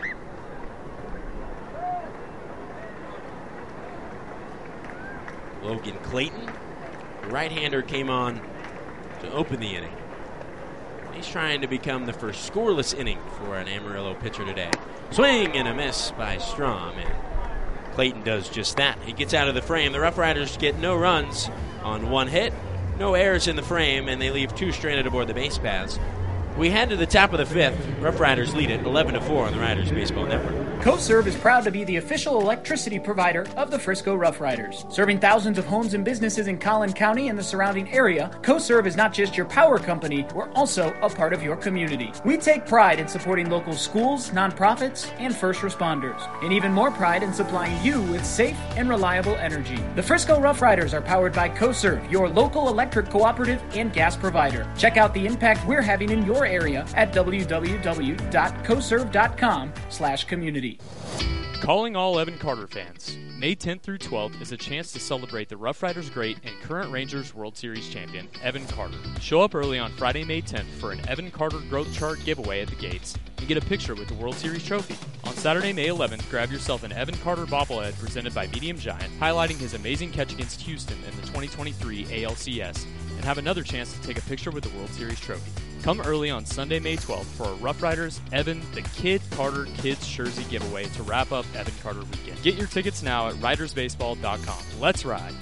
Logan Clayton, the right-hander, came on to open the inning. He's trying to become the first scoreless inning for an Amarillo pitcher today. Swing and a miss by Strom, and Clayton does just that. He gets out of the frame. The Rough Riders get no runs on one hit, no errors in the frame, and they leave two stranded aboard the base paths. We head to the top of the fifth. Rough Riders lead it eleven to four on the Riders Baseball Network. CoServe is proud to be the official electricity provider of the Frisco Rough Riders. Serving thousands of homes and businesses in Collin County and the surrounding area, CoServe is not just your power company, we're also a part of your community. We take pride in supporting local schools, nonprofits, and first responders, and even more pride in supplying you with safe and reliable energy. The Frisco Rough Riders are powered by CoServe, your local electric cooperative and gas provider. Check out the impact we're having in your area at w w w dot coserve dot com slash community. Calling all Evan Carter fans. May tenth through twelfth is a chance to celebrate the Rough Riders great and current Rangers World Series champion, Evan Carter. Show up early on Friday, May tenth for an Evan Carter Growth Chart giveaway at the gates and get a picture with the World Series trophy. On Saturday, May eleventh, grab yourself an Evan Carter bobblehead presented by Medium Giant, highlighting his amazing catch against Houston in the twenty twenty-three A L C S, and have another chance to take a picture with the World Series trophy. Come early on Sunday, May twelfth for a Rough Riders Evan the Kid Carter Kids Jersey giveaway to wrap up Evan Carter weekend. Get your tickets now at riders baseball dot com. Let's ride.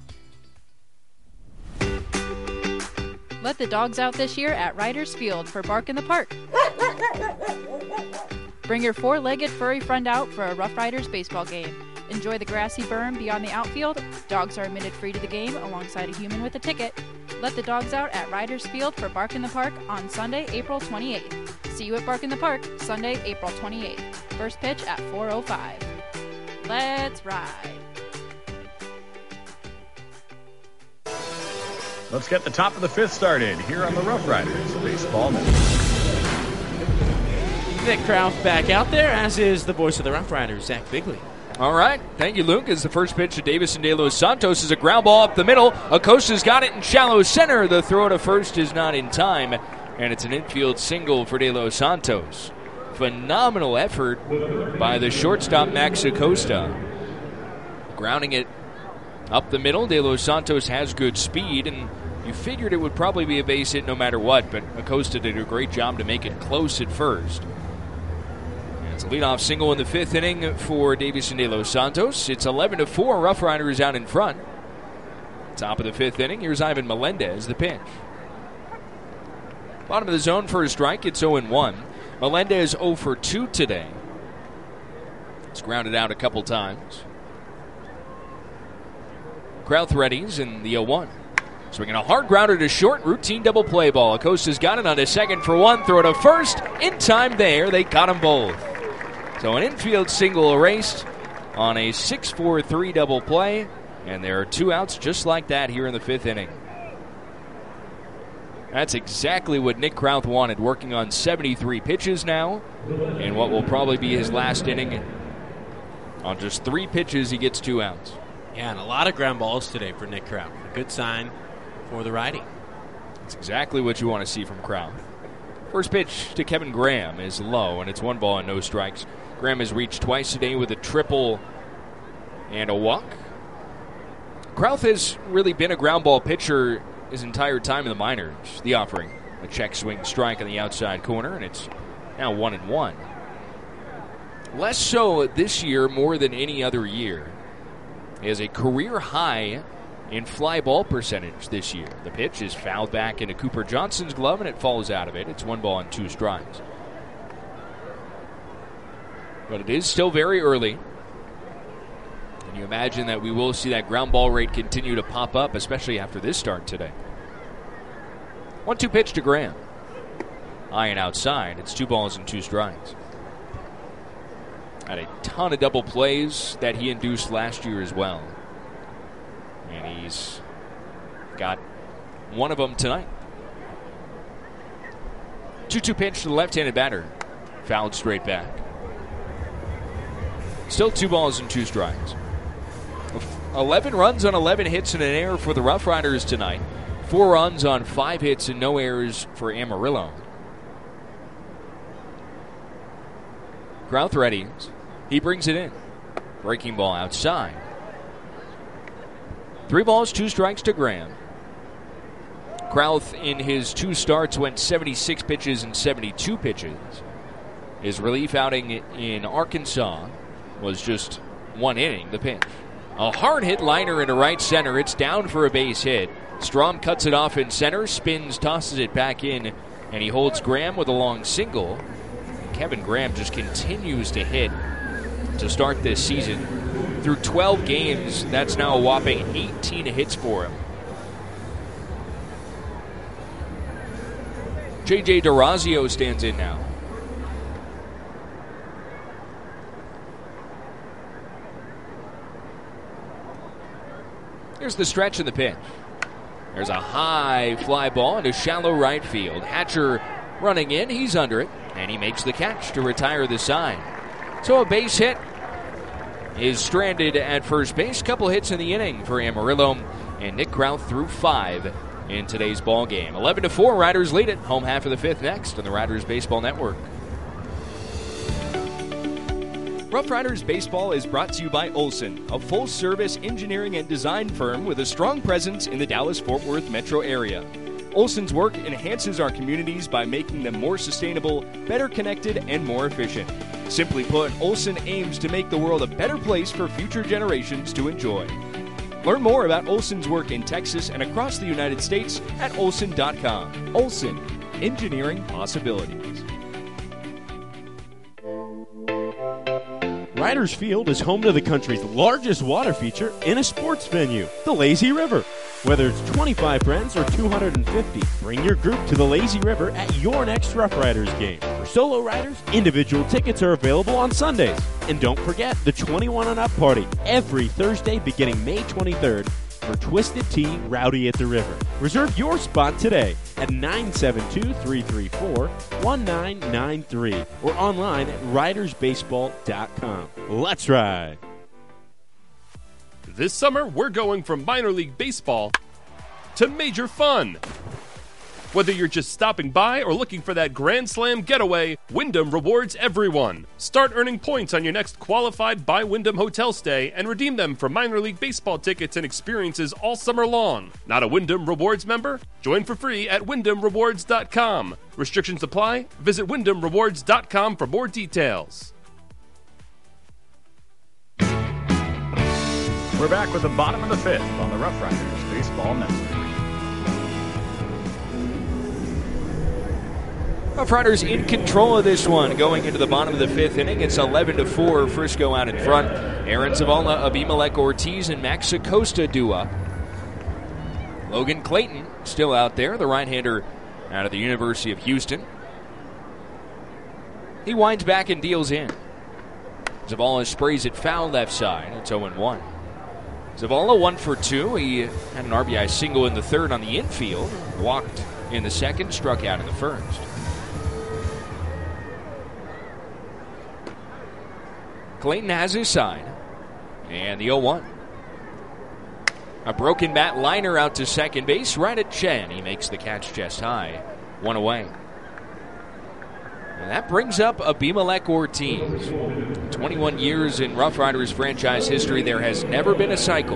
Let the dogs out this year at Riders Field for Bark in the Park. Bring your four-legged furry friend out for a Rough Riders baseball game. Enjoy the grassy berm beyond the outfield. Dogs are admitted free to the game alongside a human with a ticket. Let the dogs out at Riders Field for Bark in the Park on Sunday, April twenty-eighth. See you at Bark in the Park, Sunday, April twenty-eighth. First pitch at four oh five. Let's ride. Let's get the top of the fifth started here on the Rough Riders Baseball Network. Nick Krauth back out there, as is the voice of the Rough Riders, Zach Bigley. All right. Thank you, Luke. As the first pitch to Davison De Los Santos is a ground ball up the middle. Acosta's got it in shallow center. The throw to first is not in time, and it's an infield single for De Los Santos. Phenomenal effort by the shortstop, Max Acosta. Grounding it up the middle. De Los Santos has good speed, and you figured it would probably be a base hit no matter what, but Acosta did a great job to make it close at first. It's a leadoff single in the fifth inning for Davison De Los Santos. It's eleven to four. Rough Riders out in front. Top of the fifth inning. Here's Ivan Melendez, the pitch. Bottom of the zone for a strike. It's oh and one. Melendez oh for two today. It's grounded out a couple times. Krauth readies in the oh one. Swinging a hard grounder to short, routine double play ball. Acosta's got it on a second for one. Throw to first. In time there. They got them both. So an infield single erased on a six four three double play. And there are two outs just like that here in the fifth inning. That's exactly what Nick Krauth wanted, working on seventy-three pitches now. In what will probably be his last inning. On just three pitches, he gets two outs. Yeah, and a lot of ground balls today for Nick Krauth. A good sign for the righty. That's exactly what you want to see from Krauth. First pitch to Kevin Graham is low, and it's one ball and no strikes. Graham has reached twice today with a triple and a walk. Krauth has really been a ground ball pitcher his entire time in the minors. The offering, a check swing strike on the outside corner, and it's now one and one. Less so this year more than any other year. He has a career high in fly ball percentage this year. The pitch is fouled back into Cooper Johnson's glove, and it falls out of it. It's one ball and two strikes. But it is still very early. Can you imagine that we will see that ground ball rate continue to pop up, especially after this start today? one two pitch to Graham. High and outside. It's two balls and two strikes. Had a ton of double plays that he induced last year as well. And he's got one of them tonight. two two pitch to the left-handed batter. Fouled straight back. Still two balls and two strikes. eleven runs on eleven hits and an error for the Rough Riders tonight. Four runs on five hits and no errors for Amarillo. Krauth readies. He brings it in. Breaking ball outside. Three balls, two strikes to Graham. Krauth in his two starts went seventy-six pitches and seventy-two pitches. His relief outing in Arkansas was just one inning, the pitch. A hard hit liner into right center. It's down for a base hit. Strom cuts it off in center, spins, tosses it back in, and he holds Graham with a long single. Kevin Graham just continues to hit to start this season. Through twelve games, that's now a whopping eighteen hits for him. J J DeRazio stands in now. Here's the stretch and the pitch. There's a high fly ball into shallow right field. Hatcher running in, he's under it, and he makes the catch to retire the side. So a base hit is stranded at first base. Couple hits in the inning for Amarillo, and Nick Krauth threw five in today's ball game. eleven to four, Riders lead it. Home half of the fifth next on the Riders Baseball Network. Rough Riders Baseball is brought to you by Olson, a full-service engineering and design firm with a strong presence in the Dallas-Fort Worth metro area. Olson's work enhances our communities by making them more sustainable, better connected, and more efficient. Simply put, Olson aims to make the world a better place for future generations to enjoy. Learn more about Olson's work in Texas and across the United States at olson dot com. Olson, engineering possibilities. Riders Field is home to the country's largest water feature in a sports venue, the Lazy River. Whether it's twenty-five friends or two hundred fifty, bring your group to the Lazy River at your next Rough Riders game. For solo riders, individual tickets are available on Sundays. And don't forget the twenty-one and up party every Thursday beginning May twenty-third for Twisted Tea Rowdy at the River. Reserve your spot today at nine seven two, three three four, one nine nine three or online at riders baseball dot com. Let's ride! This summer, we're going from minor league baseball to major fun. Whether you're just stopping by or looking for that Grand Slam getaway, Wyndham rewards everyone. Start earning points on your next qualified by Wyndham hotel stay and redeem them for minor league baseball tickets and experiences all summer long. Not a Wyndham Rewards member? Join for free at wyndham rewards dot com. Restrictions apply. Visit wyndham rewards dot com for more details. We're back with the bottom of the fifth on the Rough Riders Baseball Network. Rough Riders in control of this one going into the bottom of the fifth inning. It's eleven to four, Frisco out in front. Aaron Zavala, Abimelech Ortiz, and Max Acosta do up. Logan Clayton still out there, the right-hander out of the University of Houston. He winds back and deals in. Zavala sprays it foul left side. It's oh and one. Zavala one for two. He had an R B I single in the third on the infield. Walked in the second, struck out in the first. Clayton has his side. And the oh one. A broken bat liner out to second base, right at Chen. He makes the catch chest high. One away. And that brings up Abimelech Ortiz. twenty-one years in Rough Riders franchise history, there has never been a cycle.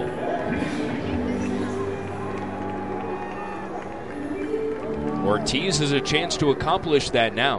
Ortiz has a chance to accomplish that now.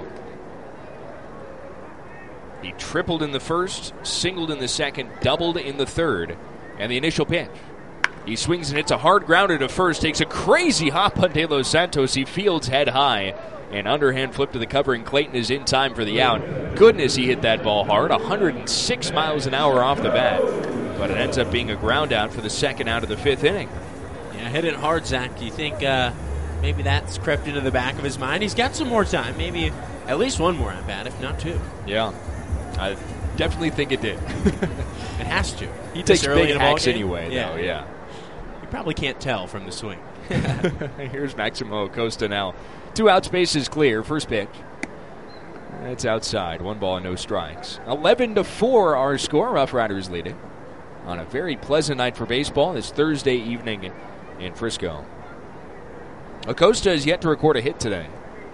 He tripled in the first, singled in the second, doubled in the third, and the initial pitch. He swings and hits a hard grounder to first, takes a crazy hop on De Los Santos. He fields head high. An underhand flip to the cover, and Clayton is in time for the out. Goodness, he hit that ball hard, one hundred six miles an hour off the bat. But it ends up being a ground out for the second out of the fifth inning. Yeah, hit it hard, Zach. Do you think uh, maybe that's crept into the back of his mind? He's got some more time, maybe at least one more at bat, if not two. Yeah, I definitely think it did. It has to. He takes big hacks anyway, yeah. though, yeah. You probably can't tell from the swing. Here's Maximo Acosta now. Two outs, bases clear. First pitch. It's outside. One ball and no strikes. eleven to four our score. Rough Riders lead it on a very pleasant night for baseball this Thursday evening in Frisco. Acosta has yet to record a hit today.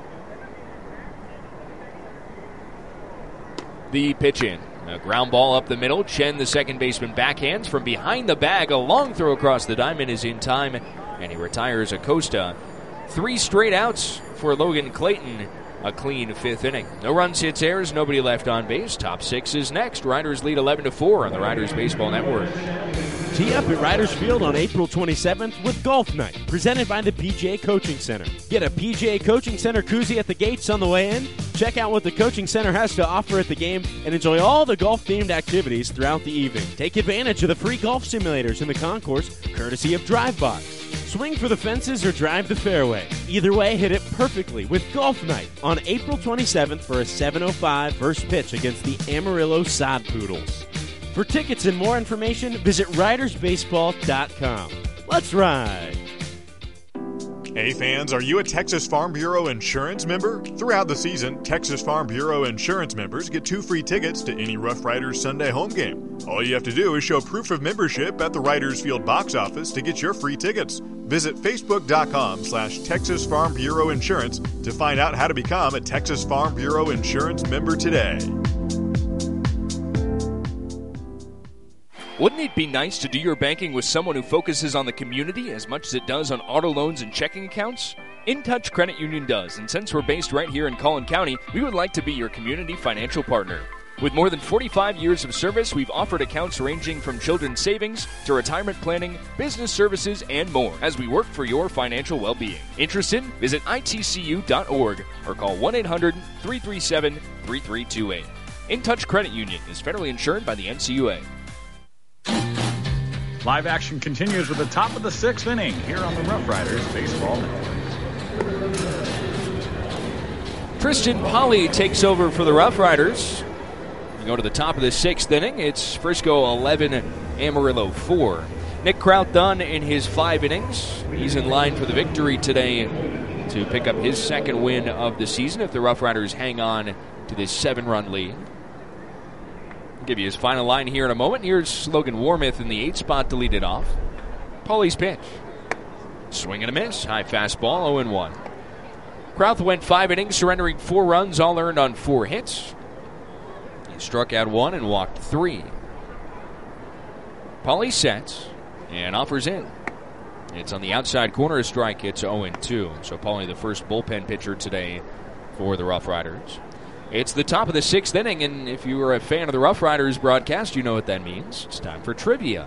The pitch in. A ground ball up the middle. Chen, the second baseman, backhands from behind the bag. A long throw across the diamond is in time, and he retires Acosta. Three straight outs for Logan Clayton. A clean fifth inning. No runs, hits, errors, nobody left on base. Top six is next. Riders lead eleven to four on the Riders Baseball Network. Tee up at Riders Field on April twenty-seventh with Golf Night, presented by the P G A Coaching Center. Get a P G A Coaching Center koozie at the gates on the way in. Check Check out what the Coaching Center has to offer at the game and enjoy all the golf-themed activities throughout the evening. Take advantage of the free golf simulators in the concourse, courtesy of DriveBox. Swing for the fences or drive the fairway. Either way, hit it perfectly with Golf Night on April twenty-seventh for a seven oh five first pitch against the Amarillo Sod Poodles. For tickets and more information, visit riders baseball dot com. Let's ride! Hey fans, are you a Texas Farm Bureau Insurance member? Throughout the season, Texas Farm Bureau Insurance members get two free tickets to any Rough Riders Sunday home game. All you have to do is show proof of membership at the Riders Field box office to get your free tickets. Visit facebook.com slash Texas Farm Bureau Insurance to find out how to become a Texas Farm Bureau Insurance member today. Wouldn't it be nice to do your banking with someone who focuses on the community as much as it does on auto loans and checking accounts? InTouch Credit Union does, and since we're based right here in Collin County, we would like to be your community financial partner. With more than forty-five years of service, we've offered accounts ranging from children's savings to retirement planning, business services, and more as we work for your financial well-being. Interested? Visit I T C U dot org or call one eight hundred three three seven three three two eight. InTouch Credit Union is federally insured by the N C U A. Live action continues with the top of the sixth inning here on the Rough Riders Baseball Network. Tristan Polly takes over for the Rough Riders. We go to the top of the sixth inning. It's Frisco eleven, Amarillo four. Nick Kraut done in his five innings. He's in line for the victory today to pick up his second win of the season if the Rough Riders hang on to this seven-run lead. I'll give you his final line here in a moment. Here's Logan Warmouth in the eighth spot to lead it off. Pauly's pitch. Swing and a miss. High fastball, oh and one. Krauth went five innings, surrendering four runs, all earned on four hits. He struck out one and walked three. Pauly sets and offers in. It's on the outside corner, a strike. It's oh and two. So Pauly, the first bullpen pitcher today for the Rough Riders. It's the top of the sixth inning, and if you were a fan of the Rough Riders broadcast, you know what that means. It's time for trivia.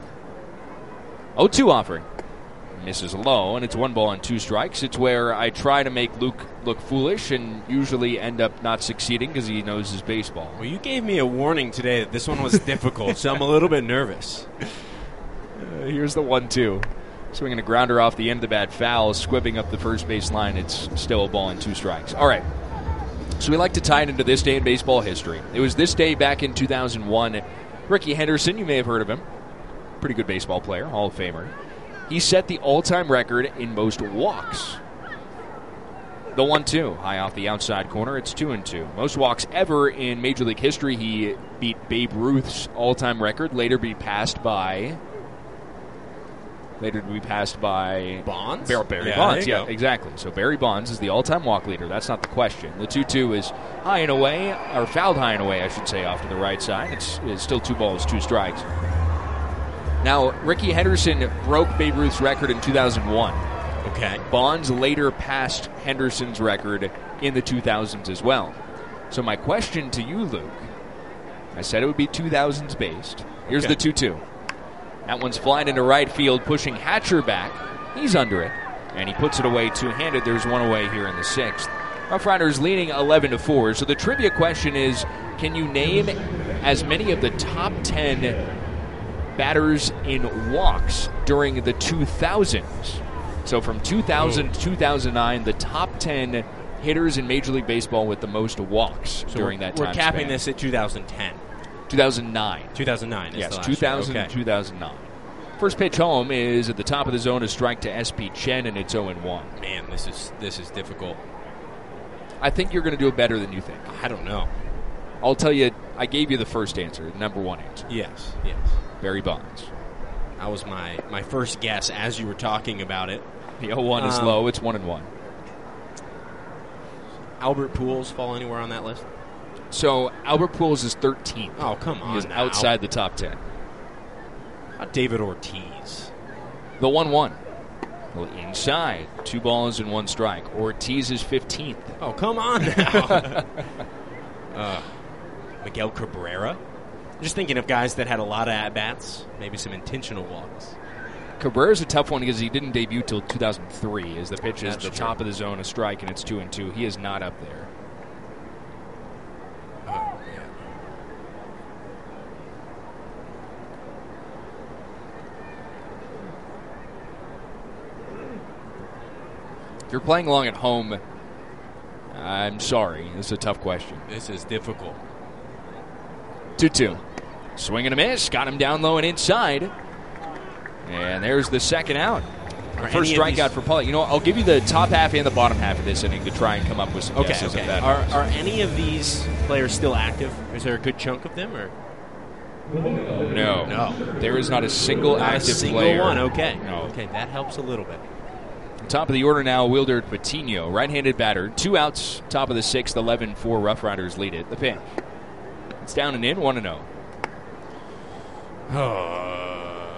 oh two offering. Misses low, and it's one ball and two strikes. It's where I try to make Luke look foolish and usually end up not succeeding because he knows his baseball. Well, you gave me a warning today that this one was difficult, so I'm a little bit nervous. Uh, here's the one two. Swinging a grounder off the end of the bat, foul, squibbing up the first base line. It's still a ball and two strikes. All right. So we like to tie it into this day in baseball history. It was this day back in two thousand one. Ricky Henderson, you may have heard of him. Pretty good baseball player, Hall of Famer. He set the all-time record in most walks. The one two, high off the outside corner, it's two and two. Most walks ever in Major League history. He beat Babe Ruth's all-time record, later be passed by... Later to be passed by... Bonds? Barry, Barry yeah, Bonds, yeah, go. exactly. So Barry Bonds is the all-time walk leader. That's not the question. The two two is high and away, or fouled high and away, I should say, off to the right side. It's, it's still two balls, two strikes. Now, Ricky Henderson broke Babe Ruth's record in two thousand one. Okay. Bonds later passed Henderson's record in the two thousands as well. So my question to you, Luke, I said it would be two thousands based. Here's Okay. the two two. That one's flying into right field, pushing Hatcher back. He's under it, and he puts it away two-handed. There's one away here in the sixth. Rough Riders leading eleven to four. So the trivia question is, can you name as many of the top ten batters in walks during the two thousands? So from two thousand to two thousand nine, the top ten hitters in Major League Baseball with the most walks So during we're, that time We're capping span. this at two thousand ten. two thousand nine. two thousand nine is Yes, the last two thousand year. and Okay. two thousand nine. First pitch home is at the top of the zone, a strike to S P Chen, and it's oh and one. Man, this is this is difficult. I think you're going to do it better than you think. I don't know. I'll tell you, I gave you the first answer, the number one answer. Yes, yes. Barry Bonds. That was my, my first guess as you were talking about it. The oh one is Um, low, it's one and one. Albert Pujols fall anywhere on that list? So Albert Pujols is thirteenth. Oh, come on He is now. outside the top ten. How about David Ortiz? The one one. Well, inside. Two balls and one strike. Ortiz is fifteenth. Oh, come on now. uh, Miguel Cabrera? Just thinking of guys that had a lot of at-bats, maybe some intentional walks. Cabrera's a tough one because he didn't debut till two thousand three. As the pitch is That's the true. top of the zone, a strike, and it's two and two. He is not up there. you're playing along at home, I'm sorry. This is a tough question. This is difficult. two two. Swing and a miss. Got him down low and inside. And there's the second out. Are First any of strikeout these- for Paulie. You know what? I'll give you the top half and the bottom half of this inning to try and come up with some Okay, guesses. okay. If that Are, helps. are any of these players still active? Is there a good chunk of them? Or No. No. There is not a single Not active a single player. one. Okay. No. Okay, that helps a little bit. Top of the order now, Wilder Patino, right-handed batter. Two outs, top of the sixth, eleven four Rough Riders lead it. The pitch. It's down and in, one and oh. Uh,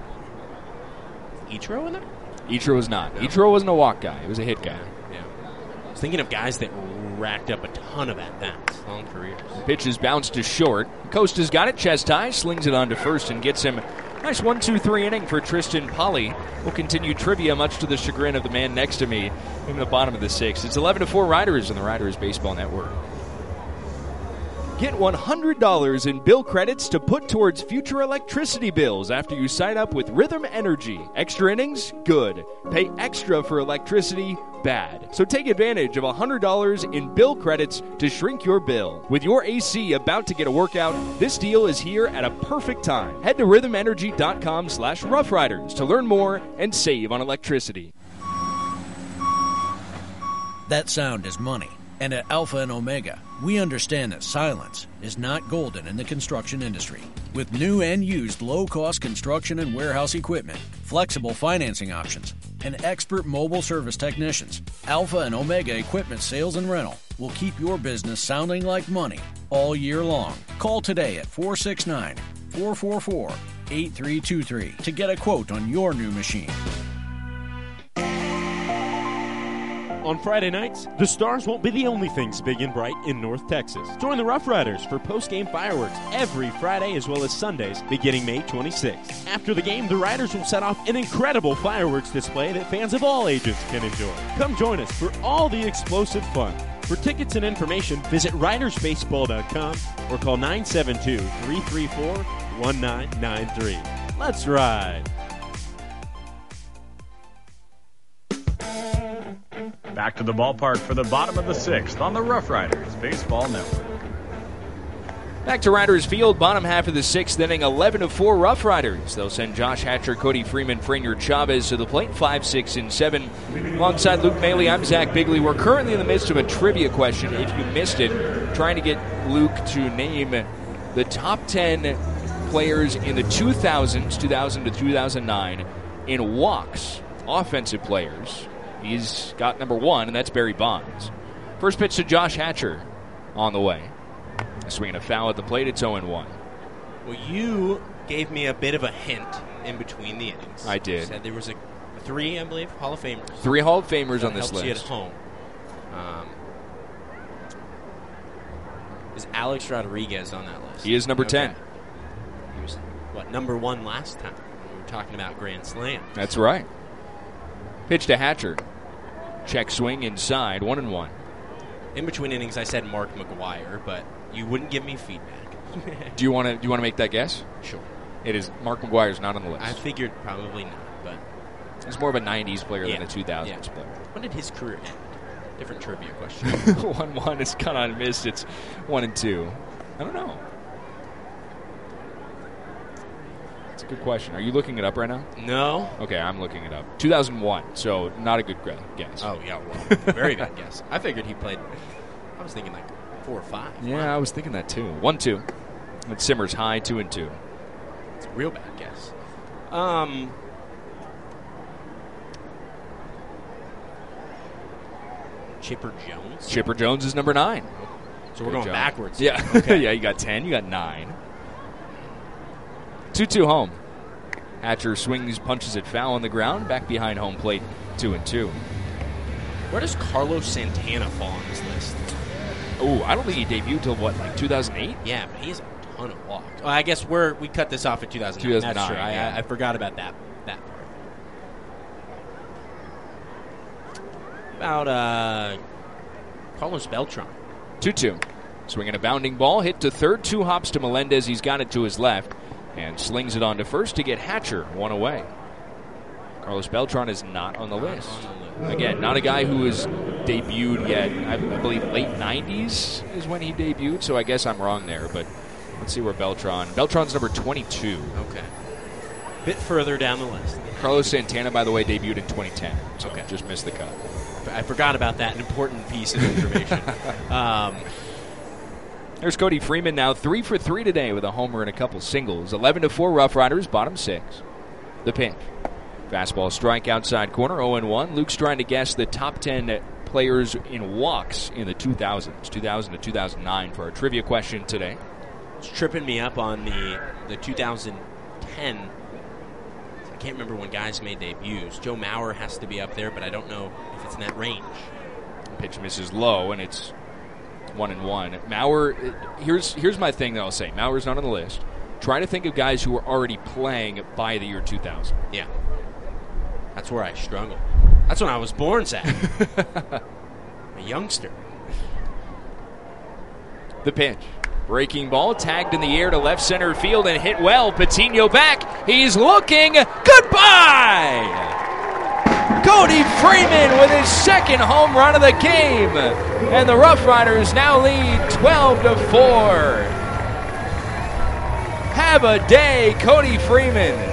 Ichiro in there? Ichiro was not. No. Ichiro wasn't a walk guy. He was a hit guy. Yeah. I was thinking of guys that racked up a ton of at-bats, long careers. Pitch is bounced to short. Costa's got it, chest high, slings it on to first and gets him. Nice one two three inning for Tristan Polly. We'll continue trivia, much to the chagrin of the man next to me in the bottom of the sixth. It's eleven to four Riders on the Riders Baseball Network. Get one hundred dollars in bill credits to put towards future electricity bills after you sign up with Rhythm Energy. Extra innings? Good. Pay extra for electricity? Bad. So take advantage of one hundred dollars in bill credits to shrink your bill. With your A C about to get a workout, this deal is here at a perfect time. Head to rhythm energy dot com slash rough riders to learn more and save on electricity. That sound is money. And at Alpha and Omega, we understand that silence is not golden in the construction industry. With new and used low-cost construction and warehouse equipment, flexible financing options, and expert mobile service technicians, Alpha and Omega Equipment Sales and Rental will keep your business sounding like money all year long. Call today at four six nine, four four four, eight three two three to get a quote on your new machine. On Friday nights, the Stars won't be the only things big and bright in North Texas. Join the Rough Riders for post-game fireworks every Friday as well as Sundays beginning May twenty-sixth. After the game, the Riders will set off an incredible fireworks display that fans of all ages can enjoy. Come join us for all the explosive fun. For tickets and information, visit riders baseball dot com or call nine seven two, three three four, one nine nine three. Let's ride. Back to the ballpark for the bottom of the sixth on the Rough Riders Baseball Network. Back to Riders Field, bottom half of the sixth inning, eleven to four Rough Riders. They'll send Josh Hatcher, Cody Freeman, Franier Chavez to the plate, five, six, and seven. Alongside Luke Maley, I'm Zach Bigley. We're currently in the midst of a trivia question. If you missed it, trying to get Luke to name the top ten players in the two thousands, two thousand to two thousand nine, in walks, offensive players. He's got number one, and that's Barry Bonds. First pitch to Josh Hatcher on the way. Swinging a foul at the plate, it's oh and one. Well, you gave me a bit of a hint in between the innings. I did. You said there was a three, I believe, Hall of Famers. Three Hall of Famers that on this helps list. You at home. Um, is Alex Rodriguez on that list? He is number Okay. ten. He was, what, number one last time when we were talking about Grand Slam. That's right. Pitch to Hatcher. Check swing inside, one and one. In between innings, I said Mark McGwire, but you wouldn't give me feedback. Do you want to? Do you want to make that guess? Sure. It is. Mark McGuire's not on the list. I figured probably not, but he's more of a nineties player yeah. than a two thousands yeah. player. When did his career end? Different trivia question. one one is kind of missed. It's one and two. I don't know. That's a good question. Are you looking it up right now? No. Okay, I'm looking it up. two thousand one, so not a good guess. Oh, yeah, well, very good guess. I figured he played, I was thinking like four or five. Yeah, wow. I was thinking that too. one two. It simmers high, two and two. It's a real bad guess. Um, Chipper Jones? Chipper Jones is number nine. So we're Good going job. backwards. Yeah. Okay. Yeah, you got ten, you got nine. two two home. Hatcher swings, punches it foul on the ground, back behind home plate, two and two. Where does Carlos Santana fall on this list? Oh, I don't think he debuted till what, like two thousand eight? Yeah, but he has a ton of walks. Well, I guess we're we cut this off at two thousand nine. two thousand nine, That's true. I, yeah. I, I forgot about that that part. About uh, Carlos Beltran. two two. Swinging a bounding ball, hit to third, two hops to Melendez. He's got it to his left and slings it on to first to get Hatcher one away. Carlos Beltran is not on the list. Again, not a guy who has debuted yet. I believe late nineties is when he debuted, so I guess I'm wrong there. But let's see where Beltran. Beltran's number twenty-two. Okay. Bit further down the list. Carlos Santana, by the way, debuted in twenty ten. So okay. Just missed the cut. I forgot about that. An important piece of information. um, There's Cody Freeman now, three for three today with a homer and a couple singles. eleven to four Rough Riders, bottom six. The pitch. Fastball strike outside corner, oh and one. Luke's trying to guess the top ten players in walks in the two thousands, two thousand to two thousand nine for our trivia question today. It's tripping me up on the, the two thousand ten. I can't remember when guys made debuts. Joe Mauer has to be up there, but I don't know if it's in that range. Pitch misses low, and it's one and one. Mauer, here's here's my thing that I'll say. Mauer's not on the list. Try to think of guys who were already playing by the year two thousand. Yeah. That's where I struggle. That's when I was born, Zach. A youngster. The pitch. Breaking ball, tagged in the air to left center field and hit well. Patino back. He's looking. Goodbye! Cody Freeman with his second home run of the game. And the Rough Riders now lead twelve to four. Have a day, Cody Freeman.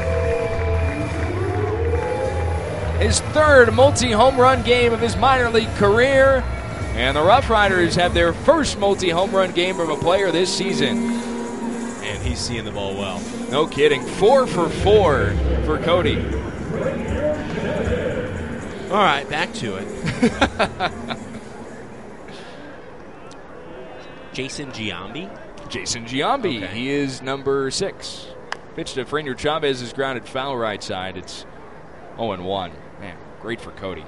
His third multi-home run game of his minor league career. And the Rough Riders have their first multi-home run game of a player this season. And he's seeing the ball well. No kidding. Four for four for Cody. All right, back to it. Jason Giambi? Jason Giambi. Okay. He is number six. Pitch to Frenier Chavez is grounded foul right side. It's oh and one. Man, great for Cody.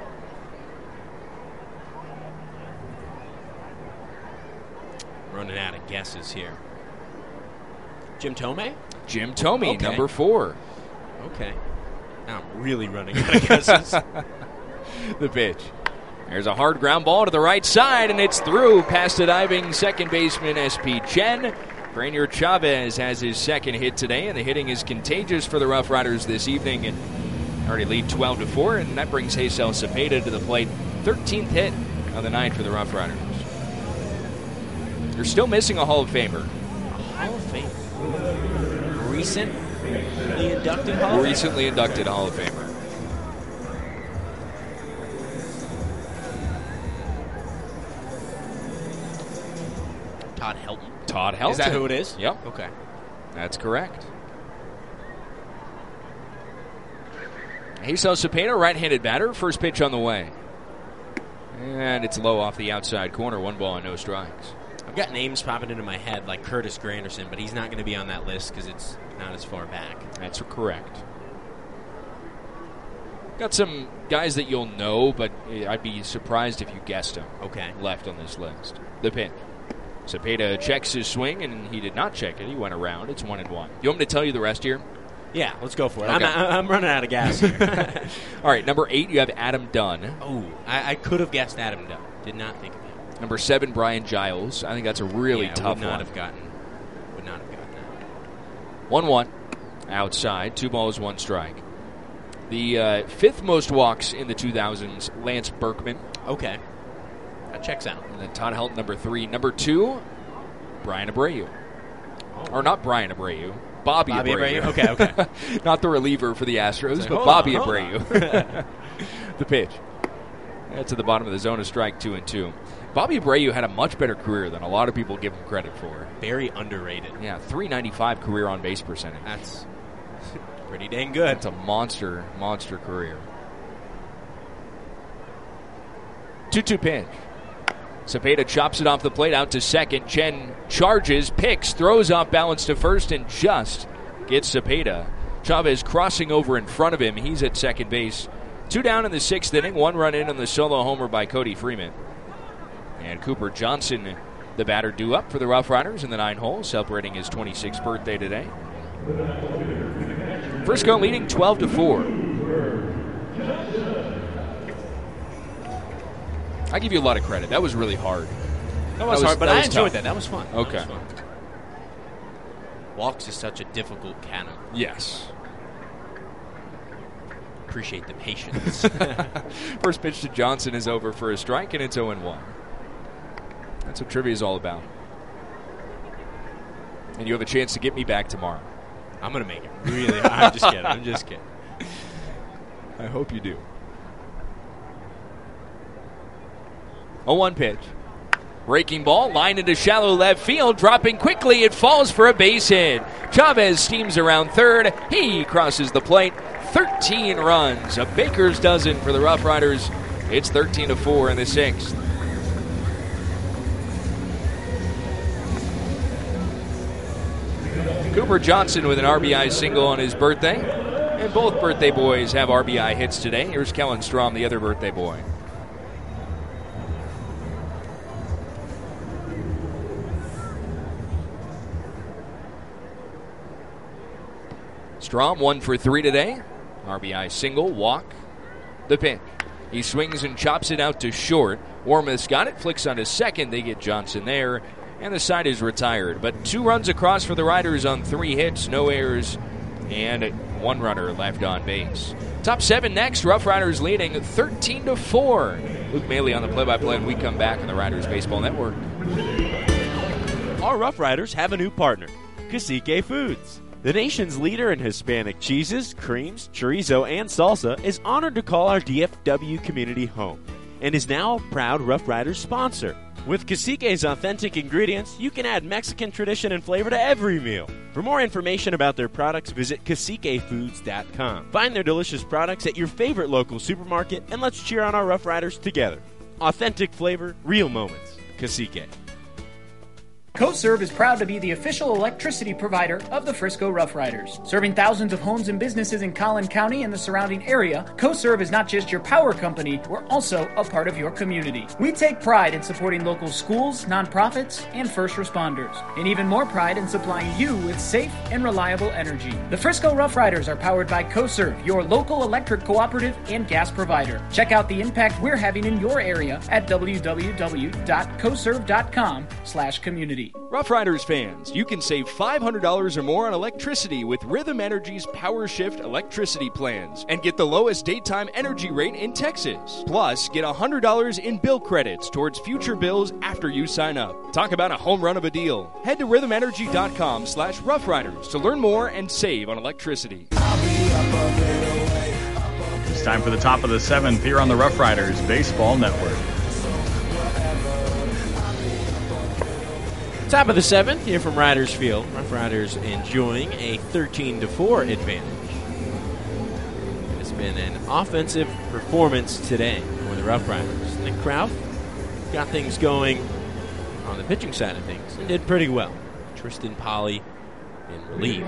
Running out of guesses here. Jim Thome? Jim Thome, okay. number four. Okay. Now I'm really running out of guesses. The pitch. There's a hard ground ball to the right side, and it's through past the diving second baseman S P Chen. Frenier Chavez has his second hit today, and the hitting is contagious for the Rough Riders this evening. And already lead twelve to four, and that brings Hazel Cepeda to the plate. thirteenth hit of the night for the Rough Riders. They're still missing a Hall of Famer. A Hall of Famer? Recently inducted Hall of Famer? Recently inducted Hall of Famer. Todd Helton? Todd Helton. Is that who it is? Yep. Okay. That's correct. Hazel Cepeda, right-handed batter. First pitch on the way. And it's low off the outside corner. One ball and no strikes. I've got names popping into my head like Curtis Granderson, but he's not going to be on that list because it's not as far back. That's correct. Got some guys that you'll know, but I'd be surprised if you guessed them. Okay. Left on this list. The pitch. Cepeda checks his swing, and he did not check it. He went around. It's one and one. You want me to tell you the rest here? Yeah, let's go for it. Okay. I'm, I'm running out of gas here. All right, number eight, you have Adam Dunn. Oh, I, I could have guessed Adam Dunn. Did not think of him. Number seven, Brian Giles. I think that's a really yeah, tough would not one. Have gotten, would not have gotten that. one one. Outside. Two balls, one strike. The uh, fifth most walks in the two thousands, Lance Berkman. Okay. That checks out. And then Todd Helton, number three. Number two, Brian Abreu. Oh. Or not Brian Abreu. Bobby, Bobby Abreu. Abreu. Okay, okay. Not the reliever for the Astros, like, but Bobby on, Abreu. The pitch. That's at the bottom of the zone of strike two and two. Bobby Abreu had a much better career than a lot of people give him credit for. Very underrated. Yeah, three ninety-five career on base percentage. That's pretty dang good. It's a monster, monster career. two two pitch. Cepeda chops it off the plate out to second. Chen charges, picks, throws off balance to first, and just gets Cepeda. Chavez crossing over in front of him. He's at second base. Two down in the sixth inning. One run in on the solo homer by Cody Freeman. And Cooper Johnson, the batter, due up for the Rough Riders in the nine hole, celebrating his twenty-sixth birthday today. Frisco leading twelve to four. I give you a lot of credit. That was really hard. That was, that was hard, but that I was enjoyed tough. that. That was fun. Okay. That was fun. Walks is such a difficult canon. Yes. appreciate the patience. First pitch to Johnson is over for a strike, and it's oh and one. That's what trivia is all about. And you have a chance to get me back tomorrow. I'm going to make it really hard. I'm just kidding. I'm just kidding. I hope you do. oh one pitch. Breaking ball, line into shallow left field, dropping quickly. It falls for a base hit. Chavez steams around third. He crosses the plate. thirteen runs, a baker's dozen for the Rough Riders. It's thirteen to four in the sixth. Cooper Johnson with an R B I single on his birthday. And both birthday boys have R B I hits today. Here's Kellen Strom, the other birthday boy. Strom one for three today. R B I single, walk, the pitch. He swings and chops it out to short. Wormuth's got it, flicks on to second. They get Johnson there, and the side is retired. But two runs across for the Riders on three hits, no errors, and one runner left on base. Top seven next. Rough Riders leading thirteen to four. Luke Maley on the play-by-play, and we come back on the Riders Baseball Network. Our Rough Riders have a new partner, Cacique Foods. The nation's leader in Hispanic cheeses, creams, chorizo, and salsa is honored to call our D F W community home and is now a proud Rough Riders sponsor. With Cacique's authentic ingredients, you can add Mexican tradition and flavor to every meal. For more information about their products, visit cacique foods dot com. Find their delicious products at your favorite local supermarket, and let's cheer on our Rough Riders together. Authentic flavor, real moments. Cacique. CoServe is proud to be the official electricity provider of the Frisco Rough Riders. Serving thousands of homes and businesses in Collin County and the surrounding area, CoServe is not just your power company, we're also a part of your community. We take pride in supporting local schools, nonprofits, and first responders, and even more pride in supplying you with safe and reliable energy. The Frisco Rough Riders are powered by CoServe, your local electric cooperative and gas provider. Check out the impact we're having in your area at w w w dot coserve dot com slash community. Rough Riders fans, you can save five hundred dollars or more on electricity with Rhythm Energy's Power Shift electricity plans and get the lowest daytime energy rate in Texas. Plus, get one hundred dollars in bill credits towards future bills after you sign up. Talk about a home run of a deal. Head to rhythm energy dot com slash rough riders to learn more and save on electricity. It's time for the top of the seventh here on the Rough Riders Baseball Network. Top of the seventh here from Riders Field. Rough Riders enjoying a thirteen to four advantage. It's been an offensive performance today for the Rough Riders. Nick Krauth got things going on the pitching side of things and did pretty well. Tristan Polley in relief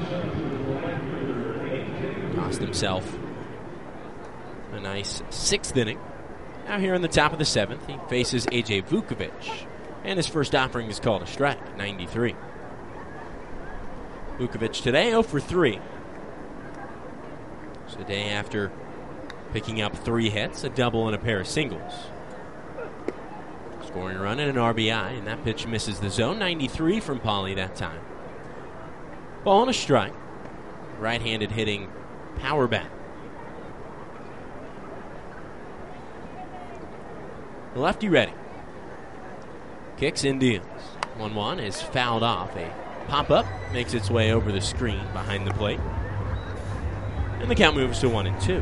tossed himself a nice sixth inning. Now here in the top of the seventh, he faces A J Vukovic. And his first offering is called a strike, ninety-three. Vukovic today, oh for three. So the day after picking up three hits, a double and a pair of singles. Scoring a run and an R B I, and that pitch misses the zone. ninety-three from Polley that time. Ball and a strike. Right-handed hitting power bat. The lefty ready. Kicks in deals. one one is fouled off. A pop-up makes its way over the screen behind the plate. And the count moves to one and two.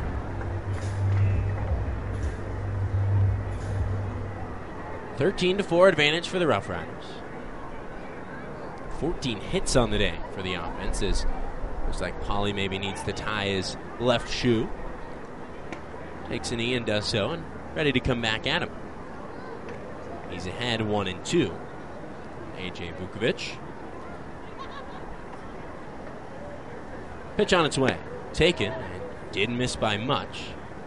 thirteen to four advantage for the Rough Riders. fourteen hits on the day for the offense. As looks like Polley maybe needs to tie his left shoe. Takes a knee and does so, and ready to come back at him. He's ahead one and two. A J Vukovic. Pitch on its way. Taken and didn't miss by much.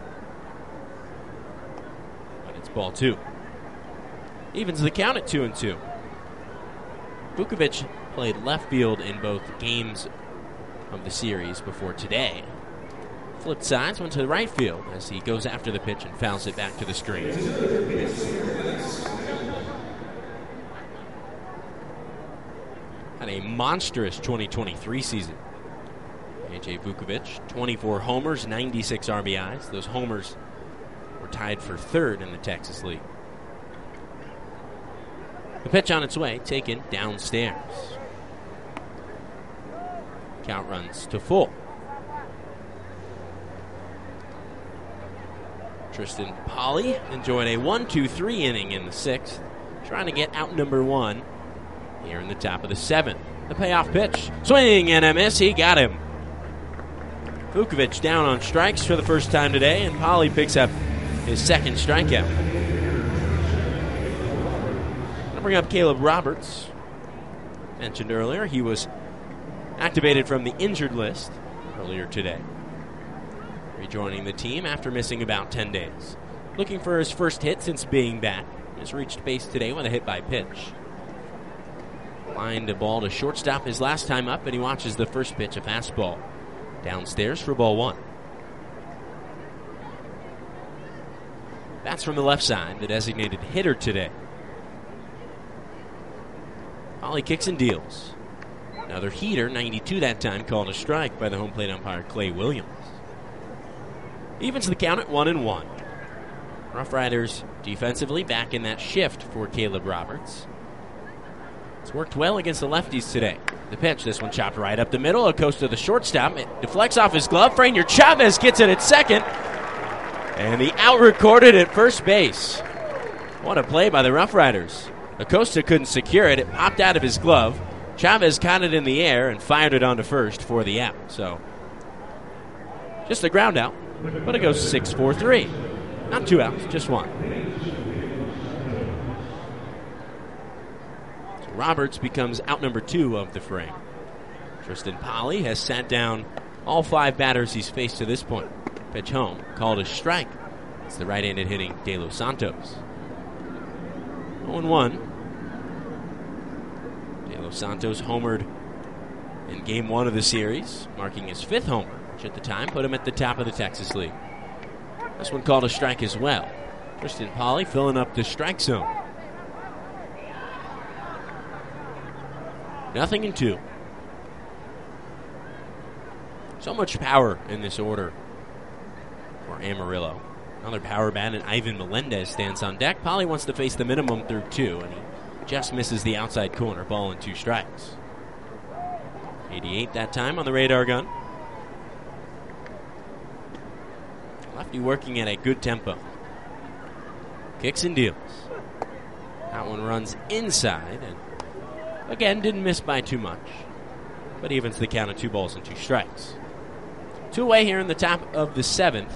But it's ball two. Evens the count at two and two. Vukovic played left field in both games of the series before today. Flipped sides, went to the right field as he goes after the pitch and fouls it back to the screen. Had a monstrous twenty twenty-three season. A J Vukovic, twenty-four homers, ninety-six R B Is. Those homers were tied for third in the Texas League. The pitch on its way, taken downstairs. Count runs to full. Tristan Polly enjoying a one two three inning in the sixth, trying to get out number one here in the top of the seventh. The payoff pitch, swing and a miss, he got him. Vukovic down on strikes for the first time today, and Polly picks up his second strikeout. I'll bring up Caleb Roberts. Mentioned earlier, he was activated from the injured list earlier today, rejoining the team after missing about ten days. Looking for his first hit since being back. Has reached base today with a hit by pitch. Lined a ball to shortstop his last time up, and he watches the first pitch, a fastball, downstairs for ball one. That's from the left side, the designated hitter today. Polly kicks and deals. Another heater, ninety-two that time, called a strike by the home plate umpire Clay Williams. Evens the count at one and one. Rough Riders defensively back in that shift for Caleb Roberts. It's worked well against the lefties today. The pitch, this one chopped right up the middle. It goes to the shortstop. It deflects off his glove. Franier Chavez gets it at second. And the out recorded at first base. What a play by the Rough Riders. Acosta couldn't secure it. It popped out of his glove. Chavez caught it in the air and fired it onto first for the out. So, just a ground out, but it goes six four three. Not two outs, just one. So Roberts becomes out number two of the frame. Tristan Polly has sat down all five batters he's faced to this point. Pitch home, called a strike. It's the right-handed hitting De Los Santos. oh and one. De Los Santos homered in game one of the series, marking his fifth homer, which at the time put him at the top of the Texas League. This one called a strike as well. Tristan Polly filling up the strike zone. Nothing in two. So much power in this order for Amarillo. Another power bat, and Ivan Melendez stands on deck. Polly wants to face the minimum through two, and he just misses the outside corner. Ball and two strikes. eighty-eight that time on the radar gun. Lefty working at a good tempo. Kicks and deals. That one runs inside, and again, didn't miss by too much, but evens the count of two balls and two strikes. Two away here in the top of the seventh.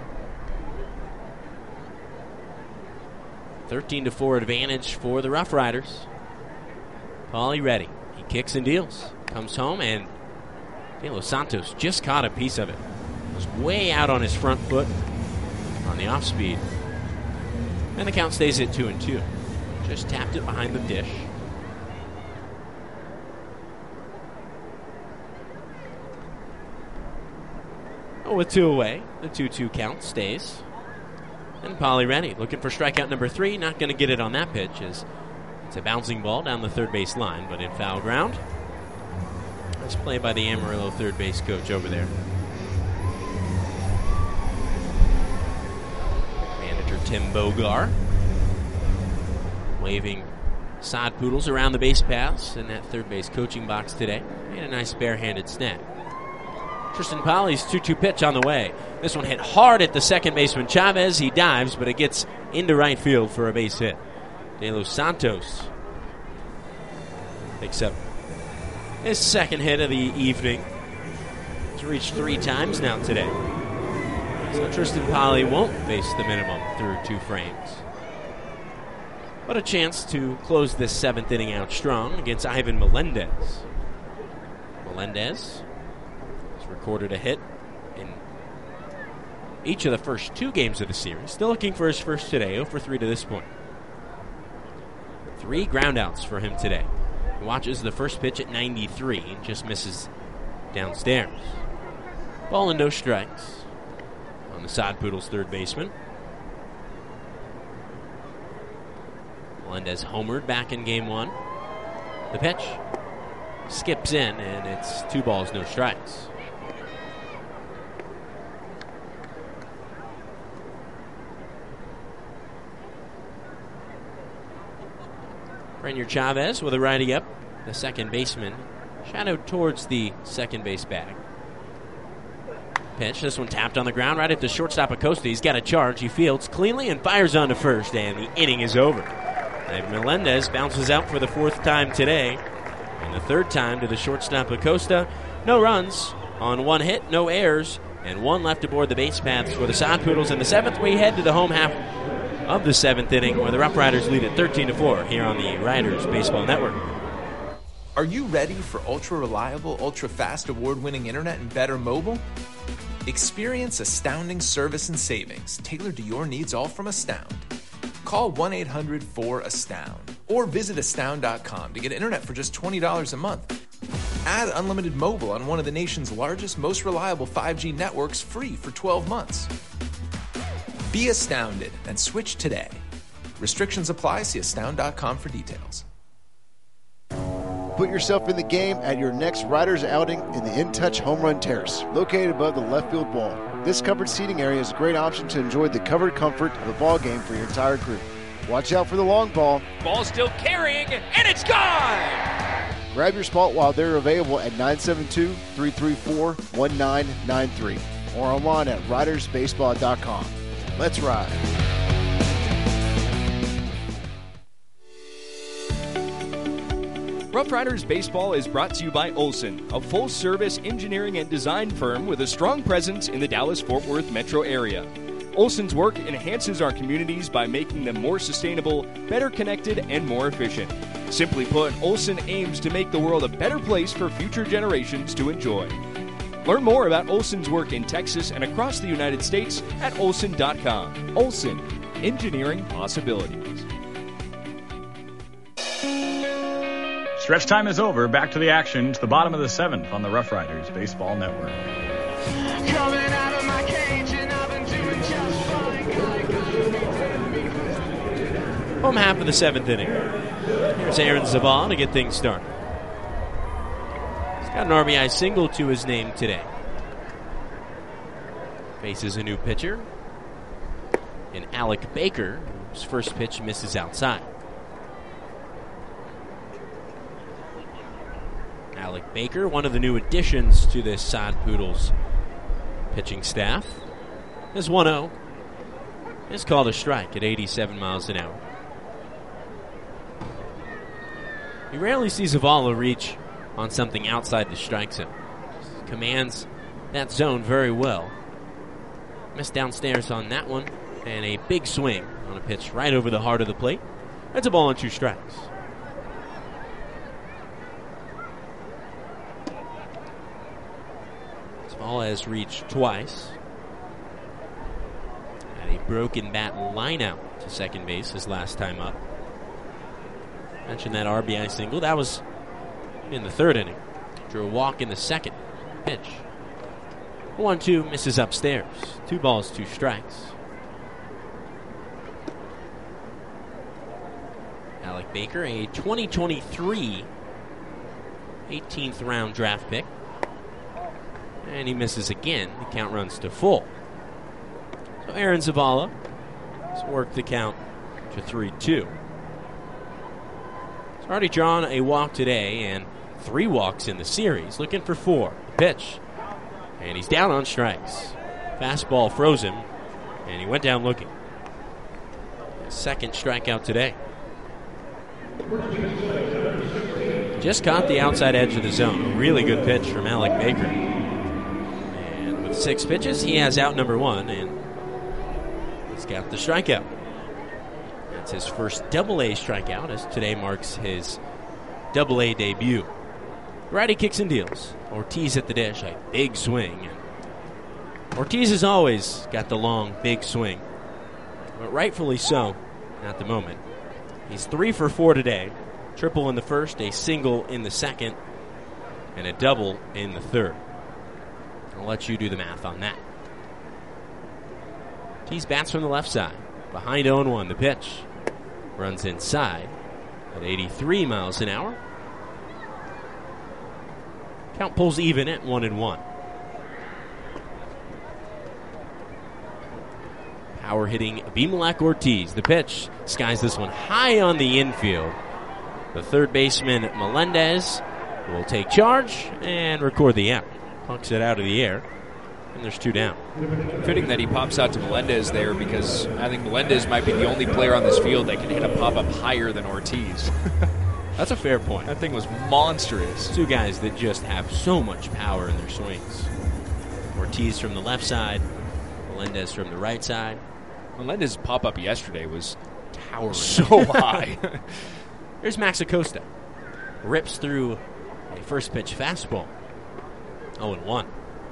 thirteen to four advantage for the Rough Riders. Polly ready. He kicks and deals. Comes home, and De Los Santos just caught a piece of it. Was way out on his front foot on the off speed. And the count stays at two and two. Just tapped it behind the dish. Oh, with two away, the two two count stays. And Polly ready, looking for strikeout number three. Not going to get it on that pitch, as it's a bouncing ball down the third base line, but in foul ground. Nice play by the Amarillo third base coach over there. Manager Tim Bogar waving sod poodles around the base paths in that third base coaching box today. Made a nice barehanded snap. Tristan Polly's two two pitch on the way. This one hit hard at the second baseman Chavez. He dives, but it gets into right field for a base hit. De Los Santos picks up his second hit of the evening. He's reached three times now today. So Tristan Polly won't face the minimum through two frames. But a chance to close this seventh inning out strong against Ivan Melendez. Melendez recorded a hit in each of the first two games of the series. Still looking for his first today, oh for three to this point. Three groundouts for him today. He watches the first pitch at ninety-three and just misses downstairs. Ball and no strikes on the Sod Poodles third baseman. Melendez homered back in game one. The pitch skips in, and it's two balls, no strikes. Frenier Chavez with a righty up. The second baseman shadowed towards the second base bag. Pitch, this one tapped on the ground right at the shortstop Acosta. He's got a charge. He fields cleanly and fires on to first, and the inning is over. And Melendez bounces out for the fourth time today, and the third time to the shortstop Acosta. No runs on one hit, no errors, and one left aboard the base paths for the Sod Poodles. In the seventh, we head to the home half of the seventh inning, where the Rough Riders lead at thirteen to four here on the Riders Baseball Network. Are you ready for ultra-reliable, ultra-fast, award-winning internet and better mobile? Experience astounding service and savings tailored to your needs, all from Astound. Call one eight hundred four astound or visit astound dot com to get internet for just twenty dollars a month. Add unlimited mobile on one of the nation's largest, most reliable five G networks free for twelve months. Be astounded and switch today. Restrictions apply. See astound dot com for details. Put yourself in the game at your next Riders outing in the In Touch Home Run Terrace, located above the left field wall. This covered seating area is a great option to enjoy the covered comfort of a ball game for your entire group. Watch out for the long ball. Ball still carrying, and it's gone! Grab your spot while they're available at nine seven two, three three four, one nine nine three or online at riders baseball dot com. Let's ride. Rough Riders Baseball is brought to you by Olson, a full-service engineering and design firm with a strong presence in the Dallas-Fort Worth metro area. Olson's work enhances our communities by making them more sustainable, better connected, and more efficient. Simply put, Olson aims to make the world a better place for future generations to enjoy. Learn more about Olson's work in Texas and across the United States at olson dot com. Olson, engineering possibilities. Stretch time is over. Back to the action. To the bottom of the seventh on the Rough Riders Baseball Network. Coming out of my cage and I've been doing just fine. Home half of the seventh inning. Here's Aaron Zavala to get things started. He's got an R B I single to his name today. Faces a new pitcher in Alec Baker, whose first pitch misses outside. Alec Baker, one of the new additions to this Sod Poodles pitching staff. Is one oh. Is called a strike at eighty-seven miles an hour. You rarely see Zavala reach on something outside the strike zone. Commands that zone very well. Missed downstairs on that one, and a big swing on a pitch right over the heart of the plate. That's a ball and two strikes. Zavala has reached twice. Had a broken bat line out to second base his last time up. Mentioned that R B I single. That was in the third inning. Drew a walk in the second. Pitch. one two misses upstairs. Two balls, two strikes. Alec Baker, a twenty twenty-three eighteenth round draft pick. And he misses again. The count runs to full. So Aaron Zavala has worked the count to three two. He's already drawn a walk today and three walks in the series. Looking for four. The pitch. And he's down on strikes. Fastball froze him, and he went down looking. His second strikeout today. Just caught the outside edge of the zone. A really good pitch from Alec Baker. And with six pitches, he has out number one, and he's got the strikeout. That's his first double-A strikeout, as today marks his double-A debut. Righty kicks and deals. Ortiz at the dish, a big swing. Ortiz has always got the long, big swing, but rightfully so at the moment. He's three for four today. Triple in the first, a single in the second, and a double in the third. I'll let you do the math on that. Ortiz bats from the left side. Behind oh one, the pitch. Runs inside at eighty-three miles an hour. Count pulls even at one and one. Power hitting Abimelec Ortiz. The pitch skies this one high on the infield. The third baseman, Melendez, will take charge and record the out. Punks it out of the air, and there's two down. Fitting that he pops out to Melendez there, because I think Melendez might be the only player on this field that can hit a pop-up higher than Ortiz. That's a fair point. That thing was monstrous. Two guys that just have so much power in their swings. Ortiz from the left side, Melendez from the right side. Melendez's pop-up yesterday was towering. So high. Here's Max Acosta. Rips through a first pitch fastball. oh and one.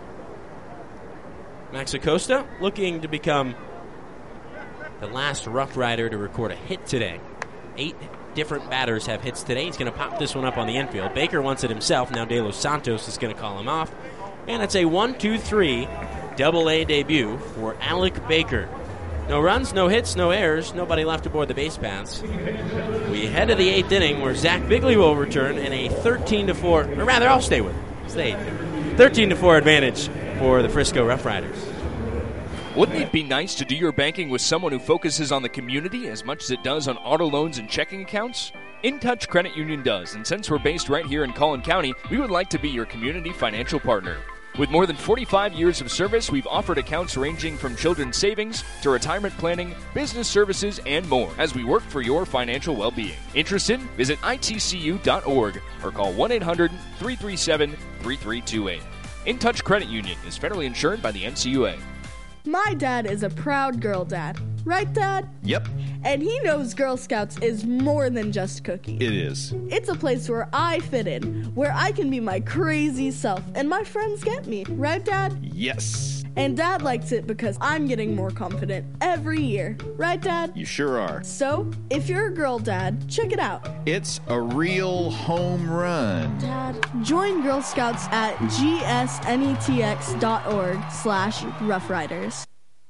Max Acosta looking to become the last Rough Rider to record a hit today. Eight different batters have hits today. He's going to pop this one up on the infield. Baker wants it himself. Now De Los Santos is going to call him off. And it's a one two three double A debut for Alec Baker. No runs, no hits, no errors. Nobody left aboard the base paths. We head to the eighth inning where Zach Bigley will return in a thirteen to four, or rather, I'll stay with it. Stay. thirteen to four advantage for the Frisco Rough Riders. Wouldn't it be nice to do your banking with someone who focuses on the community as much as it does on auto loans and checking accounts? InTouch Credit Union does, and since we're based right here in Collin County, we would like to be your community financial partner. With more than forty-five years of service, we've offered accounts ranging from children's savings to retirement planning, business services, and more as we work for your financial well-being. Interested? Visit I T C U dot org or call one eight hundred three three seven three three two eight. InTouch Credit Union is federally insured by the N C U A. My dad is a proud girl dad. Right, Dad? Yep, And he knows Girl Scouts is more than just cookies. it is. It's a place where I fit in, where I can be my crazy self, and my friends get me. Right, Dad? Yes, And Dad likes it because I'm getting more confident every year. Right, Dad? you sure are. So, if you're a girl dad, check it out. It's a real home run. Dad, join Girl Scouts at G S N E T X dot org slash Rough Riders.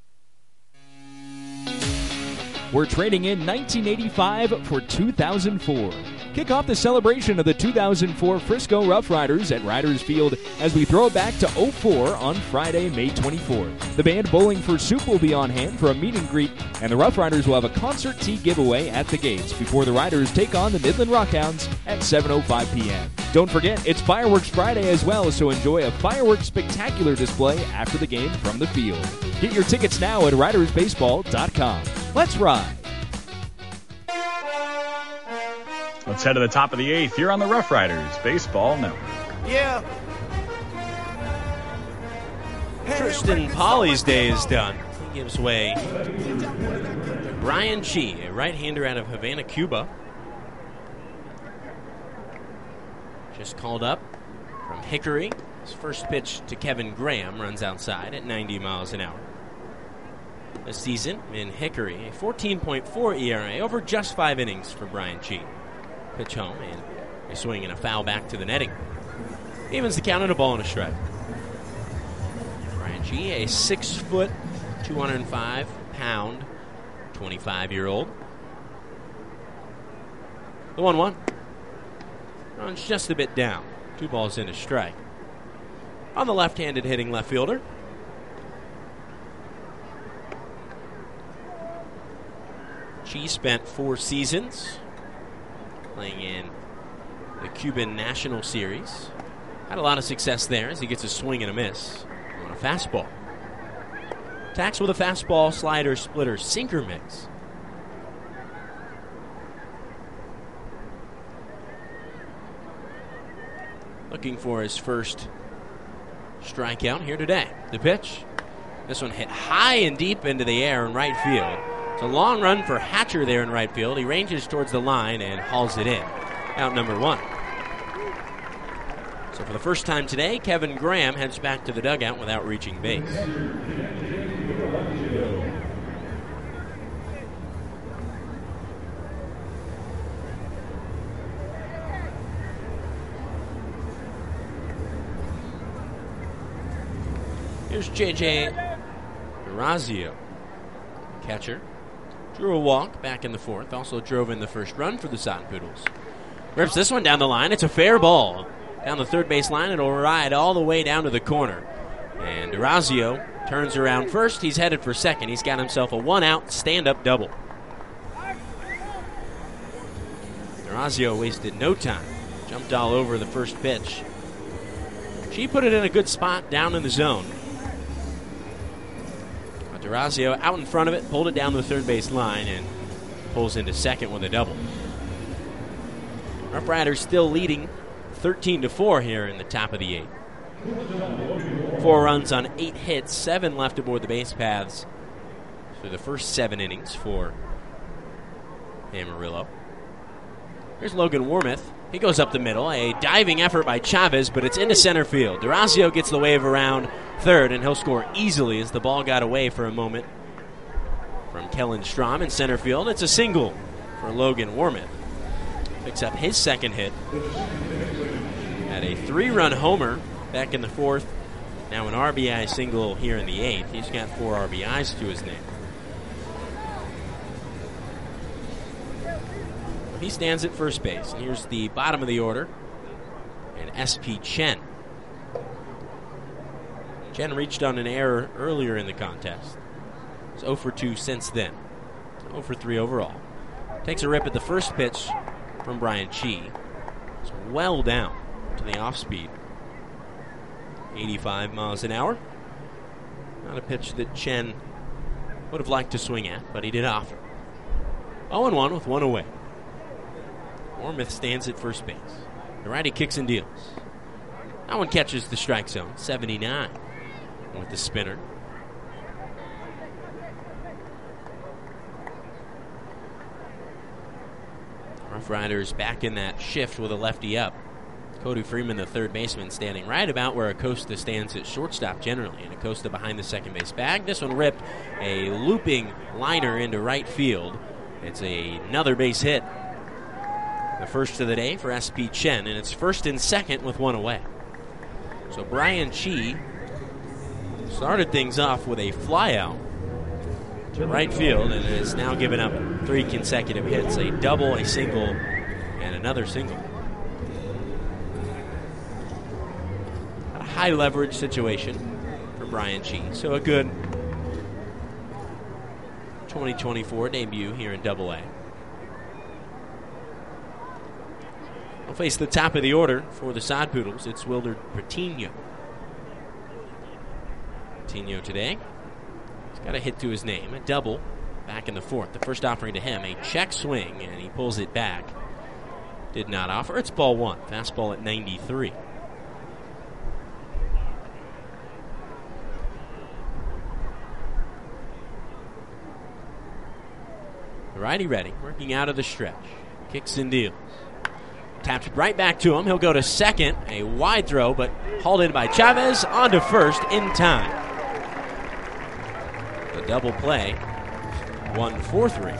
We're trading in nineteen eighty-five for two thousand four. Kick off the celebration of the two thousand four Frisco Rough Riders at Riders Field as we throw it back to oh four on Friday, May twenty-fourth. The band Bowling for Soup will be on hand for a meet and greet, and the Rough Riders will have a concert tea giveaway at the gates before the Riders take on the Midland Rockhounds at seven oh five p.m. Don't forget, it's Fireworks Friday as well, so enjoy a fireworks spectacular display after the game from the field. Get your tickets now at riders baseball dot com. Let's ride. Let's head to the top of the eighth here on the Rough Riders Baseball Network. Yeah. Tristan Pauly's day is done. He gives way to Brian Chi, a right-hander out of Havana, Cuba. Just called up from Hickory. His first pitch to Kevin Graham runs outside at ninety miles an hour. This season in Hickory, a fourteen point four E R A over just five innings for Brian Chi. Pitch home and a swing and a foul back to the netting. Evens the count at a ball and a strike. Brian Chi, a six foot, two hundred five pound, twenty-five-year-old. The one one. Runs just a bit down. Two balls in a strike. On the left-handed hitting left fielder. Chi spent four seasons playing in the Cuban National Series. Had a lot of success there as he gets a swing and a miss on a fastball. Attacks with a fastball, slider, splitter, sinker mix. Looking for his first strikeout here today. The pitch. This one hit high and deep into the air in right field. It's a long run for Hatcher there in right field. He ranges towards the line and hauls it in. Out number one. So for the first time today, Kevin Graham heads back to the dugout without reaching base. Here's J J Durazio, catcher. Drew a walk back in the fourth. Also drove in the first run for the Sodden Poodles. Rips this one down the line. It's a fair ball. Down the third base line. It'll ride all the way down to the corner. And Durazio turns around first. He's headed for second. He's got himself a one-out stand-up double. Durazio wasted no time. Jumped all over the first pitch. She put it in a good spot down in the zone. But Durazio out in front of it, pulled it down the third base line, and pulls into second with a double. Rough Riders still leading thirteen to four here in the top of the eighth. Four runs on eight hits, seven left aboard the base paths through the first seven innings for Amarillo. Here's Logan Wormuth. He goes up the middle. A diving effort by Chavez, but it's into center field. Durazio gets the wave around third, and he'll score easily as the ball got away for a moment from Kellen Strom in center field. It's a single for Logan Wormuth. Picks up his second hit. Had a three-run homer back in the fourth. Now an R B I single here in the eighth. He's got four R B Is to his name. He stands at first base. And here's the bottom of the order. And S P Chen. Chen reached on an error earlier in the contest. It's oh for two since then. oh for three overall. Takes a rip at the first pitch from Brian Chi. It's well down to the off speed. eighty-five miles an hour. Not a pitch that Chen would have liked to swing at, but he did offer. oh and one with one away. Wormuth stands at first base. The righty kicks and deals. That one catches the strike zone. seventy-nine with the spinner. Rough Riders back in that shift with a lefty up. Cody Freeman, the third baseman, standing right about where Acosta stands at shortstop generally. And Acosta behind the second base bag. This one ripped a looping liner into right field. It's a, another base hit. The first of the day for S P Chen, and it's first and second with one away. So Brian Chi started things off with a flyout to right field and has now given up three consecutive hits, a double, a single, and another single. A high leverage situation for Brian Chi, so a good twenty twenty-four debut here in Double A. We'll face the top of the order for the Sod Poodles. It's Wilder Patino. Patino today. He's got a hit to his name, a double back in the fourth. The first offering to him, a check swing, and he pulls it back. Did not offer. It's ball one. Fastball at ninety-three. The righty ready, working out of the stretch. Kicks and deals. Tapped right back to him. He'll go to second. A wide throw, but hauled in by Chavez. On to first in time. The double play. One four three.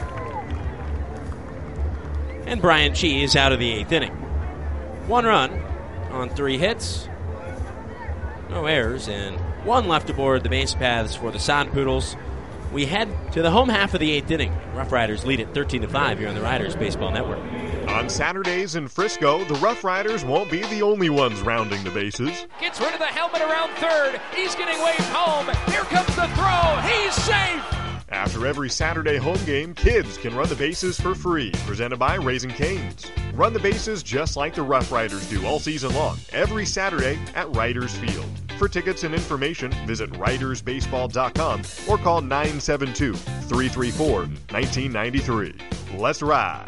And Brian Chi is out of the eighth inning. One run on three hits. No errors, and one left aboard the base paths for the Sod Poodles. We head to the home half of the eighth inning. Rough Riders lead at thirteen to five here on the Riders Baseball Network. On Saturdays in Frisco, the Rough Riders won't be the only ones rounding the bases. Gets rid of the helmet around third. He's getting waved home. Here comes the throw. He's safe. After every Saturday home game, kids can run the bases for free. Presented by Raising Cane's. Run the bases just like the Rough Riders do all season long, every Saturday at Riders Field. For tickets and information, visit riders baseball dot com or call nine seven two, three three four, one nine nine three. Let's ride.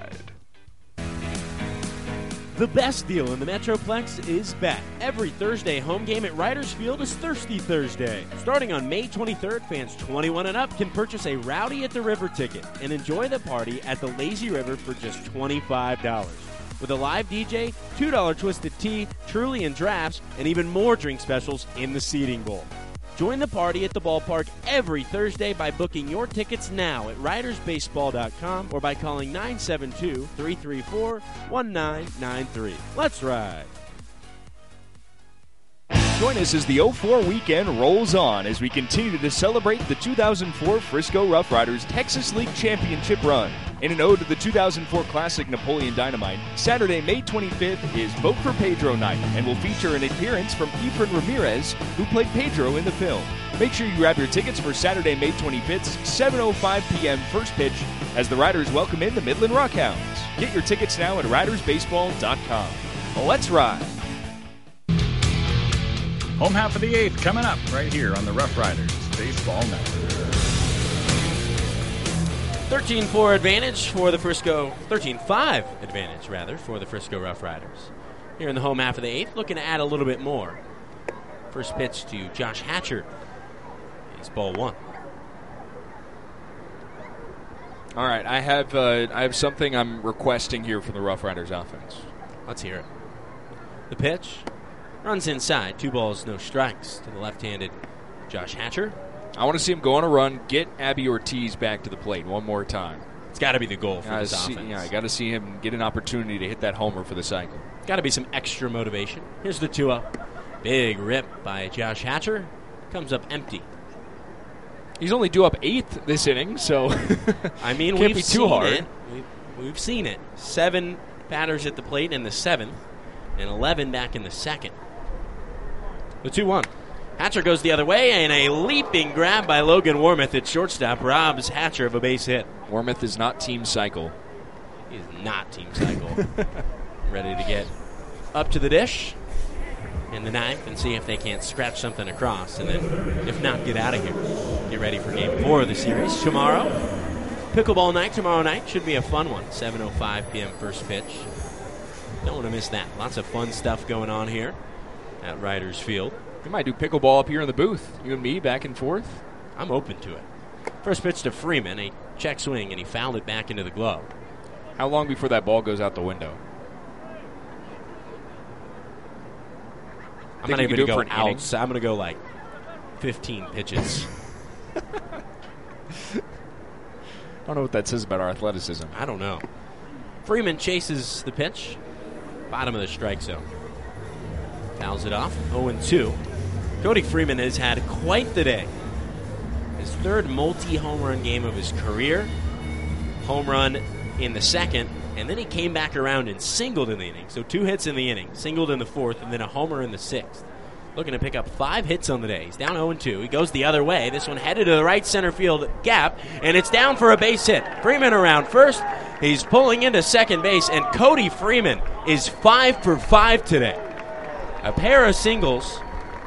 The best deal in the Metroplex is back. Every Thursday home game at Riders Field is Thirsty Thursday. Starting on May twenty-third, fans twenty-one and up can purchase a Rowdy at the River ticket and enjoy the party at the Lazy River for just twenty-five dollars. With a live D J, two dollar Twisted Tea, Truly, and drafts, and even more drink specials in the seating bowl. Join the party at the ballpark every Thursday by booking your tickets now at riders baseball dot com or by calling nine seven two, three three four, one nine nine three. Let's ride. Join us as the oh four weekend rolls on as we continue to celebrate the two thousand four Frisco Rough Riders Texas League Championship run. In an ode to the two thousand four Classic Napoleon Dynamite, Saturday, May twenty-fifth is Vote for Pedro night and will feature an appearance from Efren Ramirez, who played Pedro in the film. Make sure you grab your tickets for Saturday, May twenty-fifth's seven oh five p.m. first pitch as the Riders welcome in the Midland Rockhounds. Get your tickets now at riders baseball dot com. Let's ride. Home half of the eighth coming up right here on the Rough Riders Baseball Network. thirteen four advantage for the Frisco, thirteen five advantage, rather, for the Frisco Rough Riders. Here in the home half of the eighth, looking to add a little bit more. First pitch to Josh Hatcher. It's ball one. All right, I have uh, I have something I'm requesting here from the Rough Riders offense. Let's hear it. The pitch runs inside. Two balls, no strikes to the left-handed Josh Hatcher. I want to see him go on a run, get Abby Ortiz back to the plate one more time. It's got to be the goal for gotta this see, offense. Yeah, I got to see him get an opportunity to hit that homer for the cycle. Got to be some extra motivation. Here's the two up. Big rip by Josh Hatcher. Comes up empty. He's only due up eighth this inning, so I mean, can't we've be seen too hard. it. We've, we've seen it. Seven batters at the plate in the seventh, and eleven back in the second. The two one. Hatcher goes the other way, and a leaping grab by Logan Warmouth at shortstop robs Hatcher of a base hit. Warmouth is not team cycle. He is not team cycle. Ready to get up to the dish in the ninth and see if they can't scratch something across, and then, if not, get out of here. Get ready for game four of the series tomorrow. Pickleball night tomorrow night should be a fun one. seven oh five p.m. first pitch. Don't want to miss that. Lots of fun stuff going on here at Riders Field. We might do pickleball up here in the booth. You and me back and forth. I'm open to it. First pitch to Freeman, a check swing, and he fouled it back into the glove. How long before that ball goes out the window? I'm not even going to go out. So I'm going to go like fifteen pitches. I don't know what that says about our athleticism. I don't know. Freeman chases the pitch. Bottom of the strike zone. Fouls it off. oh and two. Cody Freeman has had quite the day. His third multi-home run game of his career. Home run in the second. And then he came back around and singled in the inning. So two hits in the inning, singled in the fourth, and then a homer in the sixth. Looking to pick up five hits on the day. He's down oh and two. He goes the other way. This one headed to the right center field gap, and it's down for a base hit. Freeman around first. He's pulling into second base, and Cody Freeman is five for five today. A pair of singles,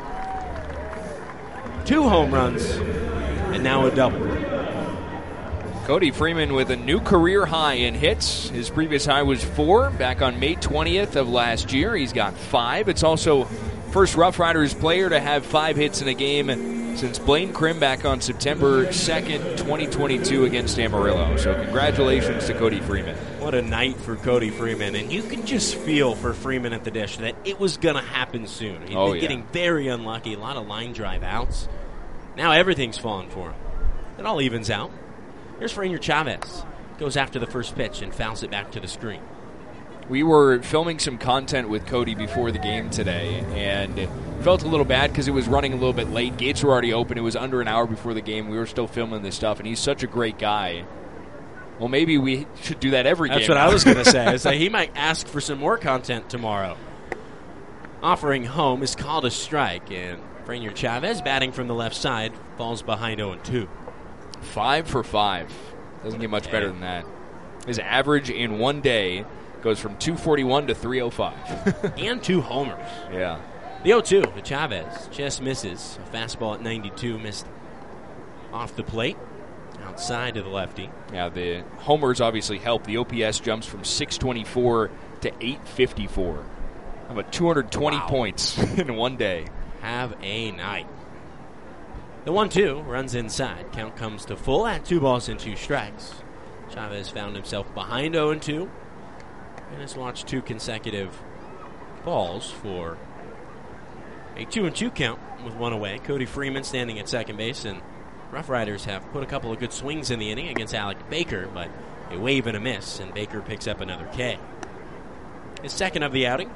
two home runs, and now a double. Cody Freeman with a new career high in hits. His previous high was four back on May twentieth of last year. He's got five. It's also first Rough Riders player to have five hits in a game since Blaine Krim back on September second, twenty twenty-two against Amarillo. So congratulations to Cody Freeman. What a night for Cody Freeman. And you could just feel for Freeman at the dish that it was going to happen soon. He'd oh, been yeah. getting very unlucky. A lot of line drive outs. Now everything's falling for him. It all evens out. Here's Rainier Chavez. Goes after the first pitch and fouls it back to the screen. We were filming some content with Cody before the game today, and felt a little bad because it was running a little bit late. Gates were already open. It was under an hour before the game. We were still filming this stuff, and he's such a great guy. Well, maybe we should do that every That's game. That's what I was going to say. Is that he might ask for some more content tomorrow. Offering home is called a strike, and Rainier Chavez, batting from the left side, falls behind oh and two. Five for five. Doesn't get much better than that. His average in one day goes from two forty-one to three oh five. And two homers. Yeah. The oh two to Chavez. Just misses. A fastball at ninety-two. Missed off the plate. Outside to the lefty. Yeah, the homers obviously help. The O P S jumps from six twenty-four to eight fifty-four. How about two hundred twenty wow. points in one day? Have a night. The one two runs inside. Count comes to full at two balls and two strikes. Chavez found himself behind oh and two. And has watched two consecutive balls for a two and two count with one away. Cody Freeman standing at second base, and Rough Riders have put a couple of good swings in the inning against Alec Baker, but a wave and a miss, and Baker picks up another K. His second of the outing.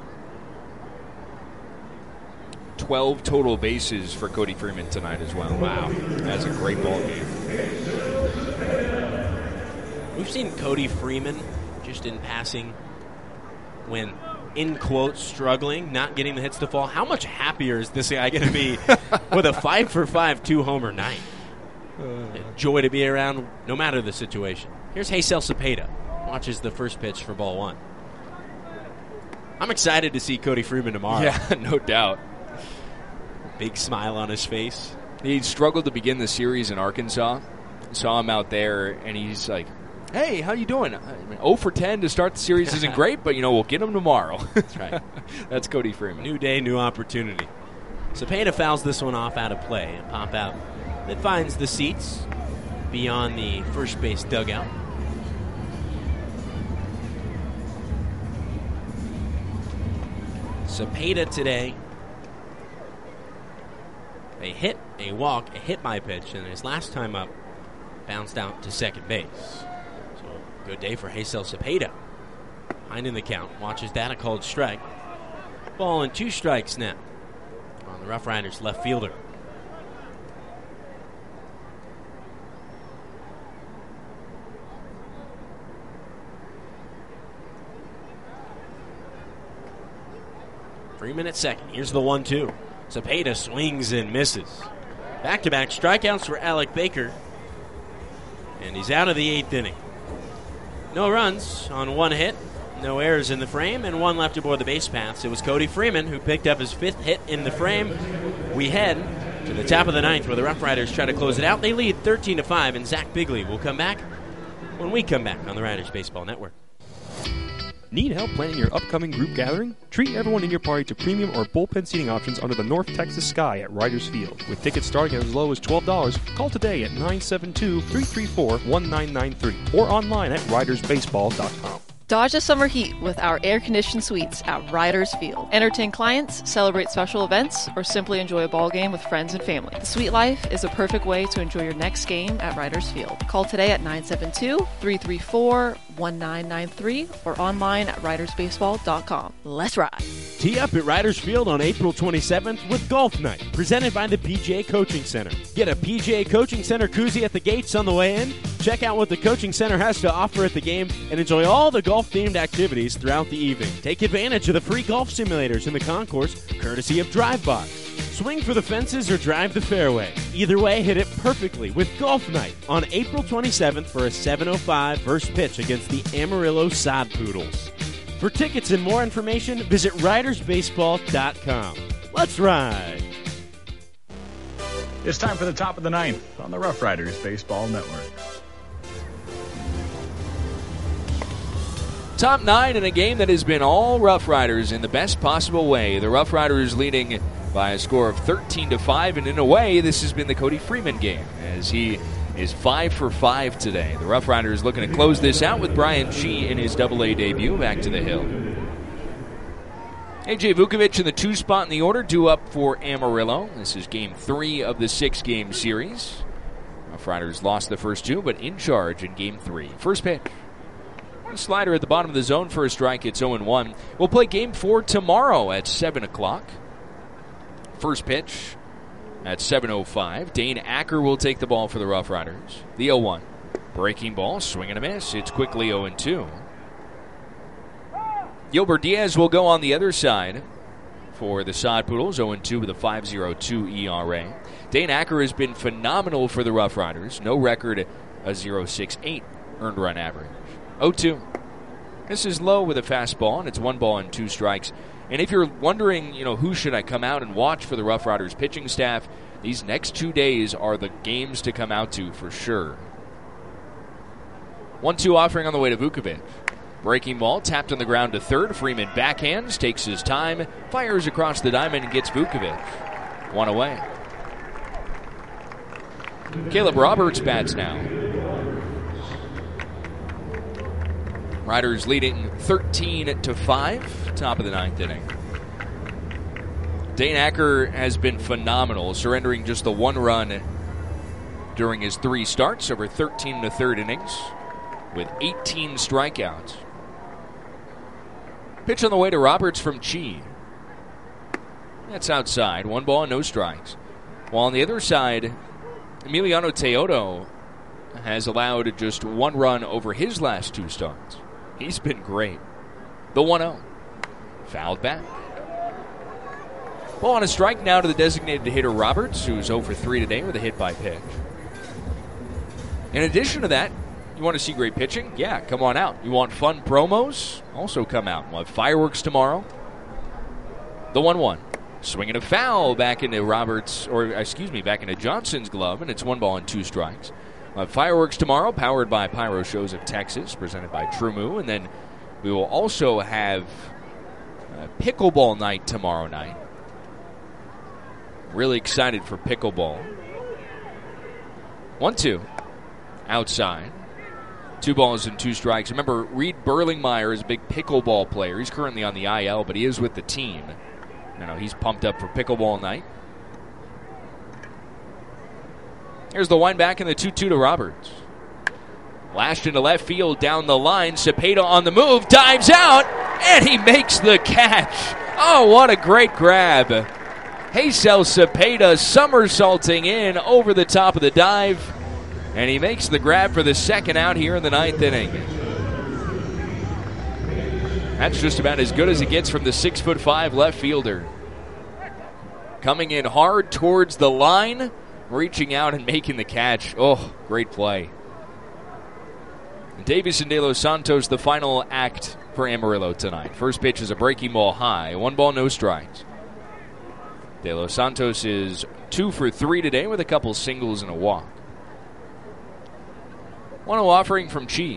twelve total bases for Cody Freeman tonight as well. Wow. That's a great ball game. We've seen Cody Freeman just in passing when, in quotes, struggling, not getting the hits to fall. How much happier is this guy going to be with a five for five two-homer night? Uh, Joy to be around no matter the situation. Here's Haysel Cepeda. watches the first pitch for ball one. I'm excited to see Cody Freeman tomorrow. Yeah, no doubt. Big smile on his face. He struggled to begin the series in Arkansas. Saw him out there, and he's like, hey, how you doing? I mean, oh for ten to start the series isn't great, but, you know, we'll get him tomorrow. That's right. That's Cody Freeman. New day, new opportunity. Cepeda fouls this one off out of play and pop out. That finds the seats beyond the first base dugout. Cepeda today, a hit, a walk, a hit by pitch, and his last time up bounced out to second base. So good day for Hazel Cepeda. Behind in the count, watches that a called strike. Ball and two strikes now on the Rough Riders left fielder. Freeman at second. Here's the one two. Cepeda swings and misses. Back-to-back strikeouts for Alec Baker. And he's out of the eighth inning. No runs on one hit. No errors in the frame, and one left aboard the base paths. It was Cody Freeman who picked up his fifth hit in the frame. We head to the top of the ninth where the Rough Riders try to close it out. They lead thirteen to five, and Zach Bigley will come back when we come back on the Riders Baseball Network. Need help planning your upcoming group gathering? Treat everyone in your party to premium or bullpen seating options under the North Texas sky at Riders Field. With tickets starting at as low as twelve dollars, call today at nine seven two, three three four, one nine nine three or online at riders baseball dot com. Dodge the summer heat with our air-conditioned suites at Riders Field. Entertain clients, celebrate special events, or simply enjoy a ball game with friends and family. The suite life is a perfect way to enjoy your next game at Riders Field. Call today at nine seven two, three three four, one nine nine three or online at riders baseball dot com. Let's ride. Tee up at Riders Field on April twenty-seventh with Golf Night, presented by the P G A Coaching Center. Get a P G A Coaching Center koozie at the gates on the way in. Check out what the Coaching Center has to offer at the game and enjoy all the golf-themed activities throughout the evening. Take advantage of the free golf simulators in the concourse, courtesy of DriveBox. Swing for the fences or drive the fairway. Either way, hit it perfectly with Golf Night on April twenty-seventh for a seven oh five first pitch against the Amarillo Sod Poodles. For tickets and more information, visit riders baseball dot com. Let's ride! It's time for the top of the ninth on the Rough Riders Baseball Network. Top nine in a game that has been all Rough Riders in the best possible way. The Rough Riders leading by a score of thirteen to five, and in a way, this has been the Cody Freeman game, as he is five for five today. The Rough Riders looking to close this out with Brian Shee in his double A debut back to the hill. A J Vukovic in the two spot in the order, due up for Amarillo. This is game three of the six-game series. Rough Riders lost the first two, but in charge in game three. First pitch. A slider at the bottom of the zone for a strike. It's oh and one. We'll play game four tomorrow at seven o'clock. First pitch at seven oh five. Dane Acker will take the ball for the Rough Riders. The oh one. Breaking ball, swing and a miss. It's quickly oh and two. Gilbert Diaz will go on the other side for the Sod Poodles, oh and two with a five oh two E R A. Dane Acker has been phenomenal for the Rough Riders. No record, a oh six eight earned run average. oh two. This is low with a fastball, and it's one ball and two strikes. And if you're wondering, you know, who should I come out and watch for the Rough Riders pitching staff, these next two days are the games to come out to for sure. one two offering on the way to Vukovic. Breaking ball, tapped on the ground to third. Freeman backhands, takes his time, fires across the diamond, and gets Vukovic. One away. Caleb Roberts bats now. Riders leading thirteen to five, top of the ninth inning. Dane Acker has been phenomenal, surrendering just the one run during his three starts over thirteen and a third innings with eighteen strikeouts. Pitch on the way to Roberts from Chi. That's outside. One ball, no strikes. While on the other side, Emiliano Teodo has allowed just one run over his last two starts. He's been great. The one oh. Fouled back. Ball on a strike now to the designated hitter Roberts, who's oh for three today with a hit by pitch. In addition to that, You want to see great pitching? Yeah, come on out. You want fun promos? Also come out. We'll have fireworks tomorrow. The one one. Swinging a foul back into Roberts, or excuse me, back into Johnson's glove, and it's one ball and two strikes. We'll have fireworks tomorrow, powered by Pyro Shows of Texas, presented by Trumu, and then we will also have uh, pickleball night tomorrow night. Really excited for pickleball. One two. Outside. Two balls and two strikes. Remember, Reed Berlingmeyer is a big pickleball player. He's currently on the I L, but he is with the team. You know, he's pumped up for pickleball night. Here's the wind back in the two two to Roberts. Lashed into left field down the line. Cepeda on the move, dives out, and he makes the catch. Oh, what a great grab. Hazel Cepeda somersaulting in over the top of the dive, and he makes the grab for the second out here in the ninth inning. That's just about as good as it gets from the six foot five left fielder. Coming in hard towards the line, reaching out and making the catch. Oh, great play. Davis and De Los Santos, the final act for Amarillo tonight. First pitch is a breaking ball high. One ball, no strikes. De Los Santos is two for three today with a couple singles and a walk. one oh offering from Chi.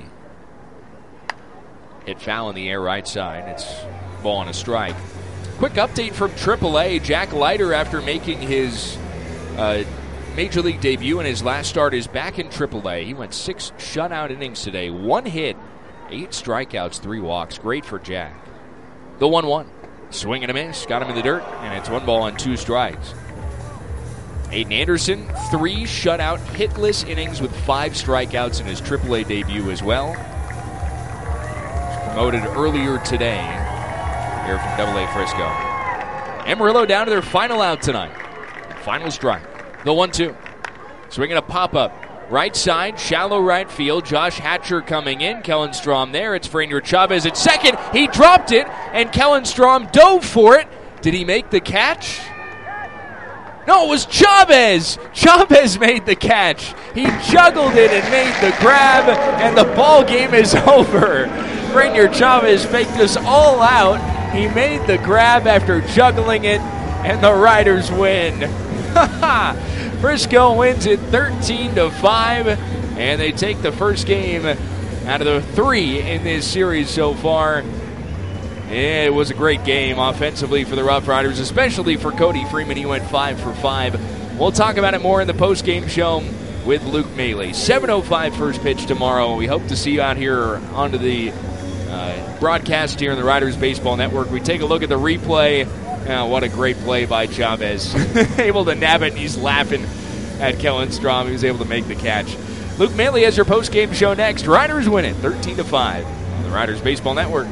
Hit foul in the air right side. It's ball and a strike. Quick update from triple A. Jack Leiter, after making his uh, Major League debut in his last start, is back in triple A. He went six shutout innings today. One hit, eight strikeouts, three walks. Great for Jack. The one one. Swing and a miss. Got him in the dirt, and it's one ball and two strikes. Aiden Anderson, three shutout, hitless innings with five strikeouts in his triple A debut as well. Promoted earlier today here from double A Frisco. Amarillo down to their final out tonight. Final strike. The one two. Swinging a pop-up. Right side, shallow right field. Josh Hatcher coming in. Kellen Strom there. It's Franier Chavez at second. He dropped it, and Kellen Strom dove for it. Did he make the catch? No, it was Chavez. Chavez made the catch. He juggled it and made the grab, and the ball game is over. Franier Chavez faked us all out. He made the grab after juggling it, and the Riders win. Frisco wins it thirteen to five, and they take the first game out of the three in this series so far. It was a great game offensively for the Rough Riders, especially for Cody Freeman. He went five for five. We'll talk about it more in the post-game show with Luke Maley. seven oh five first pitch tomorrow. We hope to see you out here onto the uh, broadcast here in the Riders Baseball Network. We take a look at the replay. Oh, what a great play by Chavez. Able to nab it, and he's laughing at Kellen Strom. He was able to make the catch. Luke Maley has your post-game show next. Riders win it thirteen to five on the Riders Baseball Network.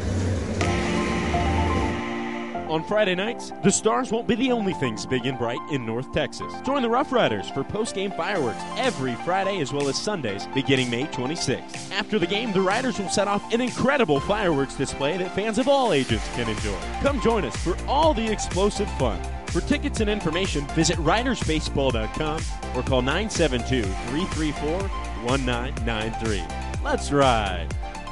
On Friday nights, the Stars won't be the only things big and bright in North Texas. Join the Rough Riders for post-game fireworks every Friday as well as Sundays beginning May twenty-sixth. After the game, the Riders will set off an incredible fireworks display that fans of all ages can enjoy. Come join us for all the explosive fun. For tickets and information, visit riders baseball dot com or call nine seven two, three three four, one nine nine three. Let's ride!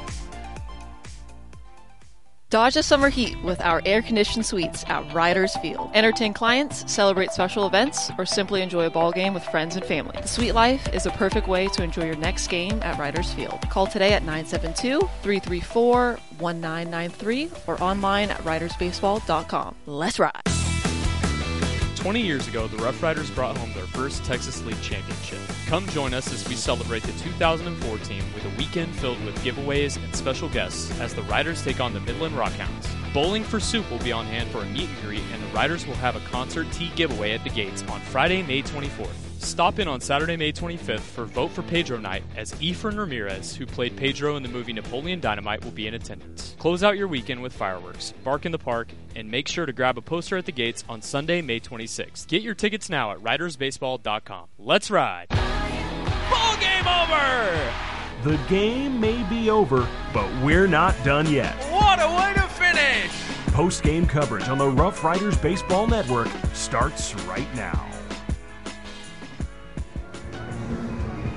Dodge the summer heat with our air-conditioned suites at Riders Field. Entertain clients, celebrate special events, or simply enjoy a ball game with friends and family. The suite life is a perfect way to enjoy your next game at Riders Field. Call today at nine seven two, three three four, one nine nine three or online at riders baseball dot com. Let's ride! twenty years ago, the Rough Riders brought home their first Texas League championship. Come join us as we celebrate the two thousand four team with a weekend filled with giveaways and special guests as the Riders take on the Midland Rockhounds. Bowling for Soup will be on hand for a meet and greet, and the Riders will have a concert tea giveaway at the gates on Friday, May twenty-fourth. Stop in on Saturday, May twenty-fifth for Vote for Pedro night, as Efren Ramirez, who played Pedro in the movie Napoleon Dynamite, will be in attendance. Close out your weekend with fireworks, bark in the park, and make sure to grab a poster at the gates on Sunday, May twenty-sixth. Get your tickets now at riders baseball dot com. Let's ride! Ball game over! The game may be over, but we're not done yet. What a way to finish! Post-game coverage on the Rough Riders Baseball Network starts right now.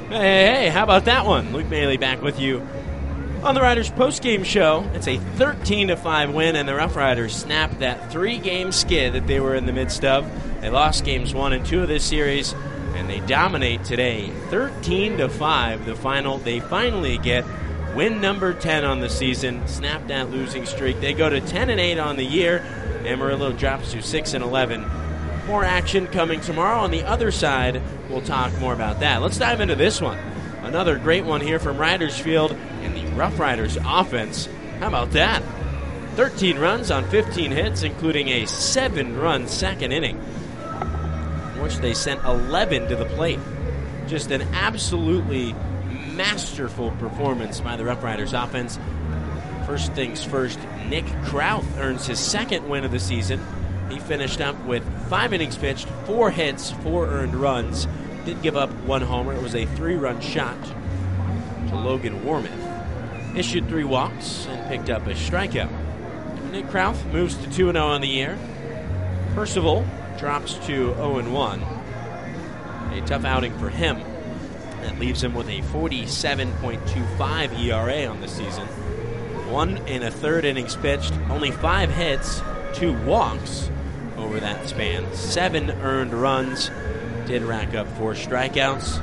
Hey, hey, how about that one? Luke Bailey back with you on the Riders postgame show. It's a thirteen to five win, and the Rough Riders snapped that three-game skid that they were in the midst of. They lost games one and two of this series, and they dominate today, thirteen to five. The final, they finally get win number ten on the season, snap that losing streak. They go to ten and eight on the year. Amarillo drops to six and eleven. More action coming tomorrow. On the other side, we'll talk more about that. Let's dive into this one. Another great one here from Riders Field and the Rough Riders offense. How about that? thirteen runs on fifteen hits, including a seven-run second inning, in which they sent eleven to the plate. Just an absolutely masterful performance by the Rough Riders offense. First things first, Nick Krauth earns his second win of the season. He finished up with five innings pitched, four hits, four earned runs. Did give up one homer. It was a three-run shot to Logan Warmouth. Issued three walks and picked up a strikeout. Nick Krauth moves to two and oh on the year. Percival drops to oh and one. A tough outing for him. That leaves him with a forty-seven point two five E R A on the season. One and a third innings pitched, only five hits, two walks over that span. Seven earned runs, did rack up four strikeouts.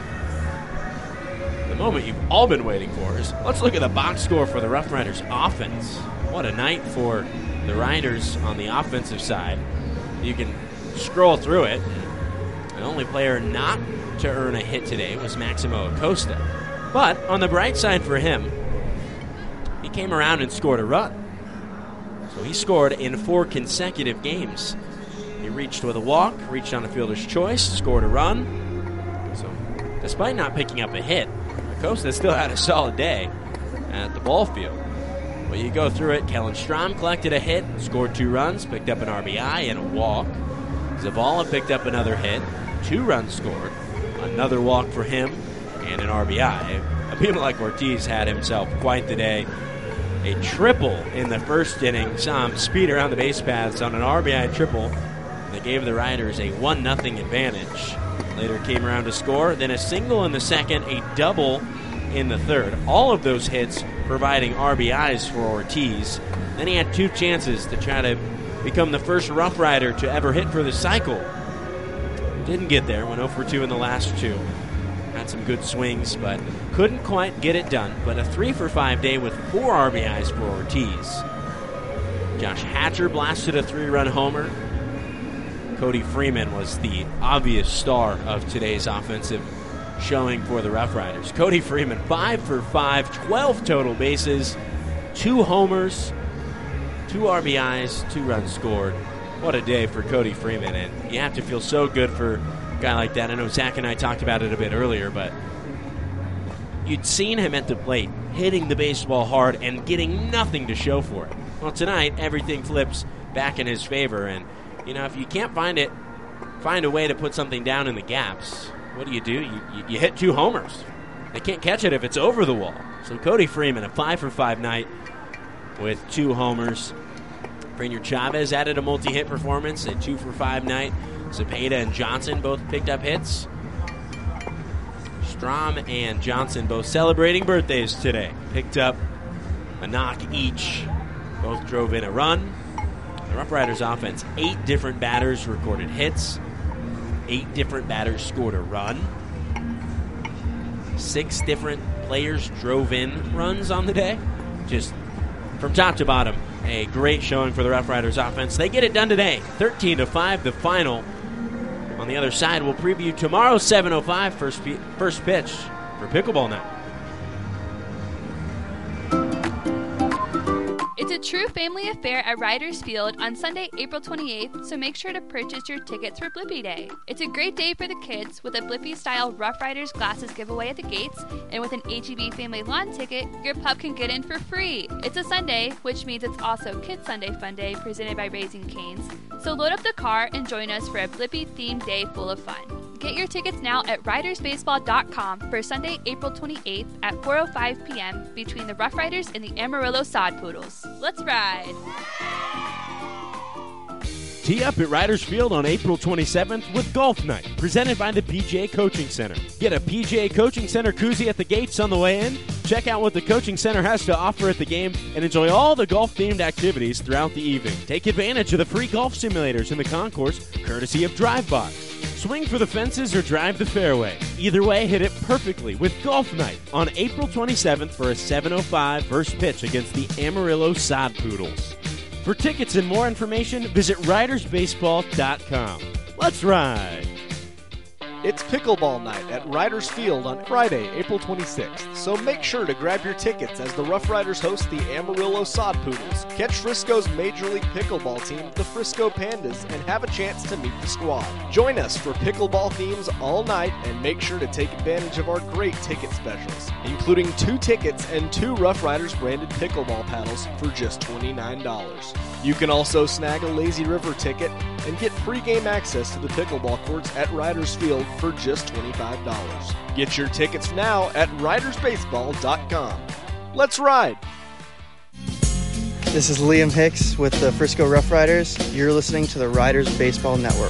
The moment you've all been waiting for is, let's look at the box score for the Rough Riders offense. What a night for the Riders on the offensive side. You can scroll through it. The only player not to earn a hit today was Maximo Acosta. But on the bright side for him, he came around and scored a run. So he scored in four consecutive games. He reached with a walk, reached on a fielder's choice, scored a run. So despite not picking up a hit, Acosta still had a solid day at the ball field. Well, you go through it, Kellen Strom collected a hit, scored two runs, picked up an R B I and a walk. Zavala picked up another hit, two runs scored, another walk for him, and an R B I. Abimelec Ortiz had himself quite the day. A triple in the first inning, saw him speed around the base paths on an R B I triple that gave the Riders a one nothing advantage. Later came around to score, then a single in the second, a double in the third. All of those hits providing R B Is for Ortiz. Then he had two chances to try to become the first Rough Rider to ever hit for the cycle. Didn't get there, went oh for two in the last two. Had some good swings, but couldn't quite get it done. But a three for five day with four R B Is for Ortiz. Josh Hatcher blasted a three-run homer. Cody Freeman was the obvious star of today's offensive showing for the Rough Riders. Cody Freeman, five for five, twelve total bases, two homers, two R B Is, two runs scored. What a day for Cody Freeman, and you have to feel so good for a guy like that. I know Zach and I talked about it a bit earlier, but you'd seen him at the plate, hitting the baseball hard and getting nothing to show for it. Well, tonight, everything flips back in his favor, and, you know, if you can't find it, find a way to put something down in the gaps, what do you do? You, you, you hit two homers. They can't catch it if it's over the wall. So Cody Freeman, a five for five night with two homers. Brainerd Chavez added a multi-hit performance, a two for five night. Zepeda and Johnson both picked up hits. Strom and Johnson both celebrating birthdays today. Picked up a knock each. Both drove in a run. The Rough Riders offense, eight different batters recorded hits. Eight different batters scored a run. Six different players drove in runs on the day. Just from top to bottom, a great showing for the Rough Riders offense. They get it done today, thirteen to five, the final. On the other side, we'll preview tomorrow's seven oh five first, pe- first pitch for Pickleball Night. It's a true family affair at Riders Field on Sunday, April twenty-eighth, so make sure to purchase your tickets for Blippi Day. It's a great day for the kids with a Blippi-style Rough Riders glasses giveaway at the gates, and with an H E B Family Lawn ticket, your pup can get in for free. It's a Sunday, which means it's also Kids Sunday Fun Day presented by Raising Cane's, so load up the car and join us for a Blippi-themed day full of fun. Get your tickets now at riders baseball dot com for Sunday, April twenty-eighth at four oh five p.m. between the Rough Riders and the Amarillo Sod Poodles. Let's ride! Tee up at Riders Field on April twenty-seventh with Golf Night, presented by the P G A Coaching Center. Get a P G A Coaching Center koozie at the gates on the way in, check out what the Coaching Center has to offer at the game, and enjoy all the golf-themed activities throughout the evening. Take advantage of the free golf simulators in the concourse, courtesy of DriveBox. Swing for the fences or drive the fairway. Either way, hit it perfectly with Golf Night on April twenty-seventh for a seven oh five first pitch against the Amarillo Sod Poodles. For tickets and more information, visit riders baseball dot com. Let's ride! It's pickleball night at Riders Field on Friday, April twenty-sixth, so make sure to grab your tickets as the Rough Riders host the Amarillo Sod Poodles. Catch Frisco's Major League Pickleball team, the Frisco Pandas, and have a chance to meet the squad. Join us for pickleball themes all night and make sure to take advantage of our great ticket specials, including two tickets and two Rough Riders branded pickleball paddles for just twenty-nine dollars. You can also snag a Lazy River ticket and get pregame access to the pickleball courts at Riders Field for just twenty-five dollars. Get your tickets now at riders baseball dot com. Let's ride! This is Liam Hicks with the Frisco Rough Riders. You're listening to the Riders Baseball Network.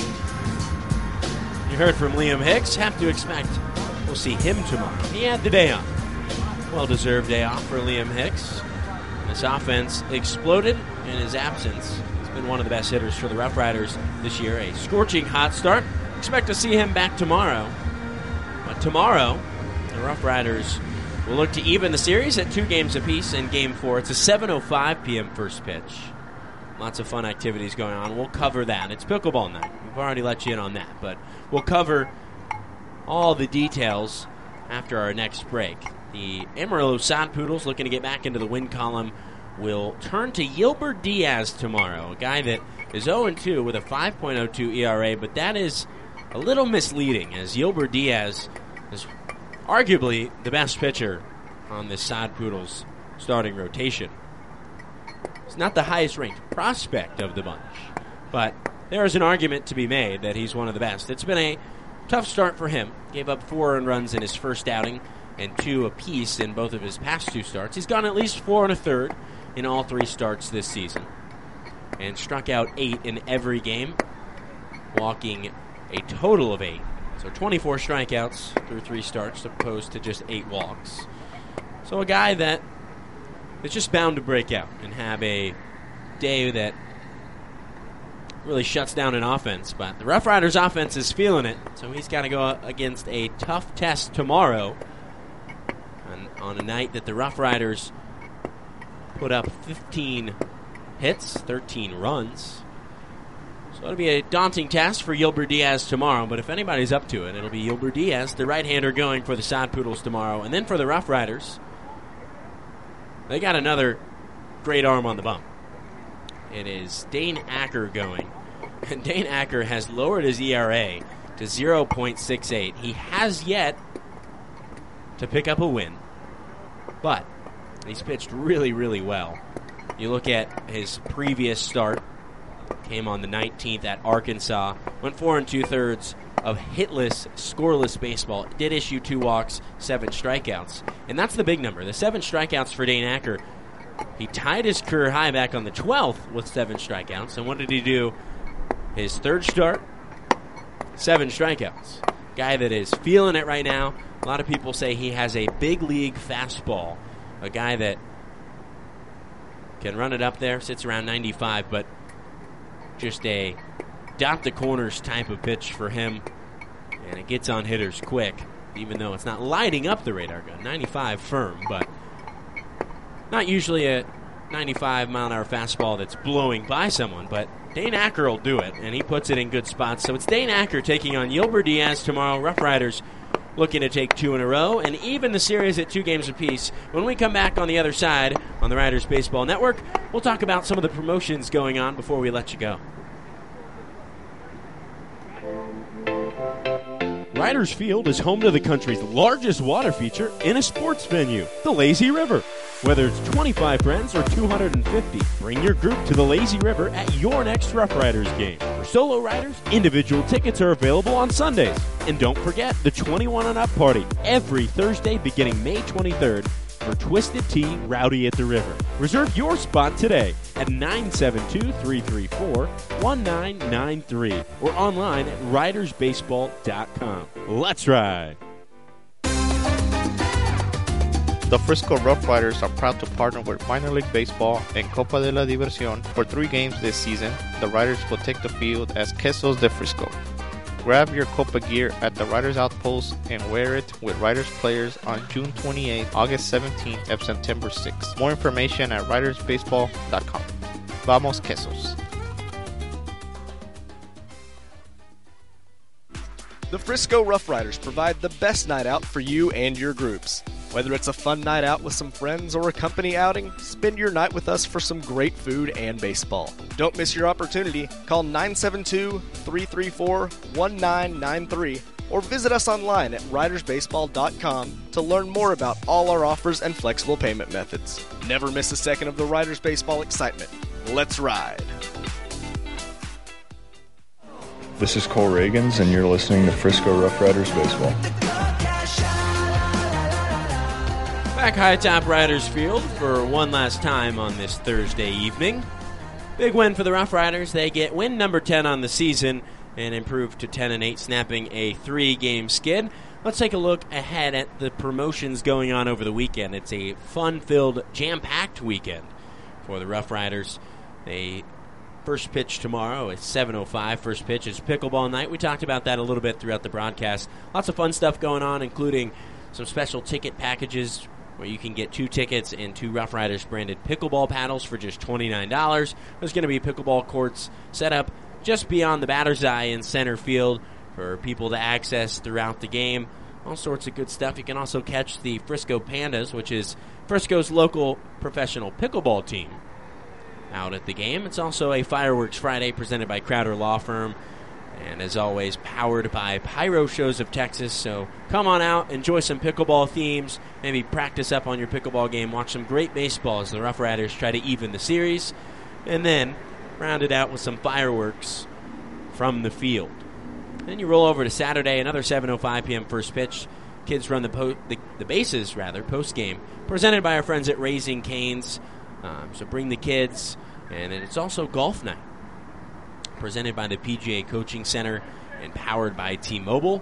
You heard from Liam Hicks. Have to expect we'll see him tomorrow. He had the day off. Well-deserved day off for Liam Hicks. This offense exploded in his absence. He's been one of the best hitters for the Rough Riders this year. A scorching hot start. Expect to see him back tomorrow. But tomorrow, the Rough Riders will look to even the series at two games apiece in Game four. It's a seven oh five p.m. first pitch. Lots of fun activities going on. We'll cover that. It's pickleball night. We've already let you in on that. But we'll cover all the details after our next break. The Amarillo Sod Poodles, looking to get back into the win column, will turn to Yilbert Diaz tomorrow, a guy that is oh and two with a five point oh two E R A, but that is a little misleading, as Yilbert Diaz is arguably the best pitcher on this Sod Poodles starting rotation. He's not the highest-ranked prospect of the bunch, but there is an argument to be made that he's one of the best. It's been a tough start for him. Gave up four earned runs in his first outing and two apiece in both of his past two starts. He's gone at least four and a third in all three starts this season and struck out eight in every game, walking a total of eight. So twenty-four strikeouts through three starts opposed to just eight walks. So a guy that is just bound to break out and have a day that really shuts down an offense. But the Rough Riders offense is feeling it, so he's got to go against a tough test tomorrow and on a night that the Rough Riders put up fifteen hits, thirteen runs. So it'll be a daunting task for Yilbert Diaz tomorrow, but if anybody's up to it, it'll be Yilbert Diaz, the right-hander, going for the Sod Poodles tomorrow. And then for the Rough Riders, they got another great arm on the bump. It is Dane Acker going. And Dane Acker has lowered his E R A to zero point six eight. He has yet to pick up a win, but he's pitched really, really well. You look at his previous start, came on the nineteenth at Arkansas, went four and two-thirds of hitless, scoreless baseball. Did issue two walks, seven strikeouts. And that's the big number, the seven strikeouts for Dane Acker. He tied his career high back on the twelfth with seven strikeouts. And what did he do? His third start, seven strikeouts. Guy that is feeling it right now. A lot of people say he has a big league fastball. A guy that can run it up there, sits around ninety-five, but just a dot the corners type of pitch for him. And it gets on hitters quick, even though it's not lighting up the radar gun. ninety-five firm, but not usually a ninety-five mile an hour fastball that's blowing by someone, but Dane Acker will do it, and he puts it in good spots. So it's Dane Acker taking on Yilbert Diaz tomorrow. Rough Riders looking to take two in a row and even the series at two games apiece. When we come back on the other side on the Riders Baseball Network, we'll talk about some of the promotions going on before we let you go. Riders Field is home to the country's largest water feature in a sports venue, the Lazy River. Whether it's twenty-five friends or two hundred fifty, bring your group to the Lazy River at your next Rough Riders game. For solo riders, individual tickets are available on Sundays. And don't forget the twenty-one and up party every Thursday beginning May twenty-third for Twisted Tea Rowdy at the River. Reserve your spot today at nine seven two, three three four, one nine nine three or online at riders baseball dot com. Let's ride! The Frisco Rough Riders are proud to partner with Minor League Baseball and Copa de la Diversión. For three games this season, the Riders will take the field as Quesos de Frisco. Grab your Copa gear at the Riders Outpost and wear it with Riders players on June twenty-eighth, August seventeenth, and September sixth. More information at riders baseball dot com. Vamos Quesos! The Frisco Rough Riders provide the best night out for you and your groups. Whether it's a fun night out with some friends or a company outing, spend your night with us for some great food and baseball. Don't miss your opportunity. Call nine seven two, three three four, one nine nine three or visit us online at riders baseball dot com to learn more about all our offers and flexible payment methods. Never miss a second of the Riders Baseball excitement. Let's ride! This is Cole Reagans, and you're listening to Frisco Rough Riders Baseball. Back high atop Riders Field for one last time on this Thursday evening. Big win for the Rough Riders. They get win number ten on the season and improve to ten and eight, snapping a three-game skid. Let's take a look ahead at the promotions going on over the weekend. It's a fun-filled, jam-packed weekend for the Rough Riders. They first pitch tomorrow at seven oh five. First pitch is pickleball night. We talked about that a little bit throughout the broadcast. Lots of fun stuff going on, including some special ticket packages where you can get two tickets and two Rough Riders branded pickleball paddles for just twenty-nine dollars. There's going to be pickleball courts set up just beyond the batter's eye in center field for people to access throughout the game. All sorts of good stuff. You can also catch the Frisco Pandas, which is Frisco's local professional pickleball team, out at the game. It's also a Fireworks Friday presented by Crowder Law Firm, and as always, powered by Pyro Shows of Texas. So come on out, enjoy some pickleball themes, maybe practice up on your pickleball game, watch some great baseball as the Rough Riders try to even the series, and then round it out with some fireworks from the field. Then you roll over to Saturday, another seven oh five p.m. first pitch. Kids run the, po- the, the bases, rather, post-game, presented by our friends at Raising Cane's. Um, so bring the kids, and then it's also golf night, presented by the P G A Coaching Center and powered by T-Mobile.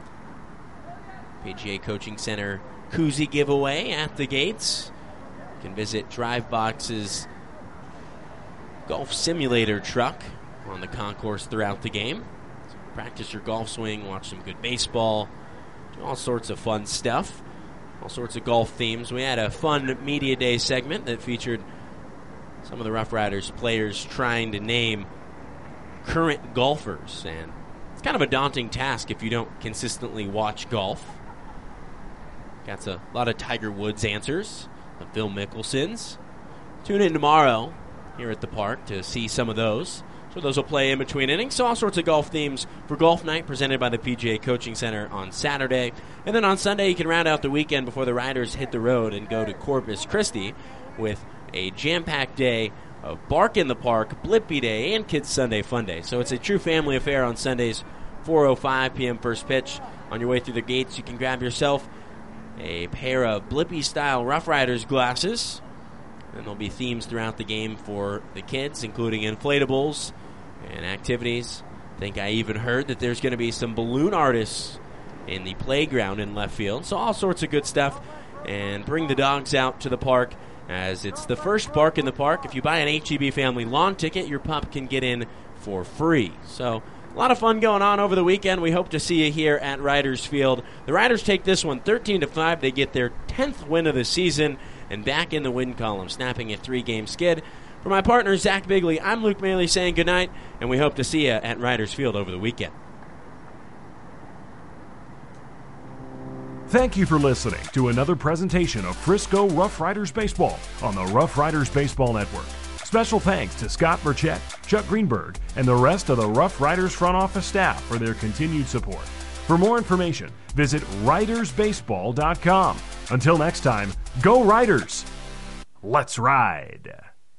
P G A Coaching Center koozie giveaway at the gates. You can visit DriveBox's golf simulator truck on the concourse throughout the game. So practice your golf swing, watch some good baseball, do all sorts of fun stuff, all sorts of golf themes. We had a fun media day segment that featured some of the Rough Riders players trying to name current golfers, and it's kind of a daunting task if you don't consistently watch golf. Got a lot of Tiger Woods answers, the Phil Mickelsons. Tune in tomorrow here at the park to see some of those. So those will play in between innings. So all sorts of golf themes for golf night presented by the P G A Coaching Center on Saturday. And then on Sunday you can round out the weekend before the Riders hit the road and go to Corpus Christi with a jam-packed day of Bark in the Park, Blippi Day, and Kids Sunday Fun Day. So it's a true family affair on Sundays, four oh five p.m. first pitch. On your way through the gates, you can grab yourself a pair of Blippi-style Rough Riders glasses. And there'll be themes throughout the game for the kids, including inflatables and activities. I think I even heard that there's going to be some balloon artists in the playground in left field. So all sorts of good stuff. And bring the dogs out to the park, as it's the first Bark in the Park. If you buy an H E B family lawn ticket, your pup can get in for free. So a lot of fun going on over the weekend. We hope to see you here at Riders Field. The Riders take this one thirteen to five. They get their tenth win of the season and back in the win column, snapping a three-game skid. For my partner, Zach Bigley, I'm Luke Maley saying goodnight, and we hope to see you at Riders Field over the weekend. Thank you for listening to another presentation of Frisco Rough Riders Baseball on the Rough Riders Baseball Network. Special thanks to Scott Burchett, Chuck Greenberg, and the rest of the Rough Riders front office staff for their continued support. For more information, visit riders baseball dot com. Until next time, go Riders! Let's ride!